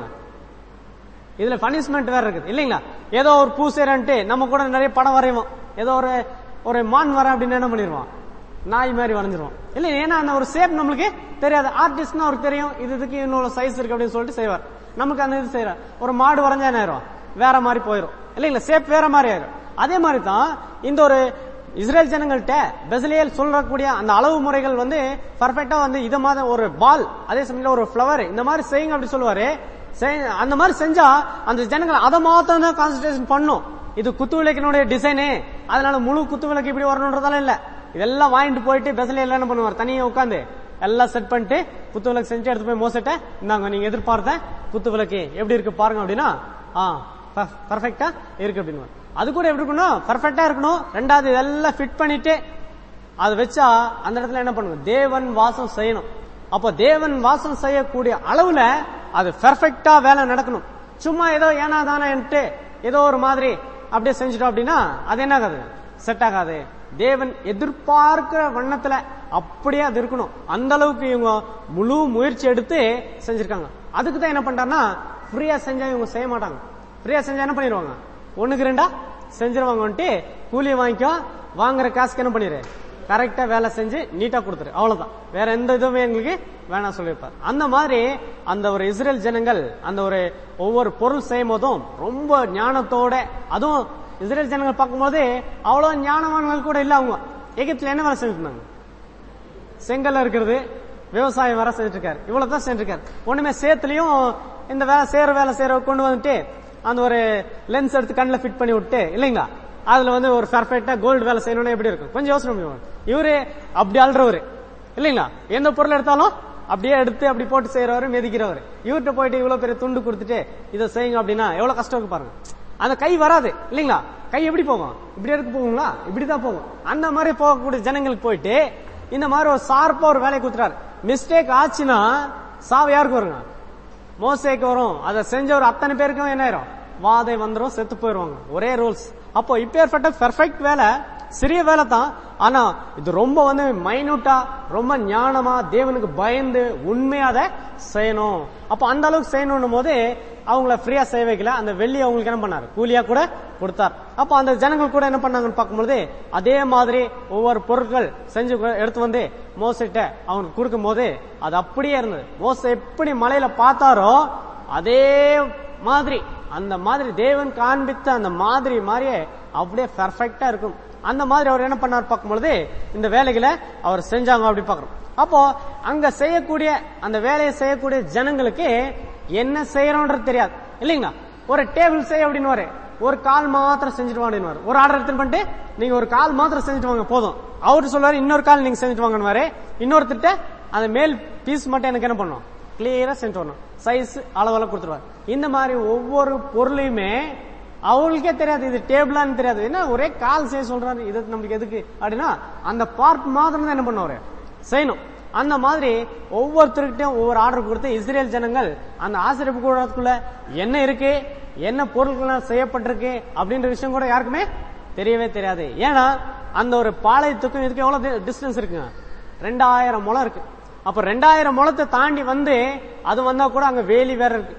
இதுல பனிஷ்மெண்ட் வேற இருக்குது இல்லைங்களா? ஏதோ ஒரு பூசேரன்ட்டு நம்ம கூட நிறைய படம் வரைவோம். ஏதோ ஒரு மான் வர அப்படின்னு என்ன பண்ணிடுவோம், நாய் மாதிரி வரைஞ்சிருவோம் இல்ல. ஏன்னா அந்த ஒரு ஷேப் நம்மளுக்கு தெரியாது. ஆர்டிஸ்ட்னா அவருக்கு தெரியும் இதுக்கு இன்னொரு சைஸ் இருக்கு அப்படின்னு சொல்லிட்டு செய்வார். நமக்கு அந்த இது செய்யற ஒரு மாடு வரைஞ்சா என்ன ஆயிரும், வேற மாதிரி போயிடும் இல்லைங்களா? ஷேப் வேற மாதிரி ஆயிரும். அதே மாதிரி தான் இந்த ஒரு இஸ்ரேல் ஜனங்கள்ட்ட பெசலியல் சொல்லக்கூடிய அந்த அளவு முறைகள் பர்ஃபெக்டா இத மாதிரி ஒரு பால், அதே சமயத்துல ஒரு பிளவர் இந்த மாதிரி செய்யுங்க அப்படி சொல்லுவாரு. அந்த மாதிரி செஞ்சா அந்த ஜனங்கள் அதை மாத்திரம் தான் கான்சன்ட்ரேஷன் பண்ணும். இது குத்து விளக்கினுடைய டிசைனு, அதனால முழு குத்து விளக்கு இப்படி வரணும்ன்றதால இல்ல. இதெல்லாம் வாங்கிட்டு போயிட்டு பெசலியல் என்ன பண்ணுவார், தனியா உட்காந்து எல்லாம் செட் பண்ணிட்டு குத்து விளக்கு செஞ்சு எடுத்து போய் மோசட்ட இந்தாங்க நீங்க எதிர்பார்த்த குத்து விளக்கு எப்படி இருக்கு பாருங்க அப்படின்னா பர்ஃபெக்டா இருக்கு அப்படின்னு. அது கூட எப்படி இருக்கணும், பர்ஃபெக்டா இருக்கணும். ரெண்டாவது இதெல்லாம் ஃபிட் பண்ணிட்டு அதை வச்சா அந்த இடத்துல என்ன பண்ணுங்க, தேவன் வாசம் செய்யணும். அப்ப தேவன் வாசம் செய்யக்கூடிய அளவுல அது பெர்ஃபெக்டா வேலை நடக்கணும். சும்மா ஏதோ ஏனா தானே ஏதோ ஒரு மாதிரி அப்படியே செஞ்சுட்டோம் அப்படின்னா அது என்ன ஆகாது, செட் ஆகாது. தேவன் எதிர்பார்க்கிற வண்ணத்துல அப்படியே அது இருக்கணும். அந்த அளவுக்கு இவங்க முழு முயற்சி எடுத்து செஞ்சிருக்காங்க. அதுக்கு தான் என்ன பண்றாங்கன்னா, ஃப்ரீயா செஞ்சா இவங்க செய்ய மாட்டாங்க. ஃப்ரீயா செஞ்சா என்ன பண்ணிடுவாங்க, ஒண்ணுக்கு ரெண்டா செஞ்சிருவாங்கன்ட்டு கூலியை வாங்கிக்கோ, வாங்குற காசுக்கு என்ன பண்ணிரு, கரெக்டா வேலை செஞ்சு நீட்டா கொடுத்துரு, அவ்வளவுதான். வேற எந்த இதுவுமே எங்களுக்கு வேணாம் சொல்லியிருப்பார். அந்த மாதிரி அந்த ஒரு இஸ்ரேல் ஜனங்கள் அந்த ஒரு ஒவ்வொரு பொருள் செய்யும் போதும் ரொம்ப ஞானத்தோட, அதுவும் இஸ்ரேல் ஜனங்கள் பார்க்கும்போது அவ்வளவு ஞானவான்கள் கூட இல்ல. அவங்க எகிப்துல என்ன வேலை செஞ்சுட்டு இருந்தாங்க, செங்கல்ல இருக்கிறது, விவசாயம் வேற செஞ்சுட்டு இருக்காரு, இவ்வளவுதான் செஞ்சிருக்காரு. ஒண்ணுமே சேத்துலயும் இந்த வேலை செய்யற கொண்டு வந்துட்டு அந்த ஒரு லென்ஸ் எடுத்து கண்ணில் ஃபிட் பண்ணி விட்டு இல்லைங்களா, அதுல ஒரு பெர்ஃபெக்டா கோல்டு வேலை செய்யணும்னா எப்படி இருக்கும், கொஞ்சம் யோசனை பண்ணுவாங்க. இவரு அப்படி ஆள்றவரு இல்லைங்களா, எந்த பொருள் எடுத்தாலும் அப்படியே எடுத்து அப்படி போட்டு செய்யறவரு, மெதிக்கிறவரு. இவர்கிட்ட போயிட்டு இவ்வளவு பெரிய துண்டு கொடுத்துட்டு இதை செய்யுங்க அப்படின்னா எவ்வளவு கஷ்டம் இருக்கு பாருங்க. அந்த கை வராது இல்லைங்களா, கை எப்படி போகும், இப்படி எடுக்க போகுங்களா, இப்படிதான் போகும். அந்த மாதிரி போகக்கூடிய ஜனங்களுக்கு போயிட்டு இந்த மாதிரி ஒரு சார்பா ஒரு வேலையை கொடுத்துறாரு. மிஸ்டேக் ஆச்சுன்னா சாவு யாருக்கு வருங்க, மோசேக்கு வரும். அதை செஞ்ச ஒரு அத்தனை பேருக்கும் என்ன ஆயிரும், வாதை வந்துடும், செத்து போயிருவாங்க. ஒரே ரூல்ஸ். அப்போ இப்பேற்பட்ட பெர்ஃபெக்ட் வேலை சிறிய வேலை தான், ஆனா இது ரொம்ப மைனூட்டா, ரொம்ப ஞானமா, தேவனுக்கு பயந்து உண்மையா அதை செய்யணும். அப்ப அந்த அளவுக்கு செய்யணும் போது அவங்கள ஃப்ரீயா செய்ய வைக்கல. அந்த வெள்ளி அவங்களுக்கு என்ன பண்ணாரு, கூலியா கூட கொடுத்தார். அப்ப அந்த ஜனங்கள் கூட என்ன பண்ணாங்கன்னு பார்க்கும்போது அதே மாதிரி ஒவ்வொரு பொருட்கள் செஞ்சு எடுத்து மோசிட்ட அவனுக்கு கொடுக்கும் போது அது அப்படியே இருந்தது. மோச எப்படி மலையில பார்த்தாரோ அதே மாதிரி, அந்த மாதிரி தேவன் காண்பித்த அந்த மாதிரி மாதிரியே அப்படியே பெர்ஃபெக்டா இருக்கும். அந்த மாதிரி அவர் என்ன பண்ணார் பார்க்கும்பொழுது இந்த வேலைகளை அவர் செஞ்சாங்க அப்படி பாக்குறோம். அப்போ அங்க செய்யக்கூடிய அந்த வேலையை செய்யக்கூடிய ஜனங்களுக்கு என்ன செய்யறோன்றது தெரியாது இல்லைங்களா. ஒரு டேபிள் செய்ய அப்படின்னு ஒரு கால் மாத்திரம் செஞ்சுட்டு வாங்க, ஒரு ஆர்டர் எடுத்து பண்ணிட்டு நீங்க ஒரு கால் மாத்திரம் செஞ்சுட்டு வாங்க போதும். அவரு சொல்லுவாரு இன்னொரு கால் நீங்க செஞ்சுட்டு வாங்க, இன்னொருத்திட்ட அந்த மேல் பீஸ் மட்டும் எனக்கு என்ன பண்ணும், கிளியரா செஞ்சு வரணும், சைஸ் அளவெல்லாம் கொடுத்துருவாரு. இந்த மாதிரி ஒவ்வொரு பொருளையுமே அவங்களுக்கே தெரியாது, இது டேபிளான்னு தெரியாது, என்ன ஒரே கால் செய்ய சொல்றாரு, இது நம்மளுக்கு எதுக்கு அப்படின்னா அந்த பார்ட் மாத்திரம் தான் என்ன பண்ணுவாரு செய்யணும். அந்த மாதிரி ஒவ்வொருத்தருக்கிட்டையும் ஒவ்வொரு ஆர்டர் கொடுத்து இஸ்ரேல் ஜனங்கள் அந்த ஆசிரியப்பு கூடத்துக்குள்ள என்ன இருக்கு, என்ன பொருட்கள் செய்யப்பட்டிருக்கு அப்படின்ற விஷயம் கூட யாருக்குமே தெரியவே தெரியாது. ஏன்னா அந்த ஒரு பாளையத்துக்கும் இதுக்கு எவ்வளவு டிஸ்டன்ஸ் இருக்குங்க, 2000 முழம் இருக்கு. அப்ப 2000 முழத்தை தாண்டி அது வந்தா கூட அங்க வேலி வேற இருக்கு,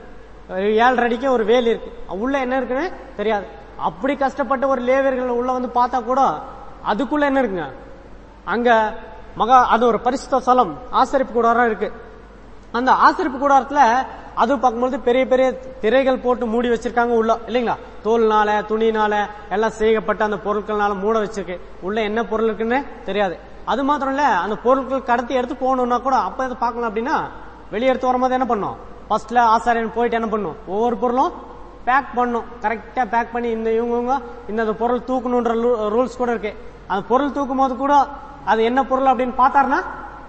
7 அடிக்கு ஒரு வேலி இருக்கு, உள்ள என்ன இருக்குன்னு தெரியாது. அப்படி கஷ்டப்பட்ட ஒரு லேவியர்கள் உள்ள பார்த்தா கூட அதுக்குள்ள என்ன இருக்குங்க, அங்க அது ஒரு பரிசுத்த ஸ்தலம், ஆசரிப்பு கூடாரம் இருக்கு. அந்த ஆசரிப்பு கூடாரத்துல அது பார்க்கும்போது பெரிய பெரிய திரைகள் போட்டு மூடி வச்சிருக்காங்க உள்ள இல்லைங்களா, தோல்னால துணினால எல்லாம் செய்யப்பட்ட அந்த பொருட்கள்னால மூட வச்சிருக்கு. உள்ள என்ன பொருள் இருக்குன்னு தெரியாது. அது மாத்திரம் இல்ல, அந்த பொருட்கள் கடத்தி எடுத்து போகணும்னா கூட அப்ப எது பார்க்கலாம் அப்படின்னா வெளியே எடுத்து வரும்போது என்ன பண்ணும், ஃபர்ஸ்ட்ல ஆசாரியன் போயிட்டு என்ன பண்ணும், ஒவ்வொரு பொருளும் பேக் பண்ணும், கரெக்டா பேக் பண்ணி இவங்க இந்த பொருள் தூக்கணும்ன்ற ரூல்ஸ் கூட இருக்கு. அந்த பொருள் தூக்கும் போது கூட அது என்ன பொருள் அப்படின்னு பார்த்தாருன்னா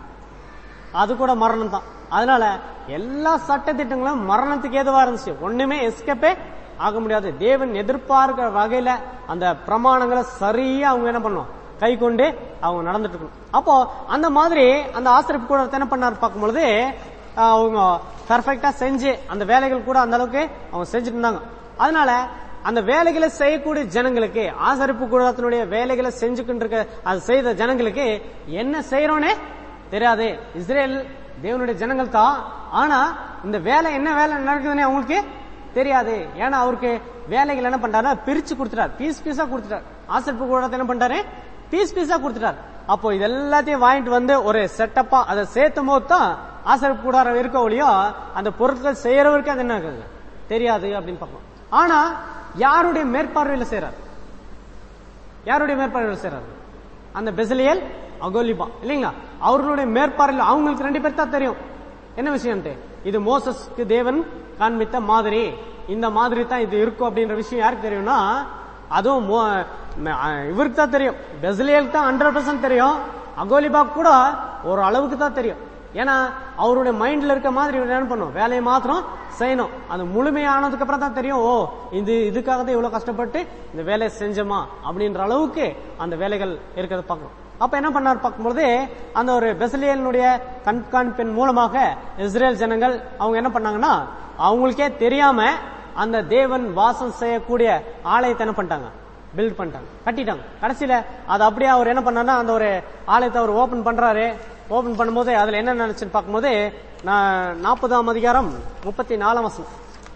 அது கூட மரணம் தான். அதனால எல்லா சட்ட திட்டங்களும் மரணத்துக்கு ஏதுவா இருந்துச்சு, ஒண்ணுமே எஸ்கேப்பே ஆக முடியாது. தேவன் எதிர்பார்க்கிற வகையில அந்த பிரமாணங்களை சரியா அவங்க என்ன பண்ணும், கை கொண்டு அவங்க நடந்துட்டு இருக்கணும். அப்போ அந்த மாதிரி அந்த ஆசிரியப்பு கூட என்ன பண்ணாரு பார்க்கும்பொழுது அவங்க பெர்ஃபெக்டா செஞ்சு அந்த வேலைகள் கூட அந்த அளவுக்கு அவங்க செஞ்சுட்டு இருந்தாங்க. அதனால அந்த வேலைகளை செய்யக்கூடிய ஜனங்களுக்கு, ஆசரிப்பு கூடாரத்தினுடைய வேலைகளை செஞ்சுக்கிட்டு இருக்க அது செய்த ஜனங்களுக்கு என்ன செய்யறோன்னே தெரியாது. இஸ்ரேல் தேவனுடைய ஜனங்கள் தான், ஆனா இந்த வேலை என்ன வேலை நடக்குதுன்னு அவங்களுக்கு தெரியாது. ஏன்னா அவருக்கு வேலைகள் என்ன பண்றாரு, பிரிச்சு கொடுத்துட்டார், பீஸ் பீஸா கொடுத்துட்டார். ஆசரிப்பு கூடாரத்தை என்ன பண்றாரு, பீஸ் பீஸா கொடுத்துட்டார். அப்போ இது எல்லாத்தையும் வாங்கிட்டு வந்து ஒரு செட்டப்பா அதை சேர்த்தும் போது தான் ஆசரிப்பு கூடாரம் இருக்க ஒழியோ அந்த பொருட்கள் செய்யறவருக்கு அது என்ன தெரியாது அப்படின்னு பார்க்கணும். ஆனா யாருடைய மேற்பார்வையில செய்யறாரு, யாருடைய மேற்பார்வையில செய்யறாரு, அந்த பெசலியேல் அகோலிபா இல்லைங்களா, அவர்களுடைய மேற்பார்வையில் அவங்களுக்கு 2 பேர் தான் தெரியும் என்ன விஷயம். இது மோசஸ்க்கு தேவன் காண்பித்த மாதிரி, இந்த மாதிரி தான் இது இருக்கும் அப்படின்ற விஷயம் யாருக்கு தெரியும்னா, அதுவும் இவருக்கு தான் தெரியும். பெசலியலுக்கு தான் 100% தெரியும். அகோலிபா கூட ஒரு அளவுக்கு தான் தெரியும். ஏன்னா அவருடைய மைண்ட்ல இருக்க மாதிரி என்ன பண்ணும், வேலையை மாத்திரம் செய்யணும். அது முழுமையானதுக்கு அப்புறம் தான் தெரியும், ஓ இதுக்காக தான் இவ்வளவு கஷ்டப்பட்டு இந்த வேலையை செஞ்சோமா அப்படின்ற அளவுக்கு அந்த வேலைகள் இருக்கிறத பார்க்கணும். அப்ப என்ன பண்ணார் பார்க்கும்போது, அந்த ஒரு பெசலியலுடைய கண்காணிப்பின் மூலமாக இஸ்ரேல் ஜனங்கள் அவங்க என்ன பண்ணாங்கன்னா, அவங்களுக்கே தெரியாம அந்த தேவன் வாசம் செய்யக்கூடிய ஆலயத்தை என்ன பண்ணிட்டாங்க, பில்ட் பண்ணிட்டாங்க, கட்டிட்டாங்க. கடைசியில அது அப்படியே அவர் என்ன பண்ணாருன்னா, அந்த ஒரு ஆலயத்தை அவர் ஓபன் பண்றாரு. ஓபன் பண்ணும்போது அதுல என்ன நினைச்சுன்னு பார்க்கும்போது, 40ஆம் அதிகாரம் 34ஆம் வசனம்.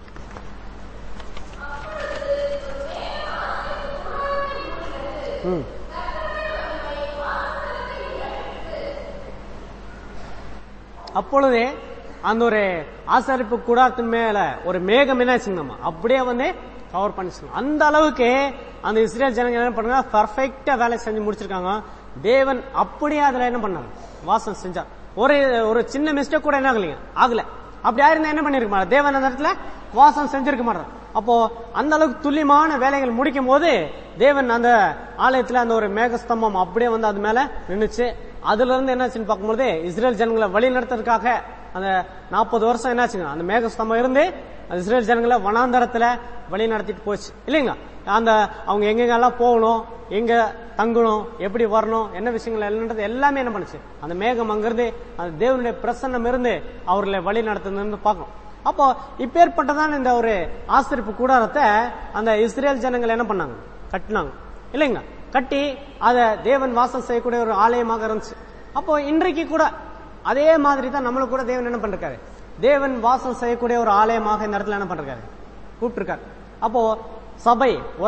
அப்பொழுதே அந்த ஒரு ஆசரிப்பு கூடாரத்தின் மேல ஒரு மேகம் என்ன வச்சுக்கணும், அப்படியே வந்து கவர் பண்ணிச்சுக்கணும். அந்த அளவுக்கு அந்த இஸ்ரேல் ஜனங்க என்ன பண்ணாங்க, பர்ஃபெக்டா வேலை செஞ்சு முடிச்சிருக்காங்க. தேவன் அப்படியே அதுல என்ன பண்ணாரு, வாசம் செஞ்சார். ஒரு சின்ன மிஸ்டேக் கூட என்ன ஆகல. அப்படி ஆயிருந்தா என்ன பண்ணிருக்க மாட்டார், தேவன் அந்த இடத்துல வாசம் செஞ்சிருக்க மாட்டார். அப்போ அந்த அளவுக்கு துல்லியமான வேலைகள் முடிக்கும் போது தேவன் அந்த ஆலயத்துல அந்த ஒரு மேகஸ்தம்பம் அப்படியே வந்து அது மேல நின்னுச்சு. அதுல இருந்து என்னாச்சுன்னு பார்க்கும்போது, இஸ்ரேல் ஜனங்களை வழி நடத்துறதுக்காக அந்த 40 வருஷம் என்னாச்சுங்க, அந்த மேகஸ்தம்பம் இருந்து இஸ்ரேல் ஜனங்களை வனாந்தரத்துல வழி நடத்திட்டு போச்சு இல்லைங்களா. அந்த அவங்க எங்கெங்கெல்லாம் போகணும், எங்க தங்கணும், எப்படி வரணும், என்ன விஷயங்கள் என்னன்றது எல்லாமே என்ன பண்ணுச்சு, அந்த மேகம் அங்கிருந்து அந்த தேவனுடைய பிரசன்னம் இருந்து அவர்களை வழி நடத்துன்னு பார்க்கணும். அப்போ இப்பேற்பட்டதான் இந்த ஒரு ஆசரிப்பு கூடாரத்தை அந்த இஸ்ரேல் ஜனங்கள் என்ன பண்ணாங்க, கட்டினாங்க இல்லைங்களா. கட்டி அத தேவன் வாசம் செய்யக்கூடிய ஒரு ஆலயமாக இருந்துச்சு. அப்போ இன்றைக்கு கூட அதே மாதிரி தான் நம்மளுக்கு கூட தேவன் என்ன பண்றாரு, தேவன் வாசம் செய்யக்கூடிய ஒரு ஆலயமாக இந்த இடத்துல என்ன பண்றாரு, கூப்பிட்டிருக்காரு. அப்போ சபை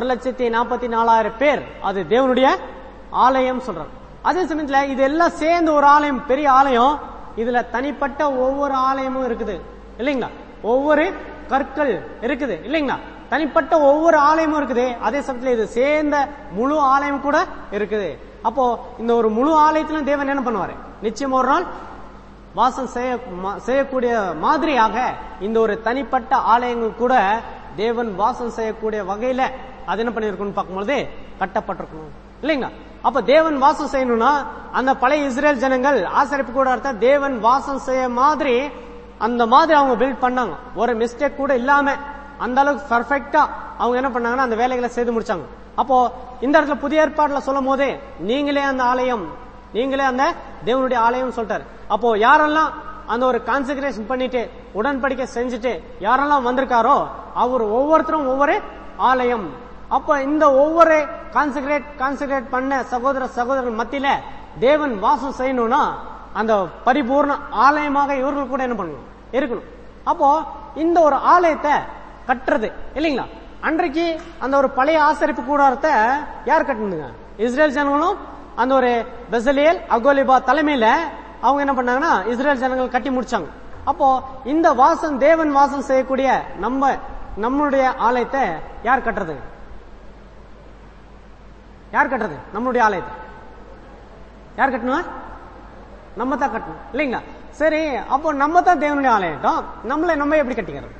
1,44,000 பேர் அது தேவனுடைய ஆலயம் சொல்றாரு. அதே சமயத்துல இது எல்லாம் சேர்ந்து ஒரு ஆலயம், பெரிய ஆலயம். இதுல தனிப்பட்ட ஒவ்வொரு ஆலயமும் இருக்குது இல்லைங்களா, ஒவ்வொரு கற்கள் இருக்குது இல்லைங்களா, தனிப்பட்ட ஒவ்வொரு ஆலயமும் இருக்குது. அதே சமயத்துல இது சேர்ந்த முழு ஆலயம் கூட இருக்குது. அப்போ இந்த ஒரு முழு ஆலயத்திலும் தேவன் என்ன பண்ணுவாரு, நிச்சயம் ஒரு நாள் வாசம் செய்யக்கூடிய மாதிரியாக இந்த ஒரு தனிப்பட்ட ஆலயங்கள் கூட தேவன் வாசம் செய்யக்கூடிய வகையில அது என்ன பண்ணிருக்கணும் பார்க்கும்போது கட்டப்பட்டிருக்கணும் இல்லைங்களா. அப்ப தேவன் வாசம் செய்யணும்னா அந்த பழைய இஸ்ரேல் ஜனங்கள் ஆசரிப்பு கூடாரத்தை தேவன் வாசம் செய்ய மாதிரி அந்த மாதிரி அவங்க பில்ட் பண்ணாங்க. ஒரு மிஸ்டேக் கூட இல்லாம அந்த அளவுக்கு பர்ஃபெக்டா அவங்க என்ன பண்ணாங்கன்னா அந்த வேலைகளை செய்து முடிச்சாங்க. அப்போ இந்த இடத்துல புதிய ஏற்பாடுல சொல்லும் போதே நீங்களே அந்த ஆலயம், நீங்களே அந்த தேவனுடைய ஆலயம் சொல்லிட்டாரு. அப்போ யாரெல்லாம் அந்த ஒரு கான்செக்ரேஷன் பண்ணிட்டு உடன்படிக்கை செஞ்சுட்டு யாரெல்லாம் வந்திருக்காரோ அவர் ஒவ்வொருத்தரும் ஒவ்வொரு ஆலயம். அப்ப இந்த ஒவ்வொரு கான்செக்ரேட் பண்ண சகோதரர்கள் மத்தியில தேவன் வாசம் செய்யணும்னா அந்த பரிபூர்ண ஆலயமாக இவர்கள் கூட என்ன பண்ணணும், இருக்கணும். அப்போ இந்த ஒரு ஆலயத்தை கட்டுறது இல்லைங்களா, அன்றைக்கு அந்த ஒரு பழைய ஆசரிப்பு கூடாரத்தை யார் கட்டணுங்க, இஸ்ரேல் ஜனங்களும் அந்த ஒரு பெசலியேல் அகோலிபா தலைமையில அவங்க என்ன பண்ணாங்கன்னா இஸ்ரேல் ஜனங்கள் கட்டி முடிச்சாங்க. அப்போ இந்த வாசம் தேவன் வாசம் செய்யக்கூடிய நம்மளுடைய ஆலயத்தை யார் கட்டுறது, யார் கட்டுறது, நம்மளுடைய ஆலயத்தை யார் கட்டணும், நம்ம தான் கட்டணும் இல்லைங்களா. சரி, அப்போ நம்ம தான் தேவனுடைய ஆலயம், நம்ம எப்படி கட்டிக்கிறது,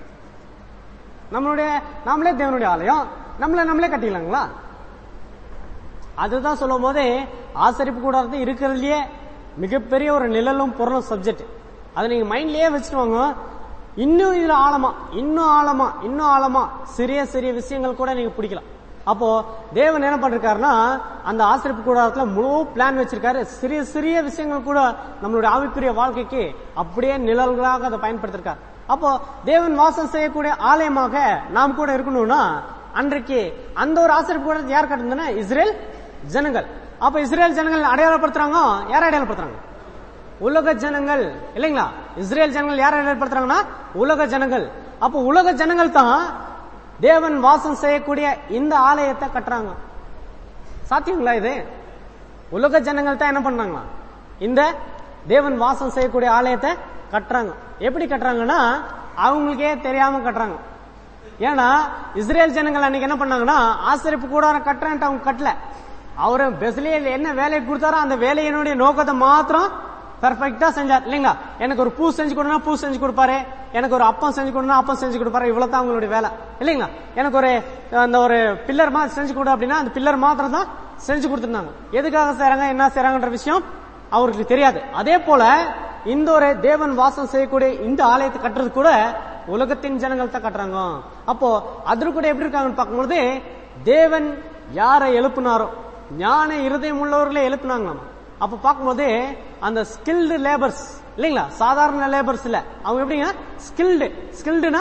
நாமளே தேவனுடைய ஆலயம் நம்மளே கட்டிக்கலாங்களா. அதுதான் சொல்லும் போதே ஆசரிப்பு கூடாரத்தை இருக்கிறதுலயே மிகப்பெரிய ஒரு நிழலும் பொருளும் சப்ஜெக்ட். அதை நீங்க மைண்ட்லயே வச்சுட்டு வாங்க. இன்னும் இதுல இன்னும் ஆழமா சிறிய விஷயங்கள் கூட நீங்க பிடிக்கலாம். அப்போ தேவன் என்ன பண்ணிருக்காருன்னா அந்த ஆசரிப்பு கூடாரத்துல முழு பிளான் வச்சிருக்காரு. சிறிய விஷயங்கள் கூட நம்மளுடைய ஆவிக்குரிய வாழ்க்கைக்கு அப்படியே நிழல்களாக அதை பயன்படுத்திருக்காரு. அப்போ தேவன் வாசம் செய்யக்கூடிய ஆலயமாக நாம் கூட இருக்கணும்னா அன்றைக்கு அந்த ஒரு ஆசரிப்பு கூடாரத்தை யார் கட்டினா? இஸ்ரேல் ஜனங்கள். அப்ப இஸ்ரேல் ஜனங்கள் அடையாளப்படுத்துறாங்க. யார் அடையாளப்படுத்துறாங்க? உலக ஜனங்கள் இல்லைங்களா? இஸ்ரேல் ஜனங்கள் யார் அடையாளப்படுத்துறாங்கன்னா உலக ஜனங்கள். அப்ப உலக ஜனங்கள் தான் தேவன் வாசம் செய்யக்கூடிய இந்த ஆலயத்தை கட்டுறாங்க. சாத்தியங்களா இது? உலக ஜனங்கள் தான் என்ன பண்றாங்களா? இந்த தேவன் வாசம் செய்யக்கூடிய ஆலயத்தை கட்டுறாங்க. எப்படி கட்டுறாங்கன்னா அவங்களுக்கே தெரியாம கட்டுறாங்க. ஏன்னா இஸ்ரேல் ஜனங்கள் அன்னைக்கு என்ன பண்ணாங்கன்னா ஆசரிப்பு கூடாரம் கட்டுறேன்ட்டு அவங்க கட்டல. அவரு பெஸ்லேயர் என்ன வேலையை கொடுத்தாரோ அந்த வேலையினுடைய நோக்கத்தை மாத்திரம் பெர்ஃபெக்டா செஞ்சார் இல்லைங்களா? எனக்கு ஒரு பூ செஞ்சு கொடுனா பூ செஞ்சு கொடுப்பாரு, எனக்கு ஒரு அப்பம் செஞ்சு கொடுனா அப்பம் செஞ்சு கொடுப்பாரு. இவ்வளவுதான் அவங்களுடைய வேலை இல்லைங்களா? எனக்கு ஒரு அந்த ஒரு பில்லர் மாதிரி செஞ்சு கொடு அப்படின்னா அந்த பில்லர் மாத்திரம் தான் செஞ்சு கொடுத்துருந்தாங்க. எதுக்காக செய்றாங்க என்ன செய்றாங்கன்ற விஷயம் அவருக்கு தெரியாது. அதே போல இந்த ஒரு தேவன் வாசம் செய்யக்கூடிய இந்த ஆலயத்தை கட்டுறது கூட உலகத்தின் ஜனங்கள் தான் கட்டுறாங்க. அப்போ அது கூட எப்படி இருக்காங்கன்னு பார்க்கும்போது தேவன் யாரை எழுப்புனாரோ ஞான இருதயம் உள்ளவர்களை எழுப்புனாங்களாம். அப்ப பார்க்கும்போது அந்த ஸ்கில்டு லேபர்ஸ் இல்லைங்களா? சாதாரண லேபர்ஸ் இல்ல, அவங்க எப்படிங்க ஸ்கில்டுனா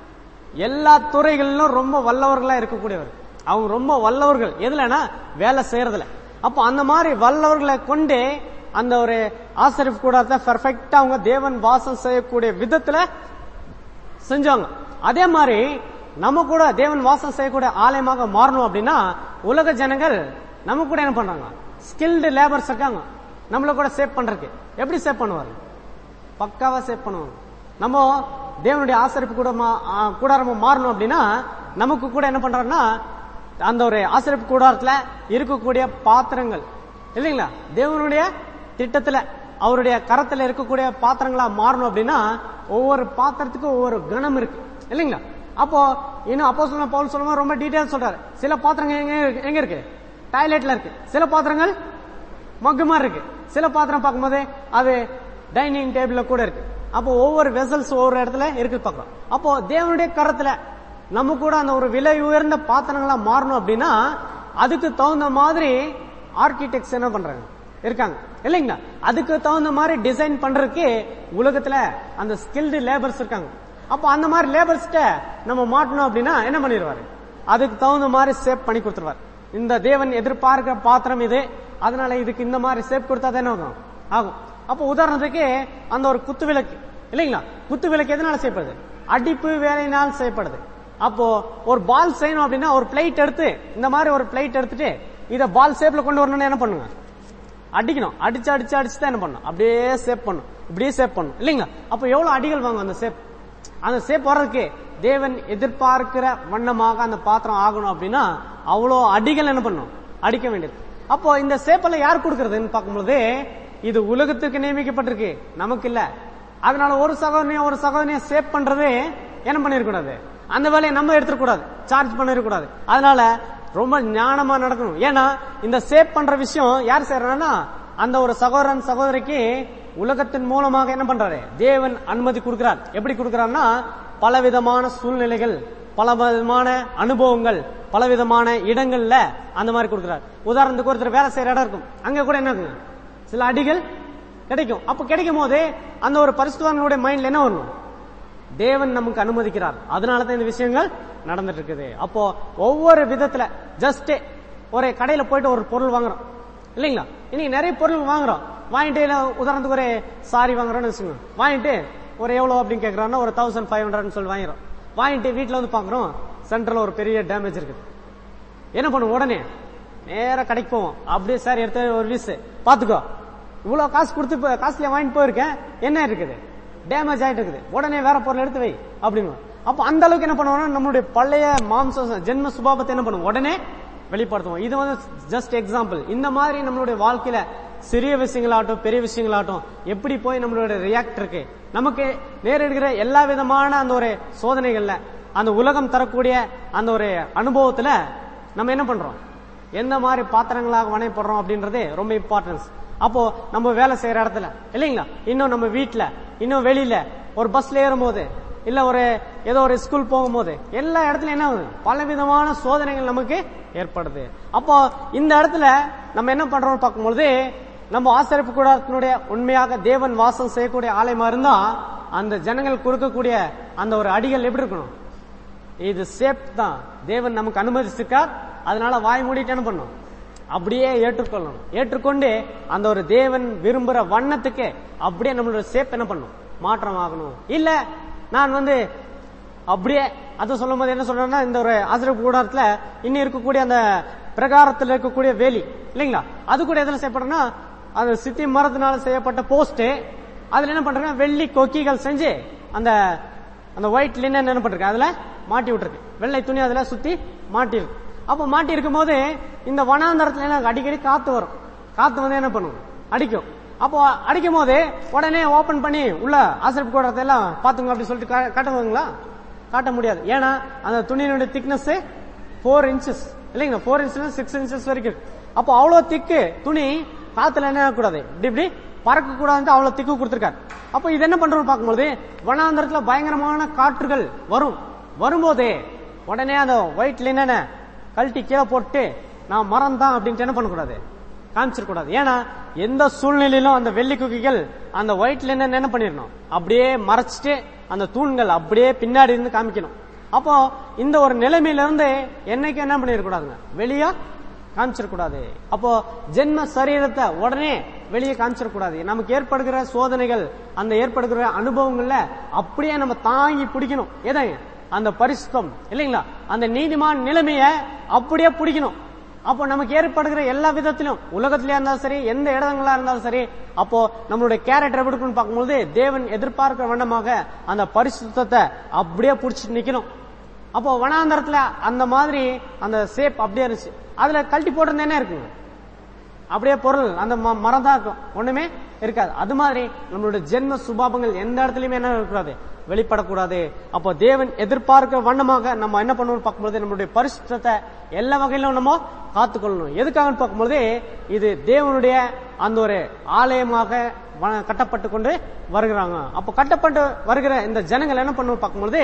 எல்லா துறைகளிலும் ரொம்ப வல்லவர்களா இருக்கக்கூடியவர். அவங்க ரொம்ப வல்லவர்கள் எதுலனா வேலை செய்யறதுல. அப்போ அந்த மாதிரி வல்லவர்களை கொண்டு அந்த ஒரு ஆசரிப்பு கூடாரத்தை பெர்ஃபெக்டா அவங்க தேவன் வாசம் செய்யக்கூடிய விதத்துல செஞ்சாங்க. அதே மாதிரி நம்ம கூட தேவன் வாசம் செய்யக்கூடிய ஆலயமாக மாறணும் அப்படின்னா உலக ஜனங்கள் நம்ம கூட என்ன பண்றாங்க? ஸ்கில்டு லேபர்ஸ் இருக்காங்க நம்மள கூட சேவ் பண்றதுக்கு. எப்படி சேவ் பண்ணுவாரு? பக்காவா சேவ் பண்ணுவாங்க. நம்ம தேவனுடைய ஆசரிப்பு கூடாரமா மாறணும் அப்படின்னா நமக்கு கூட என்ன பண்றாருன்னா அந்த ஒரு ஆசரிப்பு கூடாரத்துல இருக்கக்கூடிய பாத்திரங்கள் இல்லைங்களா? தேவனுடைய திட்டத்துல அவருடைய கரத்துல இருக்கக்கூடிய பாத்திரங்களா மாறணும் அப்படின்னா ஒவ்வொரு பாத்திரத்துக்கும் ஒவ்வொரு கணம் இருக்கு இல்லைங்களா? அப்போ இன்னும் அப்போஸ்தலன் பவுல் சொல்லும்போது ரொம்ப டீடைல் சொல்றாரு. சில பாத்திரங்கள் எங்க இருக்கு? டாய்லெட்ல இருக்கு. சில பாத்திரங்கள் மக்கு மாதிரி இருக்கு. சில பாத்திரம் பார்க்கும்போது அது டைனிங் டேபிள்ல கூட இருக்கு. அப்போ ஒவ்வொரு வெசல்ஸ் ஒவ்வொரு இடத்துல இருக்கு பார்க்கலாம். அப்போ தேவனுடைய கரத்துல நம்ம கூட அந்த ஒரு விலை உயர்ந்த பாத்திரங்களா மாறணும் அப்படின்னா அதுக்கு தகுந்த மாதிரி ஆர்கிடெக்ட்ஸ் என்ன பண்றாங்க இருக்காங்க இல்லைங்களா? அதுக்கு தகுந்த மாதிரி டிசைன் பண்றதுக்கு உலகத்துல அந்த ஸ்கில்டு லேபர்ஸ் இருக்காங்க. அப்போ அந்த மாதிரி லேபர்ஸ்ட நம்ம மாட்டணும் அப்படின்னா என்ன பண்ணிடுவாரு? அதுக்கு தகுந்த மாதிரி சேப் பண்ணி கொடுத்துருவாரு. இந்த தேவன் எதிர்பார்க்கிற பாத்திரம் இது, அதனால இதுக்கு இந்த மாதிரி சேப் கொடுத்தா தானே ஆகும். அப்போ உதாரணத்துக்கு அந்த ஒரு குத்து விளக்கு இல்லைங்களா? குத்து விளக்கு எதனால செய்யப்படுது? அடிப்பு வேலையினால் செய்யப்படுது. அப்போ ஒரு பால் செய்யணும் அப்படின்னா ஒரு பிளேட் எடுத்து இந்த மாதிரி ஒரு பிளேட் எடுத்துட்டு இதை பால் ஷேப்ல கொண்டு வரணும்னு என்ன பண்ணுங்க? அடிக்கணும். அடிச்சு அடிச்சு அடிச்சு தான் என்ன பண்ணும்? அப்படியே சேப் பண்ணும், இப்படியே சேப் பண்ணும் இல்லைங்களா? அப்போ எவ்வளவு அடிகள் வாங்க அந்த சேப்? அந்த சேப் வர்றதுக்கு தேவன் எதிர்பார்க்கிற வண்ணமாக அந்த பாத்திரம் ஆகணும் அப்படின்னா அவ்வளோ அடிகள் என்ன பண்ணும்? அடிக்க வேண்டியது. அப்போ இந்த சேப்பெல்லாம் யார் கொடுக்கறதுன்னு பார்க்கும்போது இது உலகத்துக்கு நியமிக்கப்பட்டிருக்கு, நமக்கு இல்ல. அதனால ஒரு சகோதரனையும் சேப் பண்றது என்ன பண்ணிருக்கூடாது? அந்த வேலையை நம்ம எடுத்துக்கூடாது, சார்ஜ் பண்ணிருக்கூடாது. அதனால ரொம்ப ஞானமா நடக்கணும். ஏன்னா இந்த சேப் பண்ற விஷயம் யார் செய்யறாங்கன்னா அந்த ஒரு சகோதரன் சகோதரிக்கு உலகத்தின் மூலமாக என்ன பண்றாரு? தேவன் அனுமதி கொடுக்கிறார். எப்படி கொடுக்கிறார்னா பலவிதமான சூழ்நிலைகள், பலவிதமான அனுபவங்கள், பலவிதமான இடங்கள்ல அந்த மாதிரி கொடுக்கிறார். உதாரணத்துக்கு ஒருத்தர் வேலை செய்யற இடம் இருக்கும், அங்க கூட என்ன இருக்குங்க? சில அடிகள் கிடைக்கும். அப்ப கிடைக்கும் போது அந்த ஒரு பரிசுத்தவான்களுடைய மைண்ட்ல என்ன வரணும்? தேவன் நமக்கு அனுமதிக்கிறார், அதனாலதான் இந்த விஷயங்கள் நடந்துட்டு இருக்குது. அப்போ ஒவ்வொரு விதத்துல ஜஸ்ட் ஒரு கடையில போயிட்டு ஒரு பொருள் வாங்குறோம் இல்லைங்களா? இன்னைக்கு நிறைய பொருள் வாங்குறோம். வாங்கிட்டு உதாரணத்துக்கு ஒரு சாரி வாங்குறோம்னு வச்சுக்கோங்க. வாங்கிட்டு ஒரு எவ்வளவு அப்படின்னு கேட்கறாங்கன்னா ஒரு 1500 சொல்லி வாங்கிறோம். வாங்கிட்டு வீட்டுல வந்து பாக்குறோம் சென்டர்ல ஒரு பெரிய டேமேஜ் இருக்குது. என்ன பண்ணுவோம்? உடனே நேர கடைக்கு போவோம். அப்படியே சார் எடுத்து ஒரு வீசு பாத்துக்கோ, இவ்வளவு காசு கொடுத்து காசுல வாங்கிட்டு போயிருக்கேன், என்ன இருக்குது? டேமேஜ் ஆயிட்டு இருக்குது, உடனே வேற பொருள் எடுத்து வை அப்படின்னு. அப்ப அந்த அளவுக்கு என்ன பண்ணுவோம்னா நம்மளுடைய பழைய மாம்ச ஜென்ம சுபாவத்தை என்ன பண்ணுவோம்? உடனே வெளிப்படுத்துவோம். இது வந்து ஜஸ்ட் எக்ஸாம்பிள். இந்த மாதிரி நம்மளுடைய வாழ்க்கையில சிறிய விஷயங்களாகட்டும் பெரிய விஷயங்களாகட்டும் எப்படி போய் நம்மளுடைய ரியாக்ட் இருக்கு, நமக்கு நேரிடுகிற எல்லா விதமான அந்த ஒரு சோதனைகள்ல அந்த உலகம் தரக்கூடிய அந்த ஒரு அனுபவத்துல நம்ம என்ன பண்றோம்? எந்த மாதிரி பாத்திரங்களாக வணைப்படுறோம் அப்படின்றது ரொம்ப இம்பார்ட்டன்ஸ். அப்போ நம்ம வேலை செய்யற இடத்துல இல்லைங்களா, இன்னும் நம்ம வீட்டுல, இன்னும் வெளியில, ஒரு பஸ்ல ஏறும் போது, இல்ல ஒரு ஏதோ ஒரு ஸ்கூல் போகும்போது, எல்லா இடத்துலயும் என்ன ஆகுது? பல விதமான சோதனைகள் நமக்கு ஏற்படுது. அப்போ இந்த இடத்துல நம்ம என்ன பண்றோம்னு பார்க்கும்போது நம்ம ஆசரிப்பு கூடாரத்தினுடைய உண்மையாக தேவன் வாசம் செய்யக்கூடிய ஆலயமா இருந்தா அந்த ஜனங்கள் கொடுக்கக்கூடிய அந்த ஒரு அடிகள் எப்படி இருக்கணும்? இது சேப் தான், தேவன் நமக்கு அனுமதிச்சிருக்கார், அதனால வாய் மூடிட்டு என்ன பண்ணும், அப்படியே ஏற்றுக்கொள்ளணும். ஏற்றுக்கொண்டு அந்த ஒரு தேவன் விரும்புற வண்ணத்துக்கு அப்படியே நம்மளோட சேப் என்ன பண்ணும், மாற்றம் ஆகணும். இல்ல நான் அப்படியே அதை சொல்லும் போது என்ன சொல்றேன்னா, இந்த ஒரு ஆசிரியர் கூடாரத்துல இன்னும் இருக்கக்கூடிய அந்த பிரகாரத்தில் இருக்கக்கூடிய வேலி இல்லைங்களா, அது கூட எதுல செய்யப்படுறா, அந்த சித்தி மரத்தினால செய்யப்பட்ட போஸ்ட், அதுல என்ன பண்றாங்க, வெள்ளி கொக்கிகள் செஞ்சு அந்த அந்த ஒயிட் லினன் என்ன பண்றது, அதுல மாட்டி விட்டுருக்கு, வெள்ளை துணி அதுல சுத்தி மாட்டிருக்கு. அப்ப மாட்டி இருக்கும் போது இந்த வனாந்தரத்துல அடிக்கடி காத்து வரும், காத்து என்ன பண்ணும், அடிக்கும். அப்போ அடிக்கும் போது உடனே ஓபன் பண்ணி உள்ள ஆசிரியர் கூடத்தை எல்லாம் பாத்துங்க அப்படின்னு சொல்லிட்டு காட்டுவாங்களா, காட்ட முடியாது. ஏன்னா அந்த துணியினுடைய திக்னஸ் 4 inches இல்லைங்களா, 4 inches 6 inches வரைக்கும் இருக்கு. அப்போ அவ்வளவு திக்கு துணி காத்துல என்ன கூடாது, இப்படி பறக்க கூடாது, அவ்வளவு திக்கு கொடுத்திருக்காரு. அப்போ இது என்ன பண்றோம் பார்க்கும்போது, வனாந்தரத்துல பயங்கரமான காற்றுகள் வரும். வரும்போதே உடனே அந்த ஒயிட் லினன கழட்டி கீழே போட்டு நான் மரம் தான் அப்படின்ட்டு என்ன பண்ணக்கூடாது, காமிச்சிடக்கூடாது. ஏன்னா எந்த சூழ்நிலையிலும் அந்த வெள்ளி குக்கிகள் அந்த ஒயிட் லினன் என்ன பண்ணிடணும், அப்படியே மறைச்சிட்டு அந்த தூண்கள் அப்படியே பின்னாடி இருந்து காமிக்கணும். அப்போ இந்த ஒரு நிலைமையில இருந்து என்னைக்கு என்ன பண்ணிடக்கூடாதுங்க, வெளியே காமிச்சிடக்கூடாது. அப்போ ஜென்ம சரீரத்தை உடனே வெளியே காமிச்சிடக்கூடாது. நமக்கு ஏற்படுகிற சோதனைகள், அந்த ஏற்படுகிற அனுபவங்கள்ல அப்படியே நம்ம தாங்கி பிடிக்கணும். எதை, அந்த பரிசுத்தம் இல்லைங்களா, அந்த நீதிமான் நிலைமைய அப்படியே பிடிக்கணும். அப்போ நமக்கு ஏற்படுகிற எல்லா விதத்திலும், உலகத்திலே இருந்தாலும் சரி, எந்த இடங்களா இருந்தாலும் சரி, அப்போ நம்மளுடைய கேரக்டர் எப்படி இருக்குன்னு பார்க்கும்போது தேவன் எதிர்பார்க்கிற வண்ணமாக அந்த பரிசுத்தத்தை அப்படியே பிடிச்சிட்டு நிக்கணும். அப்போ வனாந்தரத்துல அந்த மாதிரி அந்த சேப் அப்படியே இருந்துச்சு, அதுல கழட்டி போட்டிருந்தா என்ன இருக்குங்க, அப்படியே பொருள் அந்த மரம் தான் இருக்கும், ஒண்ணுமே இருக்காது. அது மாதிரி நம்மளுடைய ஜென்ம சுபாவங்கள் எந்த இடத்துலயுமே என்ன இருக்கக்கூடாது, வெளிப்படக்கூடாது. அப்போ தேவன் எதிர்பார்க்க வண்ணமாக நம்ம என்ன பண்ணுவோம் பார்க்கும்போது, நம்மளுடைய பரிசுத்தத்தை எல்லா வகையிலும் நம்ம காத்துக்கொள்ளணும். எதுக்காக பார்க்கும்போது, இது தேவனுடைய அந்த ஒரு ஆலயமாக கட்டப்பட்டு கொண்டு வருகிறாங்க. அப்போ கட்டப்பட்டு வருகிற இந்த ஜனங்கள் என்ன பண்ணுவோம் பார்க்கும்போது,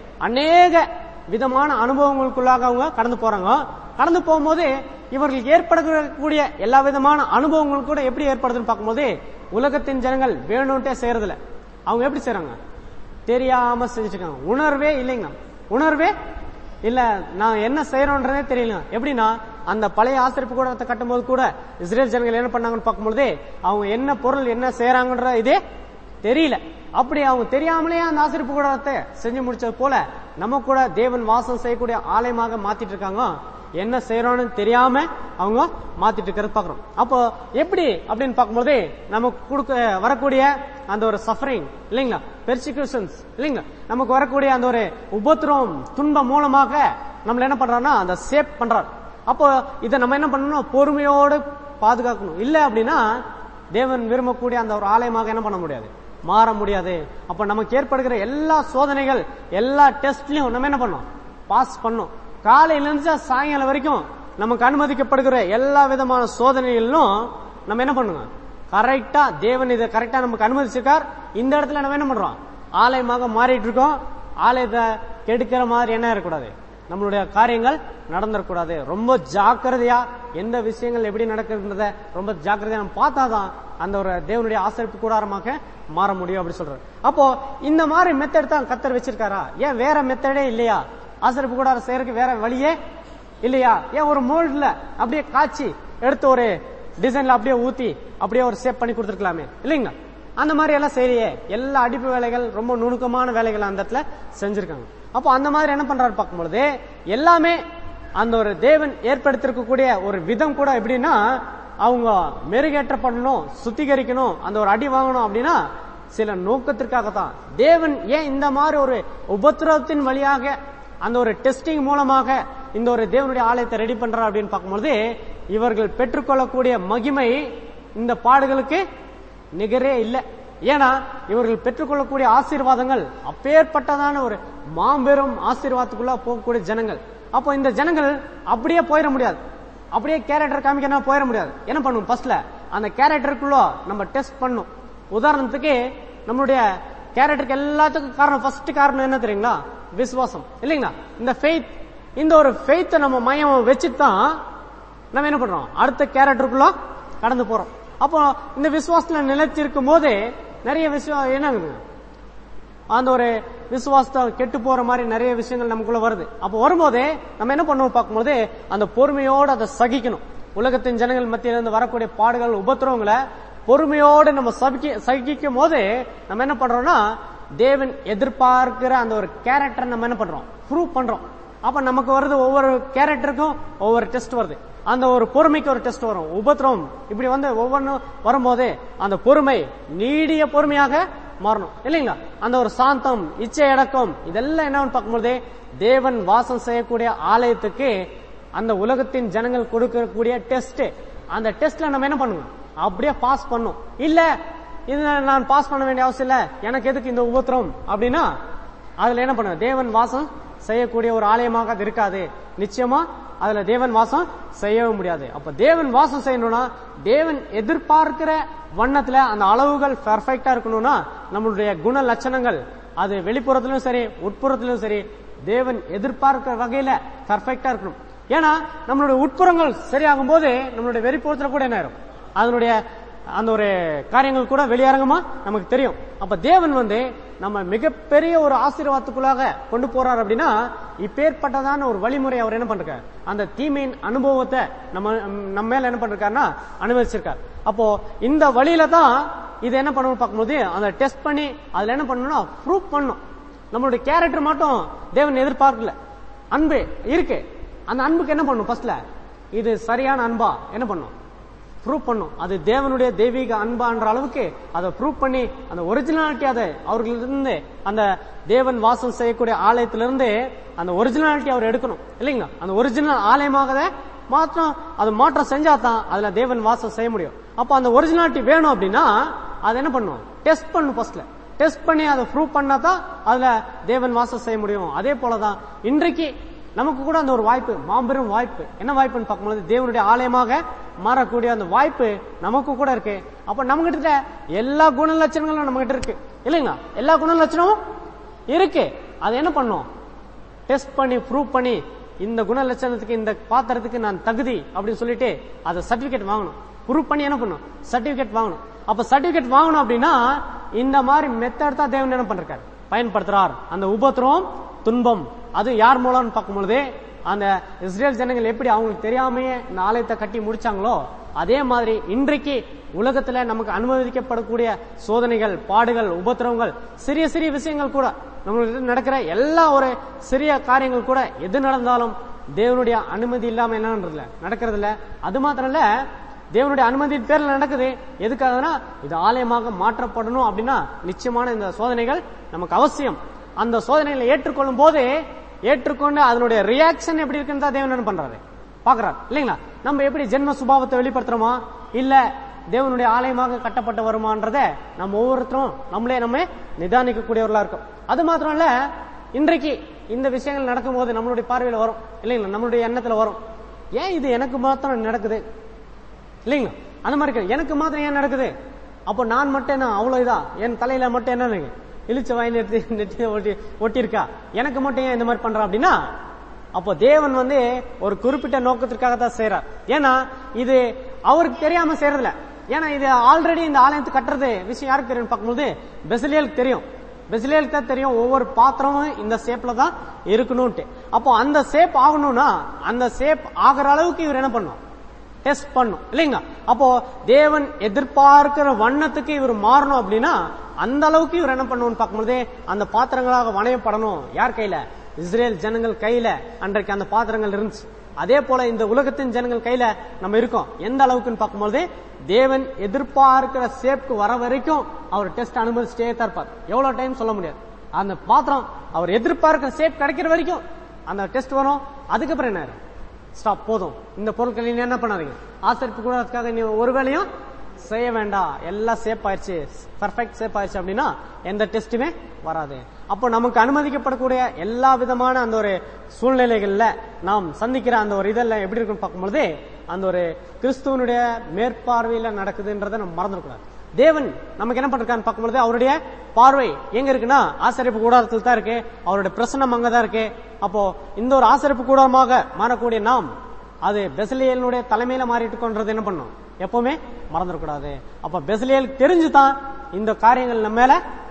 அநேக விதமான அனுபவங்களுக்குள்ளாக அவங்க கடந்து போறாங்க. கடந்து போகும்போது இவர்களுக்கு ஏற்படக்கூடிய எல்லா விதமான அனுபவங்கள் கூட எப்படி ஏற்படுதுன்னு பார்க்கும்போது, உலகத்தின் ஜனங்கள் வேணும்ட்டே செய்யறதில்ல. அவங்க எப்படி செய்யறாங்க, தெரியாம செஞ்சுருக்காங்க. உணர்வே இல்லைங்க, உணர்வே இல்ல, நான் என்ன செய்யறோன்றதே தெரியல. எப்படின்னா, அந்த பழைய ஆசிரியப்பு கூடத்தை கட்டும் போது கூட இஸ்ரேல் ஜனங்கள் என்ன பண்ணாங்கன்னு பார்க்கும்போது, அவங்க என்ன பொருள் என்ன செய்யறாங்கன்ற இதே தெரியல. அப்படி அவங்க தெரியாமலே அந்த ஆசிரியப்பு கூடத்தை செஞ்சு முடிச்சது போல நம்ம கூட தேவன் வாசம் செய்யக்கூடிய ஆலயமாக மாத்திட்டு இருக்காங்க. என்ன செய்யறோம்னு தெரியாம அவங்க மாத்திட்டு இருக்கிறது பாக்குறோம். அப்போ எப்படி அப்படின்னு பார்க்கும்போது, நமக்கு கொடுக்க வரக்கூடிய அந்த ஒரு சஃபரிங் இல்லைங்களா, பெர்சிக்யூஷன்ஸ் இல்லைங்களா, நமக்கு வரக்கூடிய அந்த ஒரு உபத்திரம் துன்பம் மூலமாக நம்மள என்ன பண்றாருன்னா அந்த சேப் பண்றாரு. அப்போ இதை நம்ம என்ன பண்ணணும், பொறுமையோடு பாதுகாக்கணும். இல்ல அப்படின்னா தேவன் விரும்பக்கூடிய அந்த ஒரு ஆலயமாக என்ன பண்ண முடியாது, மாற முடியாது. அப்ப நமக்கு ஏற்படுகிற எல்லா சோதனைகள், எல்லா டெஸ்ட்லயும் நம்ம என்ன பண்ணோம், பாஸ் பண்ணோம். காலையில இருந்து சாயங்காலம் வரைக்கும் நமக்கு அனுமதிக்கப்படுகிற எல்லா விதமான சோதனைகளிலும் நம்ம என்ன பண்ணுங்க, கரெக்டா தேவன் இதை கரெக்டா நமக்கு அனுமதிச்சிருக்கார். இந்த இடத்துல நம்ம என்ன பண்றோம், ஆலயமாக மாறிட்டு இருக்கோம். ஆலயத்தை கெடுக்கிற மாதிரி என்ன இருக்கக்கூடாது, நம்மளுடைய காரியங்கள் நடந்துடக்கூடாது. ரொம்ப ஜாக்கிரதையா எந்த விஷயங்கள் எப்படி நடக்குதுன்றத ரொம்ப ஜாக்கிரதையா நம்ம பார்த்தாதான் அந்த ஒரு தேவனுடைய ஆசரிப்பு கூடாரமாக மாற முடியும் அப்படி சொல்றாரு. அப்போ இந்த மாதிரி மெத்தட் தான் கர்த்தர் வச்சிருக்காரா, ஏன் வேற மெத்தடே இல்லையா, ஆசரிப்பு கூடாரம் செய்யறதுக்கு வேற வழியே இல்லையா, ஏன் ஒரு மோல்ட்ல அப்படியே காய்ச்சி எடுத்து ஒரு டிசைன்ல அப்படியே ஊத்தி அப்படியே ஒரு ஷேப் பண்ணி கொடுத்துருக்கலாமே இல்லைங்களா. அந்த மாதிரி எல்லாம் செய்யலையே, எல்லா அடிப்பு வேலைகள் ரொம்ப நுணுக்கமான வேலைகள் அந்த இடத்துல செஞ்சிருக்காங்க. அப்போ அந்த மாதிரி என்ன பண்றாரு பார்க்கும்பொழுது, எல்லாமே அந்த ஒரு தேவன் ஏற்படுத்திருக்கக்கூடிய ஒரு விதம் கூட எப்படின்னா, அவங்க மெருகேற்றப்படணும், சுத்திகரிக்கணும், அந்த ஒரு அடி வாங்கணும் அப்படின்னா சில நோக்கத்திற்காகத்தான். தேவன் ஏன் இந்த மாதிரி ஒரு உபத்திரவத்தின் வழியாக அந்த ஒரு டெஸ்டிங் மூலமாக இந்த ஒரு தேவனுடைய ஆலயத்தை ரெடி பண்றார் அப்படின்னு பார்க்கும்போது, இவர்கள் பெற்றுக்கொள்ளக்கூடிய மகிமை இந்த பாடுகளுக்கு நிகரே இல்லை. ஏன்னா இவர்கள் பெற்றுக்கொள்ளக்கூடிய ஆசீர்வாதங்கள் அப்பேற்பட்டதான ஒரு மாபெரும் ஆசீர்வாதத்துக்குள்ள போகக்கூடிய ஜனங்கள். அப்போ இந்த ஜனங்கள் அப்படியே போயிட முடியாது, அப்படியே கேரக்டர் காமிக்க போயிட முடியாது. என்ன பண்ணும், ஃபர்ஸ்ட்ல அந்த கேரக்டருக்குள்ள நம்ம டெஸ்ட் பண்ணும். உதாரணத்துக்கு நம்மளுடைய கேரக்டருக்கு எல்லாத்துக்கும் காரணம், ஃபர்ஸ்ட் காரணம் என்ன தெரியுங்களா, விசுவாசம் இல்லைங்களா. இந்த ஃபெய்த், இந்த ஒரு ஃபெய்த்தை நம்ம மையம் வச்சுதான் நம்ம என்ன பண்றோம், அடுத்த கேரக்டருக்குள்ள கடந்து போறோம். அப்போ இந்த விசுவாசத்துல நிலைச்சிருக்கும் போது நிறைய விஷயம் என்ன அந்த ஒரு விசுவாசத்தை கெட்டு போற மாதிரி நிறைய விஷயங்கள் நமக்குள்ள வருது. அப்ப வரும்போதே நம்ம என்ன பண்ணுவோம் பார்க்கும்போது அந்த பொறுமையோடு அதை சகிக்கணும். உலகத்தின் ஜனங்கள் மத்தியிலிருந்து வரக்கூடிய பாடுகள் உபத்திரவங்களை பொறுமையோடு நம்ம சகிக்கும் போது நம்ம என்ன பண்றோம்னா தேவன் எதிர்பார்க்கிற அந்த ஒரு கேரக்டர் நம்ம என்ன பண்றோம், ப்ரூவ் பண்றோம். அப்ப நமக்கு வருது ஒவ்வொரு கேரக்டருக்கும் ஒவ்வொரு டெஸ்ட் வருது. அந்த ஒரு பொறுமைக்கு ஒரு டெஸ்ட் வரும், உபத்திரவம் இப்படி வந்து ஒவ்வொன்றும் வரும்போது அந்த பொறுமை நீடிய பொறுமையாக மாறணும் இல்லைங்களா. அந்த ஒரு சாந்தம், இச்சை அடக்கம், இதெல்லாம் என்னன்னு பார்க்கும்போது தேவன் வாசம் செய்யக்கூடிய ஆலயத்துக்கு அந்த உலகத்தின் ஜனங்கள் கொடுக்கக்கூடிய டெஸ்ட். அந்த டெஸ்ட்ல நம்ம என்ன பண்ணுவோம், அப்படியே பாஸ் பண்ணும். இல்ல இது நான் பாஸ் பண்ண வேண்டிய அவசியம் இல்ல, எனக்கு எதுக்கு இந்த உபத்திரம் அப்படின்னா அதுல என்ன பண்ணுவேன், தேவன் வாசம் செய்யக்கூடிய ஒரு ஆலயமாக அது இருக்காது. நிச்சயமா அதுல தேவன் வாசம் செய்யவும் முடியாது. அப்ப தேவன் வாசம் செய்யணும்னா தேவன் எதிர்பார்க்கிற வண்ணத்துல அந்த அளவுகள் பெர்ஃபெக்டா இருக்கணும்னா நம்மளுடைய குண லட்சணங்கள் அது வெளிப்புறத்திலும் சரி உட்புறத்திலும் சரி தேவன் எதிர்பார்க்கிற வகையில பெர்ஃபெக்டா இருக்கணும். ஏன்னா நம்மளுடைய உட்புறங்கள் சரியாகும் போது நம்மளுடைய வெளிப்புறத்துல கூட என்ன ஆயிரும், அதனுடைய அந்த ஒரு காரியங்கள் கூட வெளியரங்கமா நமக்கு தெரியும். அப்ப தேவன் வந்து நம்ம மிகப்பெரிய ஒரு ஆசீர்வாதத்துக்குள்ளாக கொண்டு போறார் அப்படின்னா இப்பேற்பட்டதான ஒரு வழிமுறை அவர் என்ன பண்றாரு, அந்த தீமையின் அனுபவத்தை நம்ம மேல என்ன பண்றாருன்னா அனுமதிச்சிருக்கார். அப்போ இந்த வழியில தான் இது என்ன பண்ணணும் பார்க்கும்போது அந்த டெஸ்ட் பண்ணி அதுல என்ன பண்ணணும்னா ப்ரூவ் பண்ணணும். நம்மளுடைய கேரக்டர் மட்டும் தேவன் எதிர்பார்க்கல, அன்பு இருக்கு. அந்த அன்புக்கு என்ன பண்ணும், ஃபர்ஸ்ட்ல இது சரியான அன்பா என்ன பண்ணும், ப்ரூவ் பண்ணும். அது தேவனுடைய தெய்வீக அன்பான்ற அளவுக்கு அதை ப்ரூவ் பண்ணி அந்த ஒரிஜினாலிட்டி அதை அவர்களிருந்து அந்த தேவன் வாசம் செய்யக்கூடிய ஆலயத்திலிருந்து அந்த ஒரிஜினாலிட்டி அவர் எடுக்கணும் இல்லைங்களா. அந்த ஒரிஜினல் ஆலயமாக மாற்றம் செஞ்சா தான் அதுல தேவன் வாசம் செய்ய முடியும். அப்ப அந்த ஒரிஜினாலிட்டி வேணும் அப்படின்னா அதை என்ன பண்ணும், டெஸ்ட் பண்ணும். ஃபர்ஸ்ட்ல டெஸ்ட் பண்ணி அதை ப்ரூவ் பண்ணா தான் அதுல தேவன் வாசம் செய்ய முடியும். அதே போலதான் இன்றைக்கு நமக்கு கூட அந்த ஒரு வாய்ப்பு, மாபெரும் வாய்ப்பு. என்ன வாய்ப்புன்னு பார்க்கும்போது தேவனுடைய ஆலயமாக மாறக்கூடிய அந்த வாய்ப்பு நமக்கு கூட இருக்கு. அப்ப நம்ம கிட்ட எல்லா குண லட்சணங்களும் நம்ம கிட்ட இருக்கு இல்லைங்களா, எல்லா குண லட்சணமும் இருக்கு. அதை என்ன பண்ணும், டெஸ்ட் பண்ணி ப்ரூவ் பண்ணி இந்த குண லட்சணத்துக்கு இந்த பாத்திரத்துக்கு நான் தகுதி அப்படின்னு சொல்லிட்டு அதை சர்டிபிகேட் வாங்கணும். ப்ரூவ் பண்ணி என்ன பண்ணும், சர்டிபிகேட் வாங்கணும். அப்ப சர்டிபிகேட் வாங்கணும் அப்படின்னா இந்த மாதிரி மெத்தட் தான் தேவன் என்ன பண்றாரு, பயன்படுத்துறார். அந்த உபத்திரம் துன்பம் அது யார் மூலம்னு பார்க்கும்பொழுது அந்த இஸ்ரேல் ஜனங்கள் எப்படி அவங்களுக்கு தெரியாமையே இந்த ஆலயத்தை கட்டி முடிச்சாங்களோ அதே மாதிரி இன்றைக்கு உலகத்துல நமக்கு அனுமதிக்கப்படக்கூடிய சோதனைகள், பாடுகள், உபத்திரவங்கள், சிறிய சிறிய விஷயங்கள் கூட நம்மளுக்கு நடக்கிற எல்லா ஒரு சிறிய காரியங்கள் கூட எது நடந்தாலும் தேவனுடைய அனுமதி இல்லாம என்ன நடக்கிறது இல்ல. அது மாத்திரம் இல்ல, தேவனுடைய அனுமதி பேர்ல நடக்குது. எதுக்காகனா இது ஆலயமாக மாற்றப்படணும் அப்படின்னா நிச்சயமான இந்த சோதனைகள் நமக்கு அவசியம். அந்த சோதனைகளை ஏற்றுக்கொள்ளும் போது ஏற்றுக்கொண்டு அதனுடைய ரியாக்ஷன் எப்படி இருக்குன்னு தான் தேவன் என்ன பண்றாரு, பாக்குறாரு இல்லைங்களா. நம்ம எப்படி ஜென்ம சுபாவத்தை வெளிப்படுத்துறோமா இல்ல தேவனுடைய ஆலயமாக கட்டப்பட்டு வருமானத நம்ம ஒவ்வொருத்தரும் நம்ம நிதானிக்கக்கூடியவர்களா இருக்கும். அது மாத்திரம் இல்ல, இன்றைக்கு இந்த விஷயங்கள் நடக்கும் போது நம்மளுடைய பார்வையில வரும் இல்லைங்களா, நம்மளுடைய எண்ணத்துல வரும், ஏன் இது எனக்கு மாத்திரம் நடக்குது இல்லைங்களா, அந்த மாதிரி எனக்கு மாத்திரம் ஏன் நடக்குது, அப்போ நான் மட்டும் என்ன அவ்வளவு இதா, என் தலையில மட்டும் என்ன இழிச்ச வாயின் எடுத்து ஒட்டியிருக்கா, எனக்கு மட்டும் ஏன் இந்த மாதிரி பண்றா அப்படின்னா அப்போ தேவன் வந்து ஒரு குறிப்பிட்ட நோக்கத்திற்காக தான் செய்யறார். ஏன்னா இது அவருக்கு தெரியாம செய்யறதில்ல. ஏன்னா இது ஆல்ரெடி இந்த ஆலயத்தை கட்டுறது விஷயம் யாருக்கு தெரியும் பார்க்கும்போது பெசலியலுக்கு தெரியும். பெசலியலுக்கு தான் தெரியும் ஒவ்வொரு பாத்திரமும் இந்த ஷேப்ல தான் இருக்கணும்ட்டு. அப்போ அந்த ஷேப் ஆகணும்னா அந்த ஷேப் ஆகிற அளவுக்கு இவர் என்ன பண்ணும், டெஸ்ட் பண்ணும் இல்லைங்களா. அப்போ தேவன் எதிர்பார்க்கிற வண்ணத்துக்கு இவர் மாறணும் அப்படின்னா அந்த அளவுக்கு இவர் என்ன பண்ணுவோம்னு பார்க்கும்போது அந்த பாத்திரங்களாக வணையப்படணும். யார் கையில, இஸ்ரேல் ஜனங்கள் கையில அன்றைக்கு அந்த பாத்திரங்கள் இருந்துச்சு. அதே போல இந்த உலகத்தின் ஜனங்கள் கையில நம்ம இருக்கோம். எந்த அளவுக்குன்னு பார்க்கும்போது தேவன் எதிர்பார்க்கிற ஷேப்க்கு வர வரைக்கும் அவர் டெஸ்ட் அனுமதிச்சுட்டே தான் இருப்பார். எவ்வளவு டைம் சொல்ல முடியாது. அந்த பாத்திரம் அவர் எதிர்பார்க்கிற ஷேப் கிடைக்கிற வரைக்கும் அந்த டெஸ்ட் வரும். அதுக்கப்புறம் என்ன ஆயிரும், ஸ்டாப், போதும், இந்த பொருட்கள் நீங்க என்ன பண்ணாதீங்க, ஆசரிப்பு கூட அதுக்காக நீ ஒரு வேலையும் செய்ய வேண்டாம், எல்லாம் சேஃப் ஆயிடுச்சு, பர்ஃபெக்ட் சேஃப் ஆயிடுச்சு அப்படின்னா எந்த டெஸ்ட்டுமே வராது. அப்போ நமக்கு அனுமதிக்கப்படக்கூடிய எல்லா விதமான அந்த ஒரு சூழ்நிலைகள்ல நாம் சந்திக்கிற அந்த ஒரு இதெல்லாம் எப்படி இருக்குன்னு பார்க்கும்போது அந்த ஒரு கிறிஸ்துவனுடைய மேற்பார்வையில நடக்குதுன்றதை நம்ம மறந்துடக்கூடாது. தேவன் நமக்கு என்ன பண்றான்னு பார்க்கும்போது அவருடைய பார்வை எங்க இருக்குன்னா ஆசரிப்பு கூடாரத்தில் தான் இருக்கு, அவருடைய பிரசன்னம் அங்கதான் இருக்கு. அப்போ இந்த ஒரு ஆசரிப்பு கூடாரமாக மாறக்கூடிய நாம் அது பெசலியலுடைய தலைமையில மாறிட்டு கொண்டது என்ன பண்ணும், எப்பவுமே மறந்துடக்கூடாது. அப்ப பெசலியல் தெரிஞ்சுதான் இந்த காரியங்கள் நம்ம மேல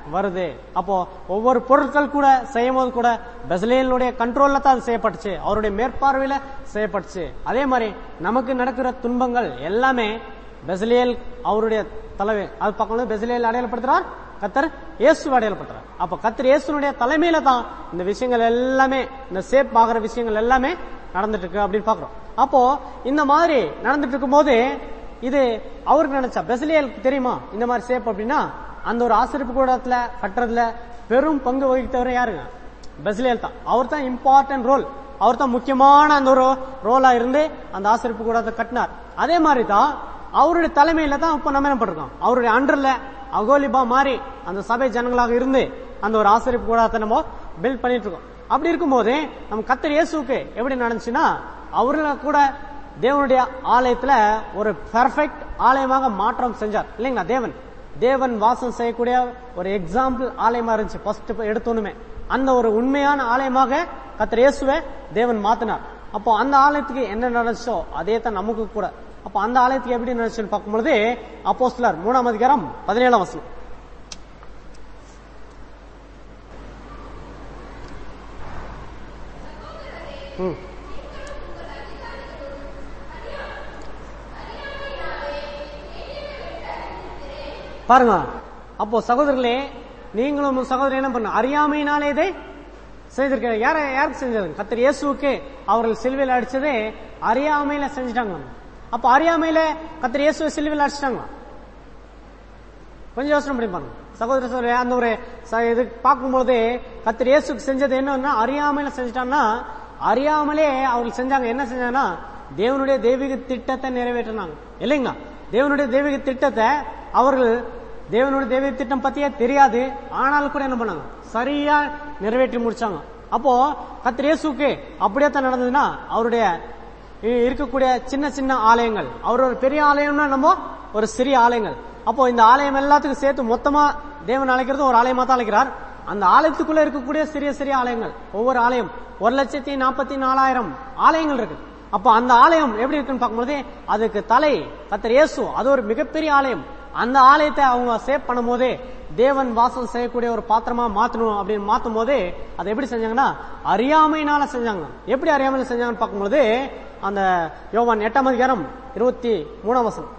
வருது. அப்போ ஒவ்வொரு பொருட்கள் கூட செய்யும் போது கூட பெசலேலுடைய கண்ட்ரோல்ல தான் அது செய்யப்பட்டுச்சு, அவருடைய மேற்பார்வையில செய்யப்பட்டுச்சு. அதே மாதிரி நமக்கு நடக்கிற துன்பங்கள் எல்லாமே பெசலேல் அவருடைய தலைமை, அது பக்கம் பெசலேல் அடையாளப்படுத்துறார், கர்த்தர் இயேசு அடையாளப்படுத்துறார். அப்ப கர்த்தர் இயேசுனுடைய தலைமையில தான் இந்த விஷயங்கள் எல்லாமே, இந்த சேப் ஆகிற விஷயங்கள் எல்லாமே நடந்துட்டு இருக்கு அப்படின்னு பாக்குறோம். அப்போ இந்த மாதிரி நடந்துட்டு இருக்கும் போது இது அவருக்கு நினைச்சா பெசலேலுக்கு தெரியுமா இந்த மாதிரி சேப் அப்படின்னா, அந்த ஒரு ஆசரிப்பு கூடத்துல கட்டுறதுல பெரும் பங்கு வகித்தவர் யாருங்க? பெசலேல் தான். அவர் தான் இம்பார்ட்டன்ட் ரோல், அவர் தான் முக்கியமான அந்த ஒரு ரோலா இருந்து அந்த ஆசரிப்பு கூடத்தை கட்டினார். அதே மாதிரி தான் அவருடைய தலைமையில தான் இப்ப நம்ம என்ன பண்றோம், அவருடைய அண்டர்ல அகோலிபா மாறி அந்த சபை ஜனங்களாக இருந்து அந்த ஒரு ஆசரிப்பு கூடத்தை நம்ம பில்ட் பண்ணிட்டு இருக்கோம். அப்படி இருக்கும்போது நம்ம கர்த்தர் இயேசுக்கு எப்படி நடந்துச்சுன்னா, அவர்கள கூட தேவனுடைய ஆலயத்துல ஒரு பெர்ஃபெக்ட் ஆலயமாக மாற்றம் செஞ்சார் இல்லைங்களா? தேவன் வாசம் செய்யக்கூடிய ஒரு எக்ஸாம்பிள் ஆலயமா இருந்துச்சு ஃபர்ஸ்ட் எடுத்தோனுமே. அந்த ஒரு உண்மையான ஆலயமாக கர்த்தர் இயேசுவை தேவன் மாத்தினார். அப்போ அந்த ஆலயத்துக்கு என்ன நடந்துச்சோ அதே தான் நமக்கு கூட. அப்ப அந்த ஆலயத்துக்கு எப்படி நடந்துச்சுன்னு பார்க்கும்பொழுது அப்போஸ்தலர் 3ஆம் அதிகாரம் 17ஆம் வசனம். பாருங்க, அப்போ சகோதரர்களே நீங்களும் சகோதரர் என்ன பண்ண அறியாமையினாலே இதை செய்திருக்க. யாருக்கு செஞ்சது? கர்த்தர் இயேசுவுக்கு அவர்கள் சிலுவையில் அடிச்சதே அறியாமையில செஞ்சுட்டாங்க. அப்ப அறியாமையில கர்த்தர் இயேசுவை சிலுவையில் அடிச்சிட்டாங்க. கொஞ்சம் யோசனை பண்ணி பாருங்க சகோதர. அந்த ஒரு இது பார்க்கும்போது கர்த்தர் இயேசுக்கு செஞ்சது என்னன்னா அறியாமையில செஞ்சுட்டாங்கன்னா, அறியாமலே அவர்கள் செஞ்சாங்க. என்ன செஞ்சாங்கன்னா தேவனுடைய தெய்வீக திட்டத்தை நிறைவேற்றினாங்க இல்லைங்களா? தேவனுடைய தெய்வீக திட்டத்தை அவர்கள் தேவனுடைய தெய்வீக திட்டம் பத்தியே தெரியாது, ஆனாலும் கூட என்ன பண்ணாங்க, சரியா நிறைவேற்றி முடிச்சாங்க. அப்போ கர்த்தர் இயேசுக்கு அப்படியே தான் நடந்ததுன்னா, அவருடைய இருக்கக்கூடிய சின்ன சின்ன ஆலயங்கள், அவர் ஒரு பெரிய ஆலயம்னா நம்ம ஒரு சிறிய ஆலயங்கள். அப்போ இந்த ஆலயம் எல்லாத்துக்கும் சேர்த்து மொத்தமா தேவன் அழைக்கிறது ஒரு ஆலயமா தான் அழைக்கிறார். அந்த ஆலயத்துக்குள்ள இருக்கக்கூடிய சிறிய சிறிய ஆலயங்கள், ஒவ்வொரு ஆலயம் 1,44,000 ஆலயங்கள் இருக்கு. அப்ப அந்த ஆலயம் எப்படி இருக்குன்னு பார்க்கும்போது அதுக்கு தலை கர்த்தர் இயேசு, அது ஒரு மிகப்பெரிய ஆலயம். அந்த ஆலயத்தை அவங்க சேவ் பண்ணும் போதே தேவன் வாசம் செய்யக்கூடிய ஒரு பாத்திரமா மாத்தணும் அப்படின்னு மாத்தும் போது அதை எப்படி செஞ்சாங்கன்னா அறியாமையினால செஞ்சாங்க. எப்படி அறியாமையில செஞ்சாங்கன்னு பார்க்கும்போது அந்த யோவான் 8ஆம் அதிகாரம் 23ஆம் வசனம்.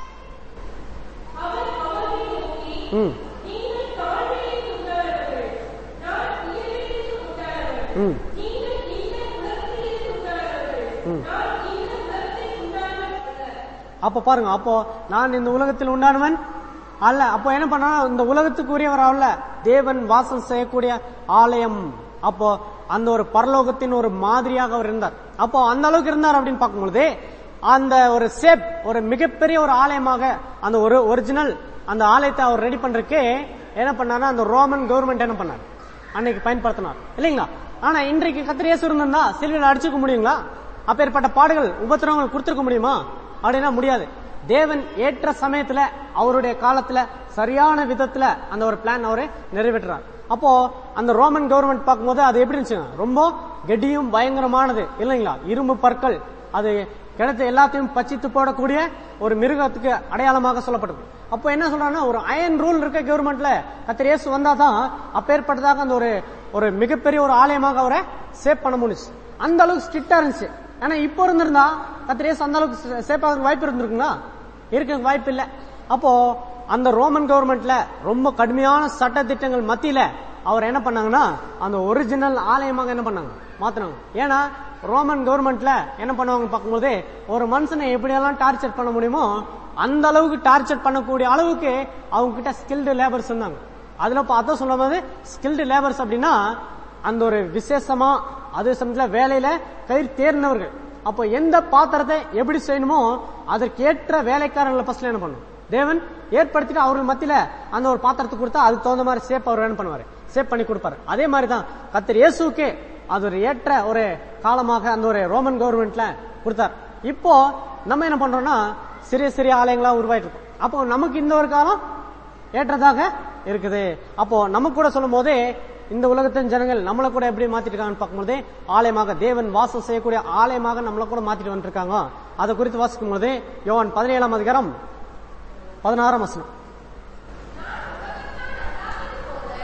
அப்ப பாருங்க, அப்போ நான் இந்த உலகத்தில் உண்டானவன் அல்ல. அப்போ என்ன பண்ணா இந்த உலகத்துக்குரியவர் அல்ல, தேவன் வாசம் செய்யக்கூடிய ஆலயம். அப்போ அந்த ஒரு பரலோகத்தின் ஒரு மாதிரியாக அவர் இருந்தார். அப்போ அந்த அளவுக்கு இருந்தார் அப்படின்னு பார்க்கும்பொழுது அந்த ஒரு சேப், ஒரு மிகப்பெரிய ஒரு ஆலயமாக அந்த ஒரு ஒரிஜினல் அந்த ஆலயத்தை அவர் ரெடி பண்றதுக்கு என்ன பண்ணாருன்னா அந்த ரோமன் கவர்மெண்ட் என்ன பண்ணார், அன்னைக்கு பயன்படுத்தினார் இல்லைங்களா? ஆனா இன்றைக்கு கர்த்தர் இயேசு இருந்தா சிலுவையில் அடிச்சுக்க முடியுங்களா? அப்பேற்பட்ட பாடுகள் உபத்திரவங்கள் கொடுத்திருக்க முடியுமா அப்படின்னா முடியாது. தேவன் ஏற்ற சமயத்துல அவருடைய காலத்துல சரியான விதத்துல அந்த ஒரு பிளான் அவரு நிறைவேற்றார். அப்போ அந்த ரோமன் கவர்மெண்ட் பார்க்கும்போது அது எப்படி இருந்துச்சு, ரொம்ப கெடியும் பயங்கரமானது இல்லைங்களா? இரும்பு பற்கள், அது கிடைத்த எல்லாத்தையும் பச்சித்து போடக்கூடிய ஒரு மிருகத்துக்கு அடையாளமாக சொல்லப்பட்டது. அப்போ என்ன சொல்றாங்கன்னா ஒரு அயன் ரூல் இருக்க கவர்மெண்ட்ல கர்த்தர் இயேசு வந்தாதான் அப்பேற்பட்டதாக அந்த ஒரு மிகப்பெரிய ஒரு ஆலயமாக அவரை சேவ் பண்ண முடிச்சு. அந்த அளவுக்கு ஸ்ட்ரிக்டா இருந்துச்சு. ஆனா இப்போ இருந்திருந்தா கர்த்தர் இயேசு அந்த அளவுக்கு சேவ் ஆக வாய்ப்பு இருந்திருக்குங்களா? இருக்க வாய்ப்பு இல்லை. அப்போ அந்த ரோமன் கவர்மெண்ட்ல ரொம்ப கடுமையான சட்ட திட்டங்கள் மத்தியில அவர் என்ன பண்ணாங்கன்னா அந்த ஒரிஜினல் ஆலயமாக என்ன பண்ணாங்க, மாத்தினாங்க. ஏன்னா ரோமன் கவர்மெண்ட்ல என்ன பண்ணுவாங்க பார்க்கும்போது ஒரு மனுஷனை எப்படியெல்லாம் டார்ச்சர் பண்ண முடியுமோ அந்த அளவுக்கு டார்ச்சர் பண்ணக்கூடிய அளவுக்கு அவங்க கிட்ட ஸ்கில்டு லேபர்ஸ் இருந்தாங்க. அதுல அதான் சொல்லும் போது ஸ்கில்டு லேபர்ஸ் அப்படின்னா அந்த ஒரு விசேஷமா அதே சமயத்துல வேலையில கை தேர்ந்தவர்கள். அப்போ எந்த பாத்திரத்தை எப்படி செய்யணுமோ அதற்கேற்ற வேலைக்காரங்களை ஃபர்ஸ்ட்ல என்ன பண்ணும் தேவன் ஏற்படுத்திட்டு அவர்கள் மத்தியில அந்த ஒரு பாத்திரத்தை கொடுத்தா அதுக்கு தகுந்த மாதிரி சேப் அவர் என்ன பண்ணுவாரு, சேப் பண்ணி கொடுப்பாரு. அதே மாதிரிதான் கர்த்தர் இயேசுக்கே அது ஒரு ஏற்ற ஒரு காலமாக அந்த ஒரு ரோமன் கவர்மெண்ட்ல கொடுத்தார். இப்போ நம்ம என்ன பண்றோம்னா சிறிய சிறிய ஆலயங்களா உருவாயிட்டு இருக்கோம். அப்போ நமக்கு இந்த ஒரு காலம் ஏற்றதாக இருக்குது. அப்போ நமக்கு கூட சொல்லும் போதே இந்த உலகத்தின் ஜனங்கள் நம்மளை கூட எப்படி மாத்திட்டு இருக்காங்கன்னு பார்க்கும்போது ஆலயமாக தேவன் வாசம் செய்யக்கூடிய ஆலயமாக நம்மளை கூட மாத்திட்டு வந்துட்டு இருக்காங்க. அதை குறித்து வாசிக்கும் போது யோவான் 17ஆம் அதிகாரம் 16ஆம் வசனம்.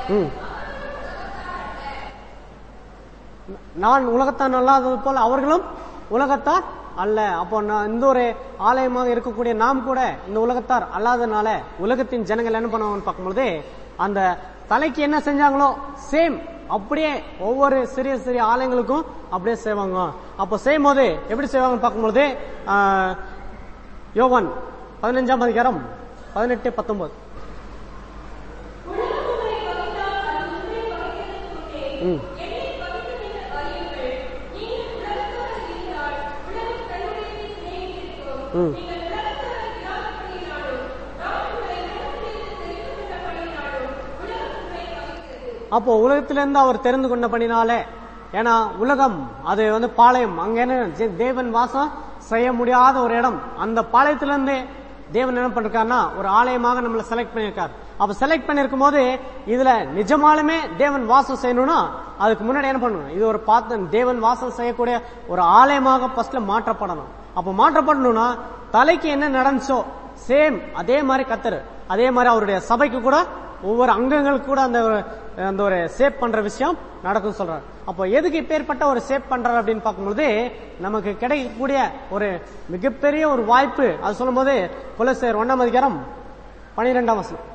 நான் உலகத்தான் அல்லாதது போல அவர்களும் உலகத்தார் அல்ல. அப்போ இந்த ஒரு ஆலயமாக இருக்கக்கூடிய நாம் கூட இந்த உலகத்தார் அல்லாதனால உலகத்தின் ஜனங்கள் என்ன பண்ணுவாங்கன்னு பார்க்கும்போது அந்த தலைக்கு என்ன செஞ்சாங்களோ சேம் அப்படியே ஒவ்வொரு சிறிய சிறிய ஆலயங்களுக்கும் அப்படியே செய்வாங்க. அப்போ செய்யும் போது எப்படி செய்வாங்கன்னு பார்க்கும்போது யோவான் 15ஆம் அதிகாரம் 18-19. அப்போ உலகத்திலிருந்து அவர் தெரிந்து கொண்ட பண்ணினாலே, ஏன்னா உலகம் அது பாளையம், அங்க என்ன தேவன் வாசம் செய்ய முடியாத ஒரு இடம். அந்த பாளையத்திலிருந்து தேவன் என்ன பண்ணிருக்காருன்னா ஒரு ஆலயமாக நம்மளை செலக்ட் பண்ணிருக்காரு. அப்ப செலக்ட் பண்ணிருக்கும் போது இதுல நிஜமாலுமே தேவன் வாசம் செய்யணும்னா அதுக்கு முன்னாடி என்ன பண்ணணும், இது ஒரு தேவன் வாசம் செய்யக்கூடிய ஒரு ஆலயமாக ஃபர்ஸ்ட்ல மாற்றப்படணும். அப்ப மாற்றப்படணும்னா தலைக்கு என்ன நடந்துச்சோ சேம் அதே மாதிரி கத்தர் அதே மாதிரி அவருடைய சபைக்கு கூட ஒவ்வொரு அங்கங்களுக்கு கூட அந்த ஒரு சேப் பண்ற விஷயம் நடக்கும் சொல்றாரு. அப்போ எதுக்கு இப்பேற்பட்ட ஒரு சேப் பண்றாரு அப்படின்னு பார்க்கும்போது நமக்கு கிடைக்கக்கூடிய ஒரு மிகப்பெரிய ஒரு வாய்ப்பு. அது சொல்லும் போது கொலோசியர் 1ஆம் அதிகாரம் 12ஆம் வசனம்.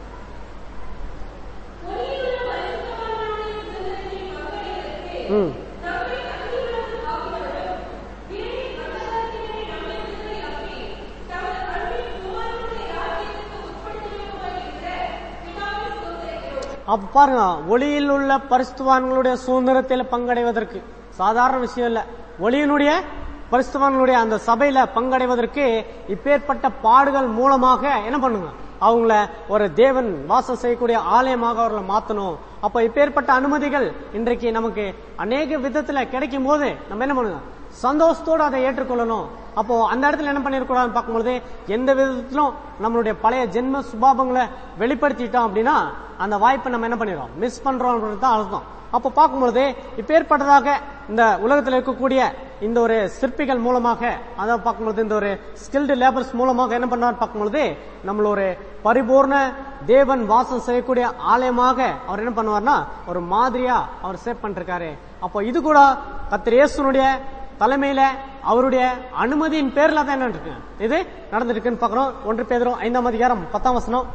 அப்ப பாருங்க, ஒளியில் உள்ள பரிசுத்தவான்களுடைய சுதந்திரத்தில் பங்கடைவதற்கு சாதாரண விஷயம் இல்ல. ஒளியினுடைய பரிசுத்தவான்களுடைய அந்த சபையில பங்கடைவதற்கு இப்பேற்பட்ட பாடுகள் மூலமாக என்ன பண்ணுங்க, அவங்கள ஒரு தேவன் வாசம் செய்யக்கூடிய ஆலயமாக அவர்களை மாத்தணும். அப்ப இப்பேற்பட்ட அனுமதிகள் இன்றைக்கு நமக்கு அநேக விதத்துல கிடைக்கும் போது நம்ம என்ன பண்ணுங்க, சந்தோஷத்தோடு அதை ஏற்றுக்கொள்ளணும். அப்போ அந்த இடத்துல என்ன பண்ணிருக்கூடாதுன்னு பார்க்கும்போது எந்த விதத்திலும் நம்மளுடைய பழைய ஜென்ம சுபாவங்களை வெளிப்படுத்திட்டோம் அப்படின்னா அந்த வாய்ப்பை நம்ம என்ன பண்ணிடுறோம், மிஸ் பண்றோம் தான் அர்த்தம். அப்ப பார்க்கும்பொழுது இப்பேற்பட்டதாக இந்த உலகத்தில் இருக்கக்கூடிய இந்த ஒரு சிற்பிகள் மூலமாக, அதை பார்க்கும்போது இந்த ஒரு ஸ்கில்டு லேபர்ஸ் மூலமாக என்ன பண்றாரு பார்க்கும்பொழுது நம்மள ஒரு பரிபூர்ண தேவன் வாசம் செய்யக்கூடிய ஆலயமாக அவர் என்ன பண்ணுவார்னா ஒரு மாதிரியா அவர் சேவ் பண்ணிருக்காரு. அப்போ இது கூட கர்த்தர் இயேசுனுடைய தலைமையில அவருடைய அனுமதியின் பேர்ல தான் என்ன இருக்கு இது நடந்திருக்குன்னு பாக்குறோம். 1 பேதுரு 5ஆம் அதிகாரம் 10ஆம் வசனம்.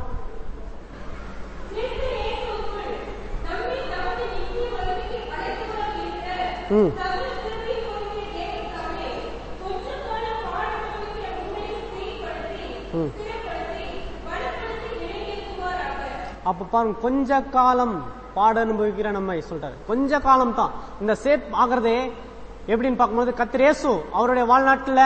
அப்ப பாருங்க, கொஞ்ச காலம் பாட அனுபவிக்கிற நம்ம சொல்றாரு. கொஞ்ச காலம் தான் இந்த சேப் ஆகிறதே. எப்படின்னு பார்க்கும்போது கர்த்தர் இயேசு அவருடைய வாழ்நாட்டுல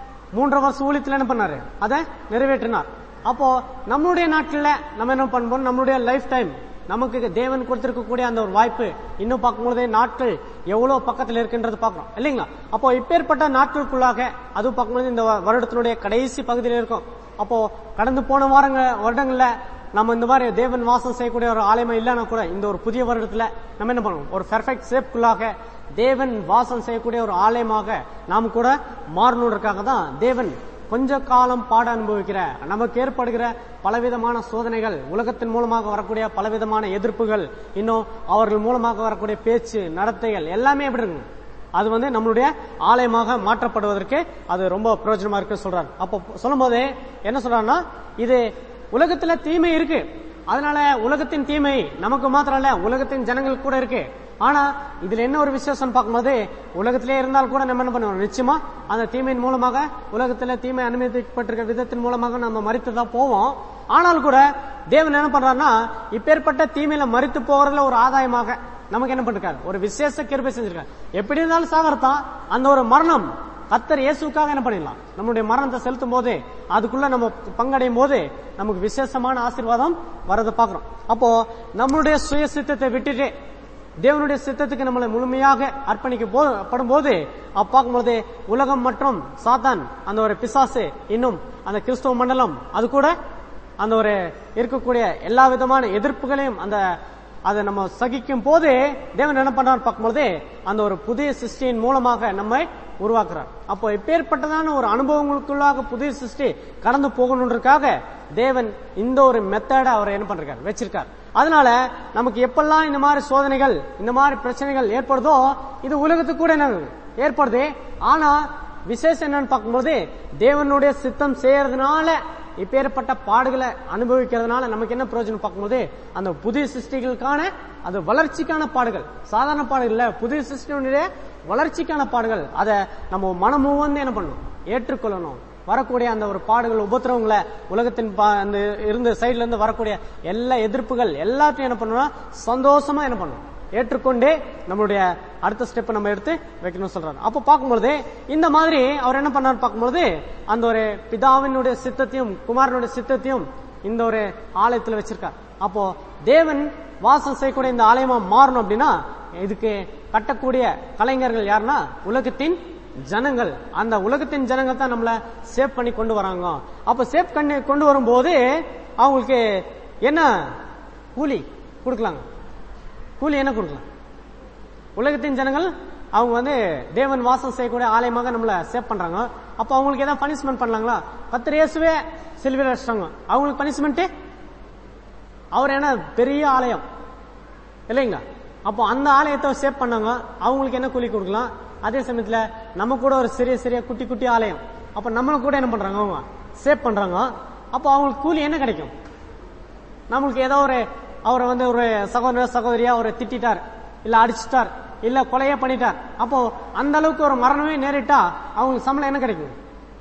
3 வருஷம் ஊழியத்துல என்ன பண்ணாரு, அதை நிறைவேற்றினார். அப்போ நம்மளுடைய நாட்டில் நம்ம என்ன பண்ணுவோம், நம்மளுடைய லைஃப் டைம் நமக்கு தேவன் கொடுத்திருக்கக்கூடிய அந்த ஒரு வாய்ப்பு இன்னும் பார்க்கும்போது நாட்கள் எவ்வளவு பக்கத்தில் இருக்குன்றது பாக்குறோம் இல்லைங்களா. அப்போ இப்பேற்பட்ட நாட்களுக்குள்ளாக அதுவும் பார்க்கும்போது இந்த வருடத்தினுடைய கடைசி பகுதியில் இருக்கும். அப்போ கடந்து போன வருடங்கள்ல நம்ம இந்த மாதிரி தேவன் வாசம் செய்யக்கூடிய ஒரு ஆலயமா இல்லைன்னா கூட இந்த ஒரு புதிய வருடத்துல நம்ம என்ன பண்ணுவோம், ஒரு பெர்ஃபெக்ட் ஷேப்குள்ளாக தேவன் வாசம் செய்யக்கூடிய ஒரு ஆலயமாக நாம் கூட மாறணுன்றதுக்காக தான் தேவன் கொஞ்ச காலம் பாட அனுபவிக்கிற நமக்கு ஏற்படுகிற பலவிதமான சோதனைகள், உலகத்தின் மூலமாக வரக்கூடிய பலவிதமான எதிர்ப்புகள், இன்னும் அவர்கள் மூலமாக வரக்கூடிய பேச்சு நடத்தைகள் எல்லாமே எப்படி இருக்கு, அது நம்மளுடைய ஆலயமாக மாற்றப்படுவதற்கு அது ரொம்ப பிரயோஜனமா இருக்கு சொல்றாரு. அப்போ சொல்லும் போதே என்ன சொல்றாருன்னா, இது உலகத்துல தீமை இருக்கு, அதனால உலகத்தின் தீமை நமக்கு மாத்திரம் இல்ல உலகத்தின் ஜனங்களுக்கு கூட இருக்கு. ஆனா இதுல என்ன ஒரு விசேஷம் பார்க்கும்போது உலகத்திலே இருந்தால் கூட நம்ம என்ன பண்ணுவோம், நிச்சயமா அந்த தீமையின் மூலமாக உலகத்துல தீமை அனுமதிக்கப்பட்டிருக்க விதத்தின் மூலமாக நம்ம மரித்துதான் போவோம். ஆனால் கூட தேவன் என்ன பண்றாருன்னா இப்பேற்பட்ட தீமையில மரித்து போறதுல ஒரு ஆதாயமாக நமக்கு என்ன பண்ணிருக்காரு, ஒரு விசேஷ கிருபை செஞ்சிருக்காரு. எப்படி இருந்தாலும் சாகரத்தான் அந்த ஒரு மரணம் கர்த்தர் இயேசுக்காக என்ன பண்ணிடலாம், நம்மளுடைய மரணத்தை செலுத்தும் போது அதுக்குள்ள நம்ம பங்கடையும் போது நமக்கு விசேஷமான ஆசீர்வாதம் வரதை பாக்குறோம். அப்போ நம்மளுடைய சுய சித்தத்தை விட்டுட்டு தேவனுடைய சித்தத்துக்கு நம்மளை முழுமையாக அர்ப்பணிக்கப்படும் போது பார்க்கும்போது உலகம் மற்றும் சாத்தான் அந்த ஒரு பிசாசு இன்னும் அந்த கிறிஸ்தவ மண்டலம் அது கூட அந்த ஒரு இருக்கக்கூடிய எல்லா விதமான எதிர்ப்புகளையும் அதை நம்ம சகிக்கும் போது தேவன் என்ன பண்றாரு பார்க்கும்போது அந்த ஒரு புதிய சிருஷ்டியின் மூலமாக நம்மை உருவாக்குறார். அப்போ இப்பேற்பட்டதான ஒரு அனுபவங்களுக்குள்ளாக புதிய சிருஷ்டி கடந்து போகணுன்றதுக்காக தேவன் இந்த ஒரு மெத்தட அவர் என்ன பண்றாரு வச்சிருக்கார். அதனால நமக்கு எப்பெல்லாம் இந்த மாதிரி சோதனைகள், இந்த மாதிரி பிரச்சனைகள் ஏற்படுதோ, இது உலகத்துக்கு கூட என்ன ஏற்படுது. ஆனா விசேஷம் என்னன்னு பார்க்கும்போது, தேவனுடைய சித்தம் செய்யறதுனால இப்பேற்பட்ட பாடுகளை அனுபவிக்கிறதுனால நமக்கு என்ன பிரயோஜனம் பார்க்கும்போது, அந்த புதிய சிருஷ்டிகளுக்கான அது வளர்ச்சிக்கான பாடுகள், சாதாரண பாடுகள் இல்ல, புதிய சிருஷ்டியுடைய வளர்ச்சிக்கான பாடுகள். அதை நம்ம மனமும் வந்து என்ன பண்ணணும், ஏற்றுக்கொள்ளணும். வரக்கூடிய அந்த ஒரு பாடுகள், உபத்திரவங்களை, உலகத்தின் அந்த இருந்த சைட்ல இருந்து வரக்கூடிய எல்லா எதிர்ப்புகள் எல்லாத்தையும் என்ன பண்ணணும், சந்தோஷமா என்ன பண்ணணும், ஏற்றுக்கொண்டே நம்மளுடைய அடுத்த ஸ்டெப் நம்ம எடுத்து வைக்கணும் சொல்றாரு. அப்ப பார்க்கும்போது இந்த மாதிரி அவர் என்ன பண்ணாரு பார்க்கும்போது, அந்த ஒரு பிதாவினுடைய சித்தத்தையும் குமாரனுடைய சித்தத்தையும் இந்த ஒரு ஆலயத்துல வச்சிருக்கார். அப்போ தேவன் வாசம் செய்யக்கூடிய இந்த ஆலயமா மாறணும் அப்படின்னா, இதுக்கு கட்டக்கூடிய கலைஞர்கள் யாருன்னா உலகத்தின் ஜனங்கள். அந்த உலகத்தின் ஜனங்கள் தான் நம்மள சேவ் பண்ணி கொண்டு வராங்க. அப்ப சேவ் பண்ணி கொண்டு வரும்போது அவங்களுக்கு என்ன கூலி கொடுக்கலாங்க? கூலி என்ன கொடுக்கலாம்? உலகத்தின் ஜனங்கள் அவங்க வந்து தேவன் வாசம் செய்யக்கூடிய ஆலயமாக நம்மள சேவ் பண்றாங்க. அப்ப அவங்களுக்கு ஏதாவது பனிஷ்மெண்ட் பண்ணலாங்களா? கர்த்தர் இயேசுவே சிலுவையில் அடிச்சாங்க, அவங்களுக்கு பனிஷ்மெண்ட்? அவர் என்ன பெரிய ஆலயம் இல்லைங்களா? அப்போ அந்த ஆலயத்தை சேவ் பண்ணாங்க, அவங்களுக்கு என்ன கூலி கொடுக்கலாம்? அதே சமயத்துல நம்ம கூட ஒரு சிறிய சிறிய குட்டி குட்டி ஆலயம், அப்ப நம்மள கூட என்ன பண்றாங்க, அவங்க சேவ் பண்றாங்க. அப்போ அவங்களுக்கு கூலி என்ன கிடைக்கும்? நம்மளுக்கு ஏதோ ஒரு அவரை வந்து ஒரு சகோதர சகோதரியா அவரை திட்டார், இல்ல அடிச்சுட்டார், இல்ல கொலையே பண்ணிட்டார். அப்போ அந்த அளவுக்கு ஒரு மரணமே நேரிட்டா அவங்களுக்கு சம்பளம் என்ன கிடைக்கும்?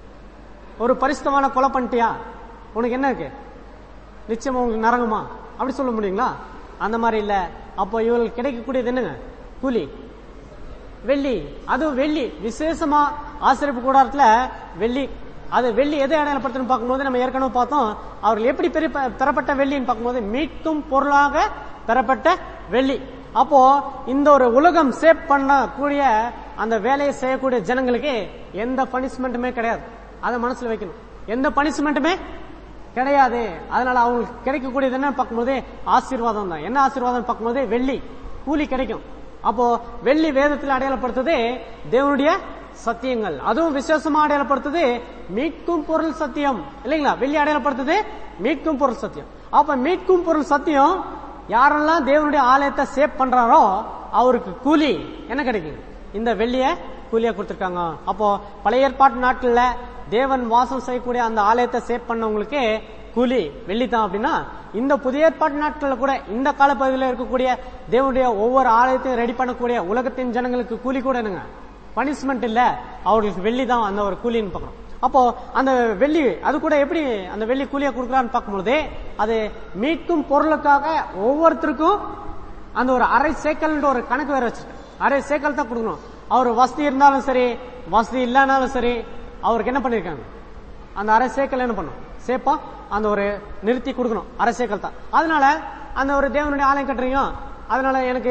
ஒரு பரிசுத்தமான கொலை பண்ணிட்டியா, உனக்கு என்ன இருக்கு, நிச்சயமா உங்களுக்கு நரகமா அப்படி சொல்ல முடியுங்களா? அந்த மாதிரி இல்ல. அப்போ இவங்களுக்கு கிடைக்கக்கூடியது என்னங்க? கூலி வெள்ளி. அதுவும் வெள்ளி விசேஷமா ஆசிரியப்பு கூடாரத்துல வெள்ளி. அது வெள்ளி எதை அடையாளப்படுத்தணும் பார்க்கும்போது, நம்ம ஏற்கனவே பார்த்தோம், அவர்கள் எப்படி பெறப்பட்ட வெள்ளின்னு பார்க்கும்போது மீட்கும் பொருளாக பெறப்பட்ட வெள்ளி. அப்போ இந்த ஒரு உலகம் சேவ் பண்ணக்கூடிய அந்த வேலையை செய்யக்கூடிய ஜனங்களுக்கு எந்த பனிஷ்மெண்ட்டுமே கிடையாது. அதை மனசுல வைக்கணும், எந்த பனிஷ்மெண்ட்டுமே கிடையாது. அதனால அவங்களுக்கு கிடைக்கக்கூடியது என்ன பார்க்கும்போது ஆசீர்வாதம் தான். என்ன ஆசீர்வாதம் பார்க்கும்போது வெள்ளி கூலி கிடைக்கும். அப்போ வெள்ளி வேதத்தில் அடையாளப்படுத்துது தேவனுடைய சத்தியங்கள், அதுவும் விசேஷமா அடையாளப்படுத்துது மீட்கும் பொருள் சத்தியம் இல்லைங்களா? வெள்ளி அடையாளப்படுத்துது மீட்கும் பொருள் சத்தியம். அப்ப மீட்கும் பொருள் சத்தியம் யாரெல்லாம் தேவனுடைய ஆலயத்தை சேவ் பண்றாரோ அவருக்கு கூலி என்ன கிடைக்கும்? இந்த வெள்ளிய கூலியா கொடுத்திருக்காங்க. அப்போ பழைய ஏற்பாட்டு நாட்கள்ல தேவன் வாசம் செய்யக்கூடிய அந்த ஆலயத்தை சேவ் பண்ணவங்களுக்கு கூலி வெள்ளி தான் அப்படின்னா, இந்த புதிய ஏற்பாட்டு நாட்கள்ல கூட இந்த காலப்பகுதியில் இருக்கக்கூடிய தேவனுடைய ஒவ்வொரு ஆலயத்தையும் ரெடி பண்ணக்கூடிய உலகத்தின் ஜனங்களுக்கு கூலி கூட என்னங்க? பனிஷ்மெண்ட் இல்ல, அவர்களுக்கு வெள்ளி தான் அந்த ஒரு கூலின்னு பார்க்கணும். அப்போ அந்த வெள்ளி அது கூட எப்படி அந்த வெள்ளி கூலியா கொடுக்கலான்னு பார்க்கும்போது, அது மீட்கும் பொருளுக்காக ஒவ்வொருத்தருக்கும் அந்த ஒரு அரை சேக்கல் ஒரு கணக்கு வேற வச்சிருக்கேன். அரை சேக்கல் தான் கொடுக்கணும். அவர் வசதி இருந்தாலும் சரி, வசதி இல்லைனாலும் சரி, அவருக்கு என்ன பண்ணிருக்காங்க? அந்த அரை சேக்கல் என்ன பண்ணும்? சேப்பா அந்த ஒரு நிறுத்தி கொடுக்கணும், அரை சேக்கல் தான். அதனால அந்த ஒரு தேவனுடைய ஆலயம் கட்டுறீங்க, அதனால எனக்கு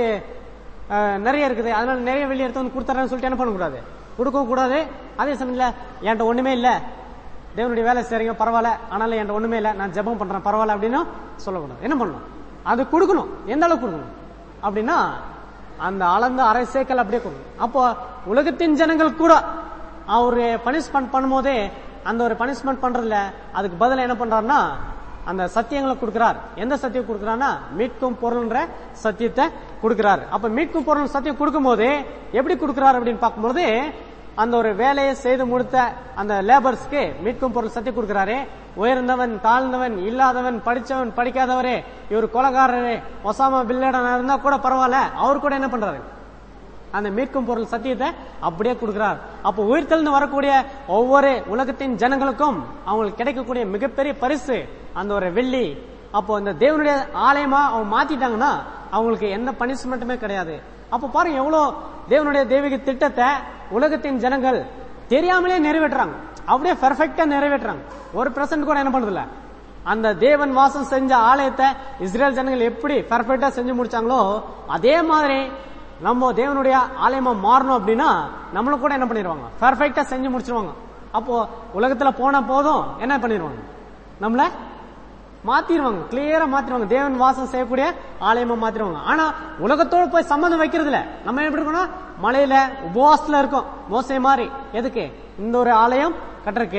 நிறைய இருக்குது, அதனால நிறைய வெள்ளி எடுத்து வந்து கொடுத்துறேன்னு சொல்லிட்டு என்ன பண்ணக்கூடாது, கொடுக்கவும் கூடாது. அதே சமயத்துல என்கிட்ட ஒண்ணுமே இல்ல, தேவனுடைய வேலை செய்றீங்க பரவாயில்ல, ஆனாலும் என்கிட்ட ஒண்ணுமே இல்ல, நான் ஜெபம் பண்றேன் பரவாயில்ல அப்படின்னு சொல்லக்கூடாது. என்ன பண்ணணும்? அது கொடுக்கணும். எந்த அளவுக்கு கொடுக்கணும் அப்படின்னா, அந்த அளந்த அரை சேக்கல் அப்படியே கொடுக்கணும். அப்போ உலகத்தின் ஜனங்கள் கூட அவரு பனிஷ்மெண்ட் பண்ணும்போதே அந்த ஒரு பனிஷ்மெண்ட் பண்றதுல அதுக்கு பதிலா என்ன பண்றாருன்னா அந்த சத்தியங்களை கொடுக்கிறார். எந்த சத்தியம் கொடுக்கிறான்னா மீட்கும் பொருள்ன்ற சத்தியத்தை கொடுக்கிறார். அப்ப மீட்கும் பொருள் சத்தியம் கொடுக்கும் போது எப்படி கொடுக்கிறார் அப்படின்னு பார்க்கும்போது, அந்த ஒரு வேலையை செய்து முடித்த அந்த லேபர்ஸ்க்கு மீட்கும் பொருள் சத்தியம் கொடுக்கிறாரு. உயர்ந்தவன் தாழ்ந்தவன், இல்லாதவன் படிச்சவன் படிக்காதவரே, இவர் கொலைகாரரே, ஒசாமா பில்லேடன் இருந்தா கூட பரவாயில்ல, அவர் கூட என்ன பண்றாரு? அந்த மீட்கும் பொருள் சத்தியத்தை அப்படியே கொடுக்கிறார். அப்போ உயிர்த்தெழுந்து வரக்கூடிய ஒவ்வொரு உலகத்தின் ஜனங்களுக்கும் அவங்களுக்கு கிடைக்கக்கூடிய மிகப்பெரிய பரிசு அந்த ஒரு வெள்ளி. அப்போ அந்த தேவனுடைய ஆலயமா அவங்க மாத்திட்டாங்கன்னா அவங்களுக்கு எந்த பனிஷ்மெண்ட்டுமே கிடையாது. அப்ப பாருங்க எவ்வளவு தேவனுடைய தெய்வீக திட்டத்தை உலகத்தின் ஜனங்கள் தெரியாமலே நிறைவேற்றுறாங்க, அப்படியே பெர்ஃபெக்டா நிறைவேற்றுறாங்க. ஒரு % கூட என்ன பண்றதில்ல. அந்த தேவன் வாசம் செஞ்ச ஆலயத்தை இஸ்ரேல் ஜனங்கள் எப்படி பெர்ஃபெக்டா செஞ்சு முடிச்சாங்களோ அதே மாதிரி நம்ம தேவனுடைய ஆலயமா மாறணும் அப்படின்னா நம்மளும் கூட என்ன பண்ணிடுவாங்க, பெர்ஃபெக்டா செஞ்சு முடிச்சிருவாங்க. அப்போ உலகத்துல போன போதும் என்ன பண்ணிடுவாங்க, நம்மள மாத்திடுவாங்க, கிளியரா மாத்திடுவாங்க, தேவன் வாசம் செய்யக்கூடிய ஆலயமா மாத்திடுவாங்க. ஆனா உலகத்தோடு போய் சம்பந்தம் வைக்கிறது இல்ல. நம்ம எப்படி இருக்கணும், மலையில உபவாசத்துல இருக்கோம் மோசே மாதிரி. எதுக்கு? இந்த ஒரு ஆலயம் கட்டுறதுக்கு.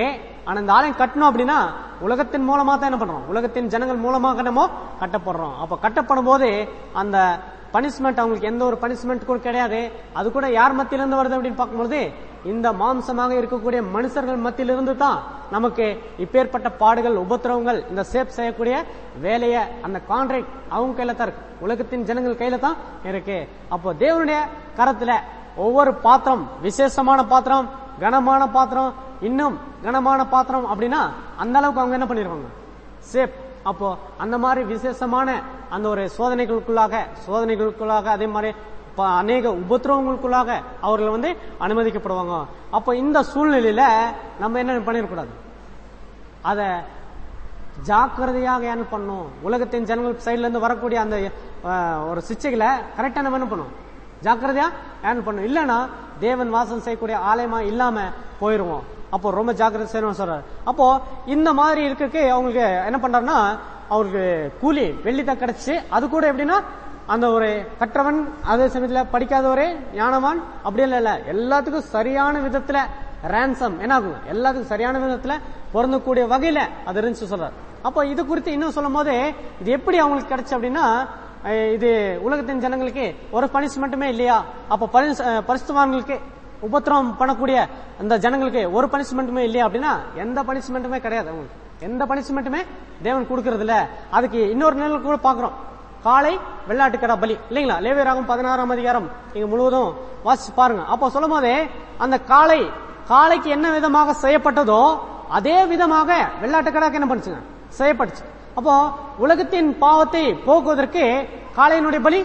ஆனா இந்த ஆலயம் கட்டணும் அப்படின்னா உலகத்தின் மூலமா தான் என்ன பண்றோம், உலகத்தின் ஜனங்கள் மூலமாக நம்ம கட்டப்படுறோம். அப்ப கட்டப்படும் போது அந்த பனிஷ்மெண்ட் அவங்களுக்கு எந்த ஒரு பனிஷ்மெண்ட் கூட கிடையாது. அது கூட யார் மத்தியிலிருந்து வருது அப்படின்னு பார்க்கும்போது இந்த மாம்சமாக இருக்கக்கூடிய மனுஷர்கள் மத்தியிலிருந்து தான் நமக்கு இப்பேற்பட்ட பாடுகள், உபத்திரவங்கள், இந்த சேப் செய்யக்கூடிய வேலைய அந்த கான்ட்ராக்ட் அவங்க கையில தான் இருக்கு, உலகத்தின் ஜனங்கள் கையில தான் இருக்கு. அப்போ தேவனுடைய கரத்துல ஒவ்வொரு பாத்திரம், விசேஷமான பாத்திரம், கனமான பாத்திரம், இன்னும் கனமான பாத்திரம் அப்படின்னா அந்த அளவுக்கு அவங்க என்ன பண்ணிருவாங்க, சேப். அப்போ அந்த மாதிரி விசேஷமான அந்த ஒரு சோதனைகளுக்குள்ளாக அதே மாதிரி அநேக உபத்திரவங்களுக்குள்ளாக அவர்கள் அனுமதிக்கப்படுவாங்க. அப்போ இந்த சூழ்நிலையில நம்ம என்ன பண்ணிடக்கூடாது, அத ஜாக்கிரதையாக என்ன பண்ணும், உலகத்தின் ஜனங்கள் சைட்ல இருந்து வரக்கூடிய அந்த ஒரு சிச்சைகளை கரெக்டா நம்ம என்ன பண்ணும், ஜாக்கிரதையா ஹேண்டில் பண்ணும். இல்லன்னா தேவன் வாசம் செய்யக்கூடிய ஆலயமா இல்லாம போயிருவோம். அப்போ ரொம்ப ஜாக்கிரதை செய்யணும் சொல்றாரு. அப்போ இந்த மாதிரி இருக்க அவங்களுக்கு என்ன பண்றாருன்னா, அவருக்கு கூலி வெள்ளிதான் கிடைச்சு. அது கூட எப்படின்னா அந்த ஒரு கற்றவன் அதே சமயத்துல படிக்காதவரே ஞானவான் அப்படி இல்ல, எல்லாத்துக்கும் சரியான விதத்துல ரேன்சம் என்ன ஆகும், எல்லாத்துக்கும் சரியான விதத்துல பொருந்தக்கூடிய வகையில அது இருந்துச்சு சொல்றாரு. அப்போ இது குறித்து இன்னும் சொல்லும் போது இது எப்படி அவங்களுக்கு கிடைச்சு அப்படின்னா, இது உலகத்தின் ஜனங்களுக்கு ஒரு பனிஷ்மெண்ட்டுமே இல்லையா, அப்ப பரிசுத்தவான்களுக்கு உபத்திரவம் பண்ணக்கூடிய அந்த ஜனங்களுக்கு ஒரு பனிஷ்மெண்ட்டுமே இல்லையா அப்படின்னா எந்த பனிஷ்மெண்ட்டுமே கிடையாது. அவங்களுக்கு எந்த பனிஷ்மெண்ட்டுமே தேவன் கொடுக்கறது இல்ல. அதுக்கு இன்னொரு நிலை கூட பாக்குறோம், காளை வெள்ளாட்டுக்கடா பலி இல்லைங்களா. லேவியராகமம் 16ஆம் அதிகாரம் நீங்க முழுவதும் வாசிச்சு பாருங்க. அப்போ சொல்லும் போதே அந்த காளைக்கு என்ன விதமாக செய்யப்பட்டதோ அதே விதமாக வெள்ளாட்டுக்கடாக்கு என்ன பண்ணுச்சுங்க, செய்யப்பட்டுச்சு. அப்போ உலகத்தின் பாவத்தை போக்குவதற்கு காளையினுடைய பலி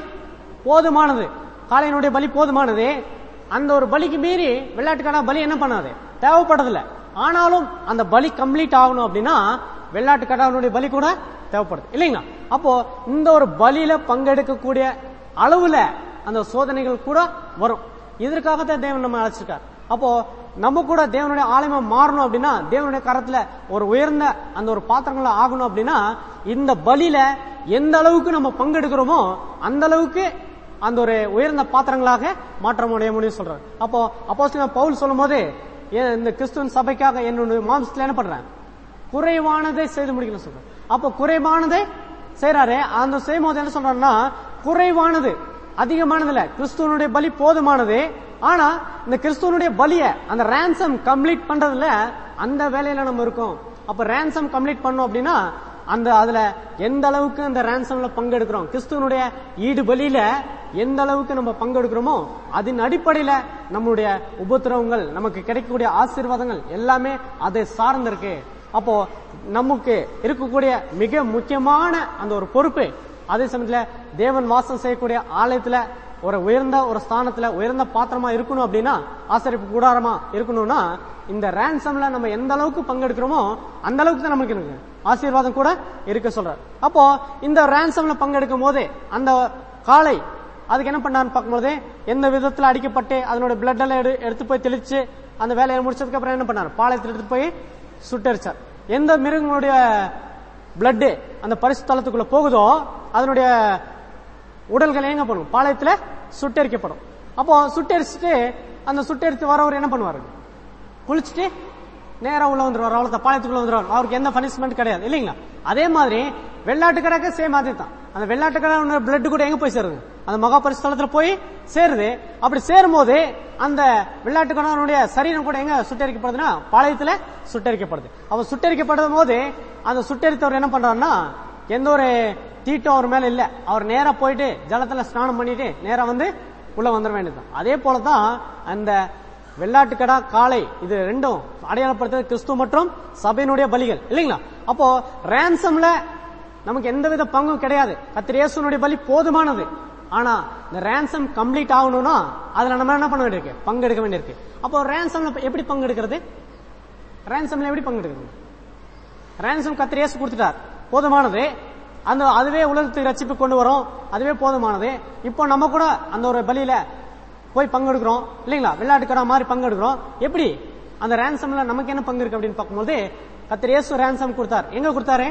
போதுமானது. அந்த ஒரு பலிக்கு மீறி வெள்ளாட்டுக்கடா பலி என்ன பண்ணாது, தேவைப்படுறதில்ல. ஆனாலும் அந்த பலி கம்ப்ளீட் ஆகணும் அப்படின்னா வெள்ளாட்டுக்கடாவுடைய பலி கூட தேவைப்படுது இல்லைங்களா. அப்போ இந்த ஒரு பலியில பங்கெடுக்கக்கூடிய அளவுல அந்த சோதனைகள் கூட வரும். இதற்காகத்தான் தேவன் நம்ம அழைச்சிருக்கார். அப்போ நம்ம கூட தேவனுடைய ஆலயமா மாறணும் அப்படின்னா, தேவனுடைய கரத்துல ஒரு உயர்ந்த அந்த ஒரு பாத்திரங்கள ஆகணும் அப்படின்னா, இந்த பலியில எந்த அளவுக்கு நம்ம பங்கெடுக்கிறோமோ அந்த அளவுக்கு அந்த ஒரு உயர்ந்த பாத்திரங்களாக மாற்றமுடைய முடியும் சொல்றாரு. அப்போ அப்போஸ்தலன் பவுல் சொல்லும் போது இந்த கிறிஸ்துவின் சபைக்காக என்னுடைய மாம்சத்துல என்ன பண்றேன், குறைவானதை செய்து முடிக்கணும் சொல்றேன். அப்போ குறைவானதை செய்யறாரு. அந்த செய்யும் போது என்ன சொல்றாருன்னா, குறைவானது அதிகமானதுல கிறிஸ்துவனுடைய பலி போதுமானது. ஆனா இந்த கிறிஸ்துவனுடைய பலிய அந்த ரேன்சம் கம்ப்ளீட் பண்றதுல அந்த வேலையில நம்ம இருக்கோம். அப்ப ரேன்சம் கம்ப்ளீட் பண்ணோம் அப்படின்னா அதுல எந்த அளவுக்கு அந்த ரேன்சம்ல பங்கெடுக்கிறோம், கிறிஸ்துவனுடைய ஈடு பலியில எந்த அளவுக்கு நம்ம பங்கெடுக்கிறோமோ அதன் அடிப்படையில நம்மளுடைய உபத்திரவங்கள், நமக்கு கிடைக்கக்கூடிய ஆசீர்வாதங்கள் எல்லாமே அதை சார்ந்திருக்கு. அப்போ நமக்கு இருக்கக்கூடிய மிக முக்கியமான அந்த ஒரு பொறுப்பு, அதே சமயத்துல தேவன் வாசம் செய்யக்கூடிய ஆலயத்துல ஒரு உயர்ந்த ஒரு ஸ்தானத்துல உயர்ந்த பாத்திரமா இருக்கணும் அப்படின்னா, ஆசரிப்பு கூடாரமா இருக்கணும்னா இந்த ரேன்சம்ல நம்ம எந்த அளவுக்கு பங்கெடுக்கிறோமோ அந்த அளவுக்கு தான் நமக்கு இருக்கு ஆசீர்வாதம் கூட இருக்க சொல்றாரு. அப்போ இந்த ரேன்சம்ல பங்கெடுக்கும் போது அந்த காளை அதுக்கு என்ன பண்ணான்னு பார்க்கும்போது எந்த விதத்துல அடிக்கப்பட்டு அதனோட பிளட் எல்லாம் எடுத்து போய் தெளிச்சு அந்த வேலையை முடிச்சதுக்கு அப்புறம் என்ன பண்ணாரு, பாளையத்தில் எடுத்து போய் சுட்டரிச்சார். எந்த மிருகங்களுடைய பிளட் அந்த பரிசுத்தலத்துக்குள்ள போகுதோ அதனுடைய உடல்கள் எங்க பண்ணும், பாளையத்துல சுட்டரிக்கப்படும். அப்போ சுட்டரிச்சுட்டு அந்த சுட்டரித்து வரவர் என்ன பண்ணுவாரு, குளிச்சுட்டு நேரா உள்ள வந்துருவார், அவ்வளவு பாளையத்துக்குள்ள வந்துருவார். அவருக்கு எந்த பனிஷ்மெண்ட் கிடையாது இல்லைங்களா. அதே மாதிரி வெள்ளாட்டுக்கடாக்க சேம் மாதிரி தான். அந்த வெள்ளாட்டுக்கடா பிளட் கூட எங்க போய் சேருது, அந்த மகா பரிசுத்தலத்துல போய் சேருது. அப்படி சேரும் போது அந்த வெள்ளாட்டுக்கடானுடைய சரீரம் கூட எங்க சுட்டரிக்கப்படுதுன்னா பாளையத்துல சுட்டரிக்கப்படுது. அவ சுட்டரிக்கப்படும் போது அந்த சுட்டரித்தவர் என்ன பண்றாருன்னா, எந்த ஒரு தீட்டம் அவர் மேல இல்ல, அவர் நேரா போயிட்டு ஜலத்துல ஸ்நானம் பண்ணிட்டு நேரா உள்ள வந்துட வேண்டியதுதான். அதே போலதான் அந்த வெள்ளாட்டுக்கடா காளை இது ரெண்டும் அடையாளப்படுத்துறது கிறிஸ்து மற்றும் சபையினுடைய பலிகள் இல்லைங்களா. அப்போ ரேன்சம்ல நமக்கு எந்தவித பங்கும் கிடையாது. கர்த்தர் இயேசுவினுடைய பலி போதுமானது. ஆனா இந்த ரேன்சம் கம்ப்ளீட் ஆகணும்னா அதுல நம்ம என்ன பண்ண வேண்டியிருக்கு, பங்கெடுக்க வேண்டியிருக்கு. அப்போ ரேன்சம்ல எப்படி பங்கெடுக்கிறது, ரேன்சம்ல எப்படி பங்கெடுக்கிறது, ரேன்சம் கர்த்தர் இயேசு கொடுத்துட்டார், போதுமானது. அதுவே உலகத்துக்கு ரட்சிப்பு கொண்டு வரும், அதுவே போதுமானது. இப்போ நம்ம கூட அந்த ஒரு பலியில போய் பங்கெடுக்கிறோம் இல்லைங்களா, வெள்ளாட்டுக்கடா மாதிரி பங்கெடுக்கிறோம். எப்படி அந்த ரேன்சம்ல நமக்கு என்ன பங்கு இருக்கு அப்படின்னு பார்க்கும்போது கர்த்தர் இயேசு ரேன்சம் கொடுத்தார். எங்க கொடுத்தாரு,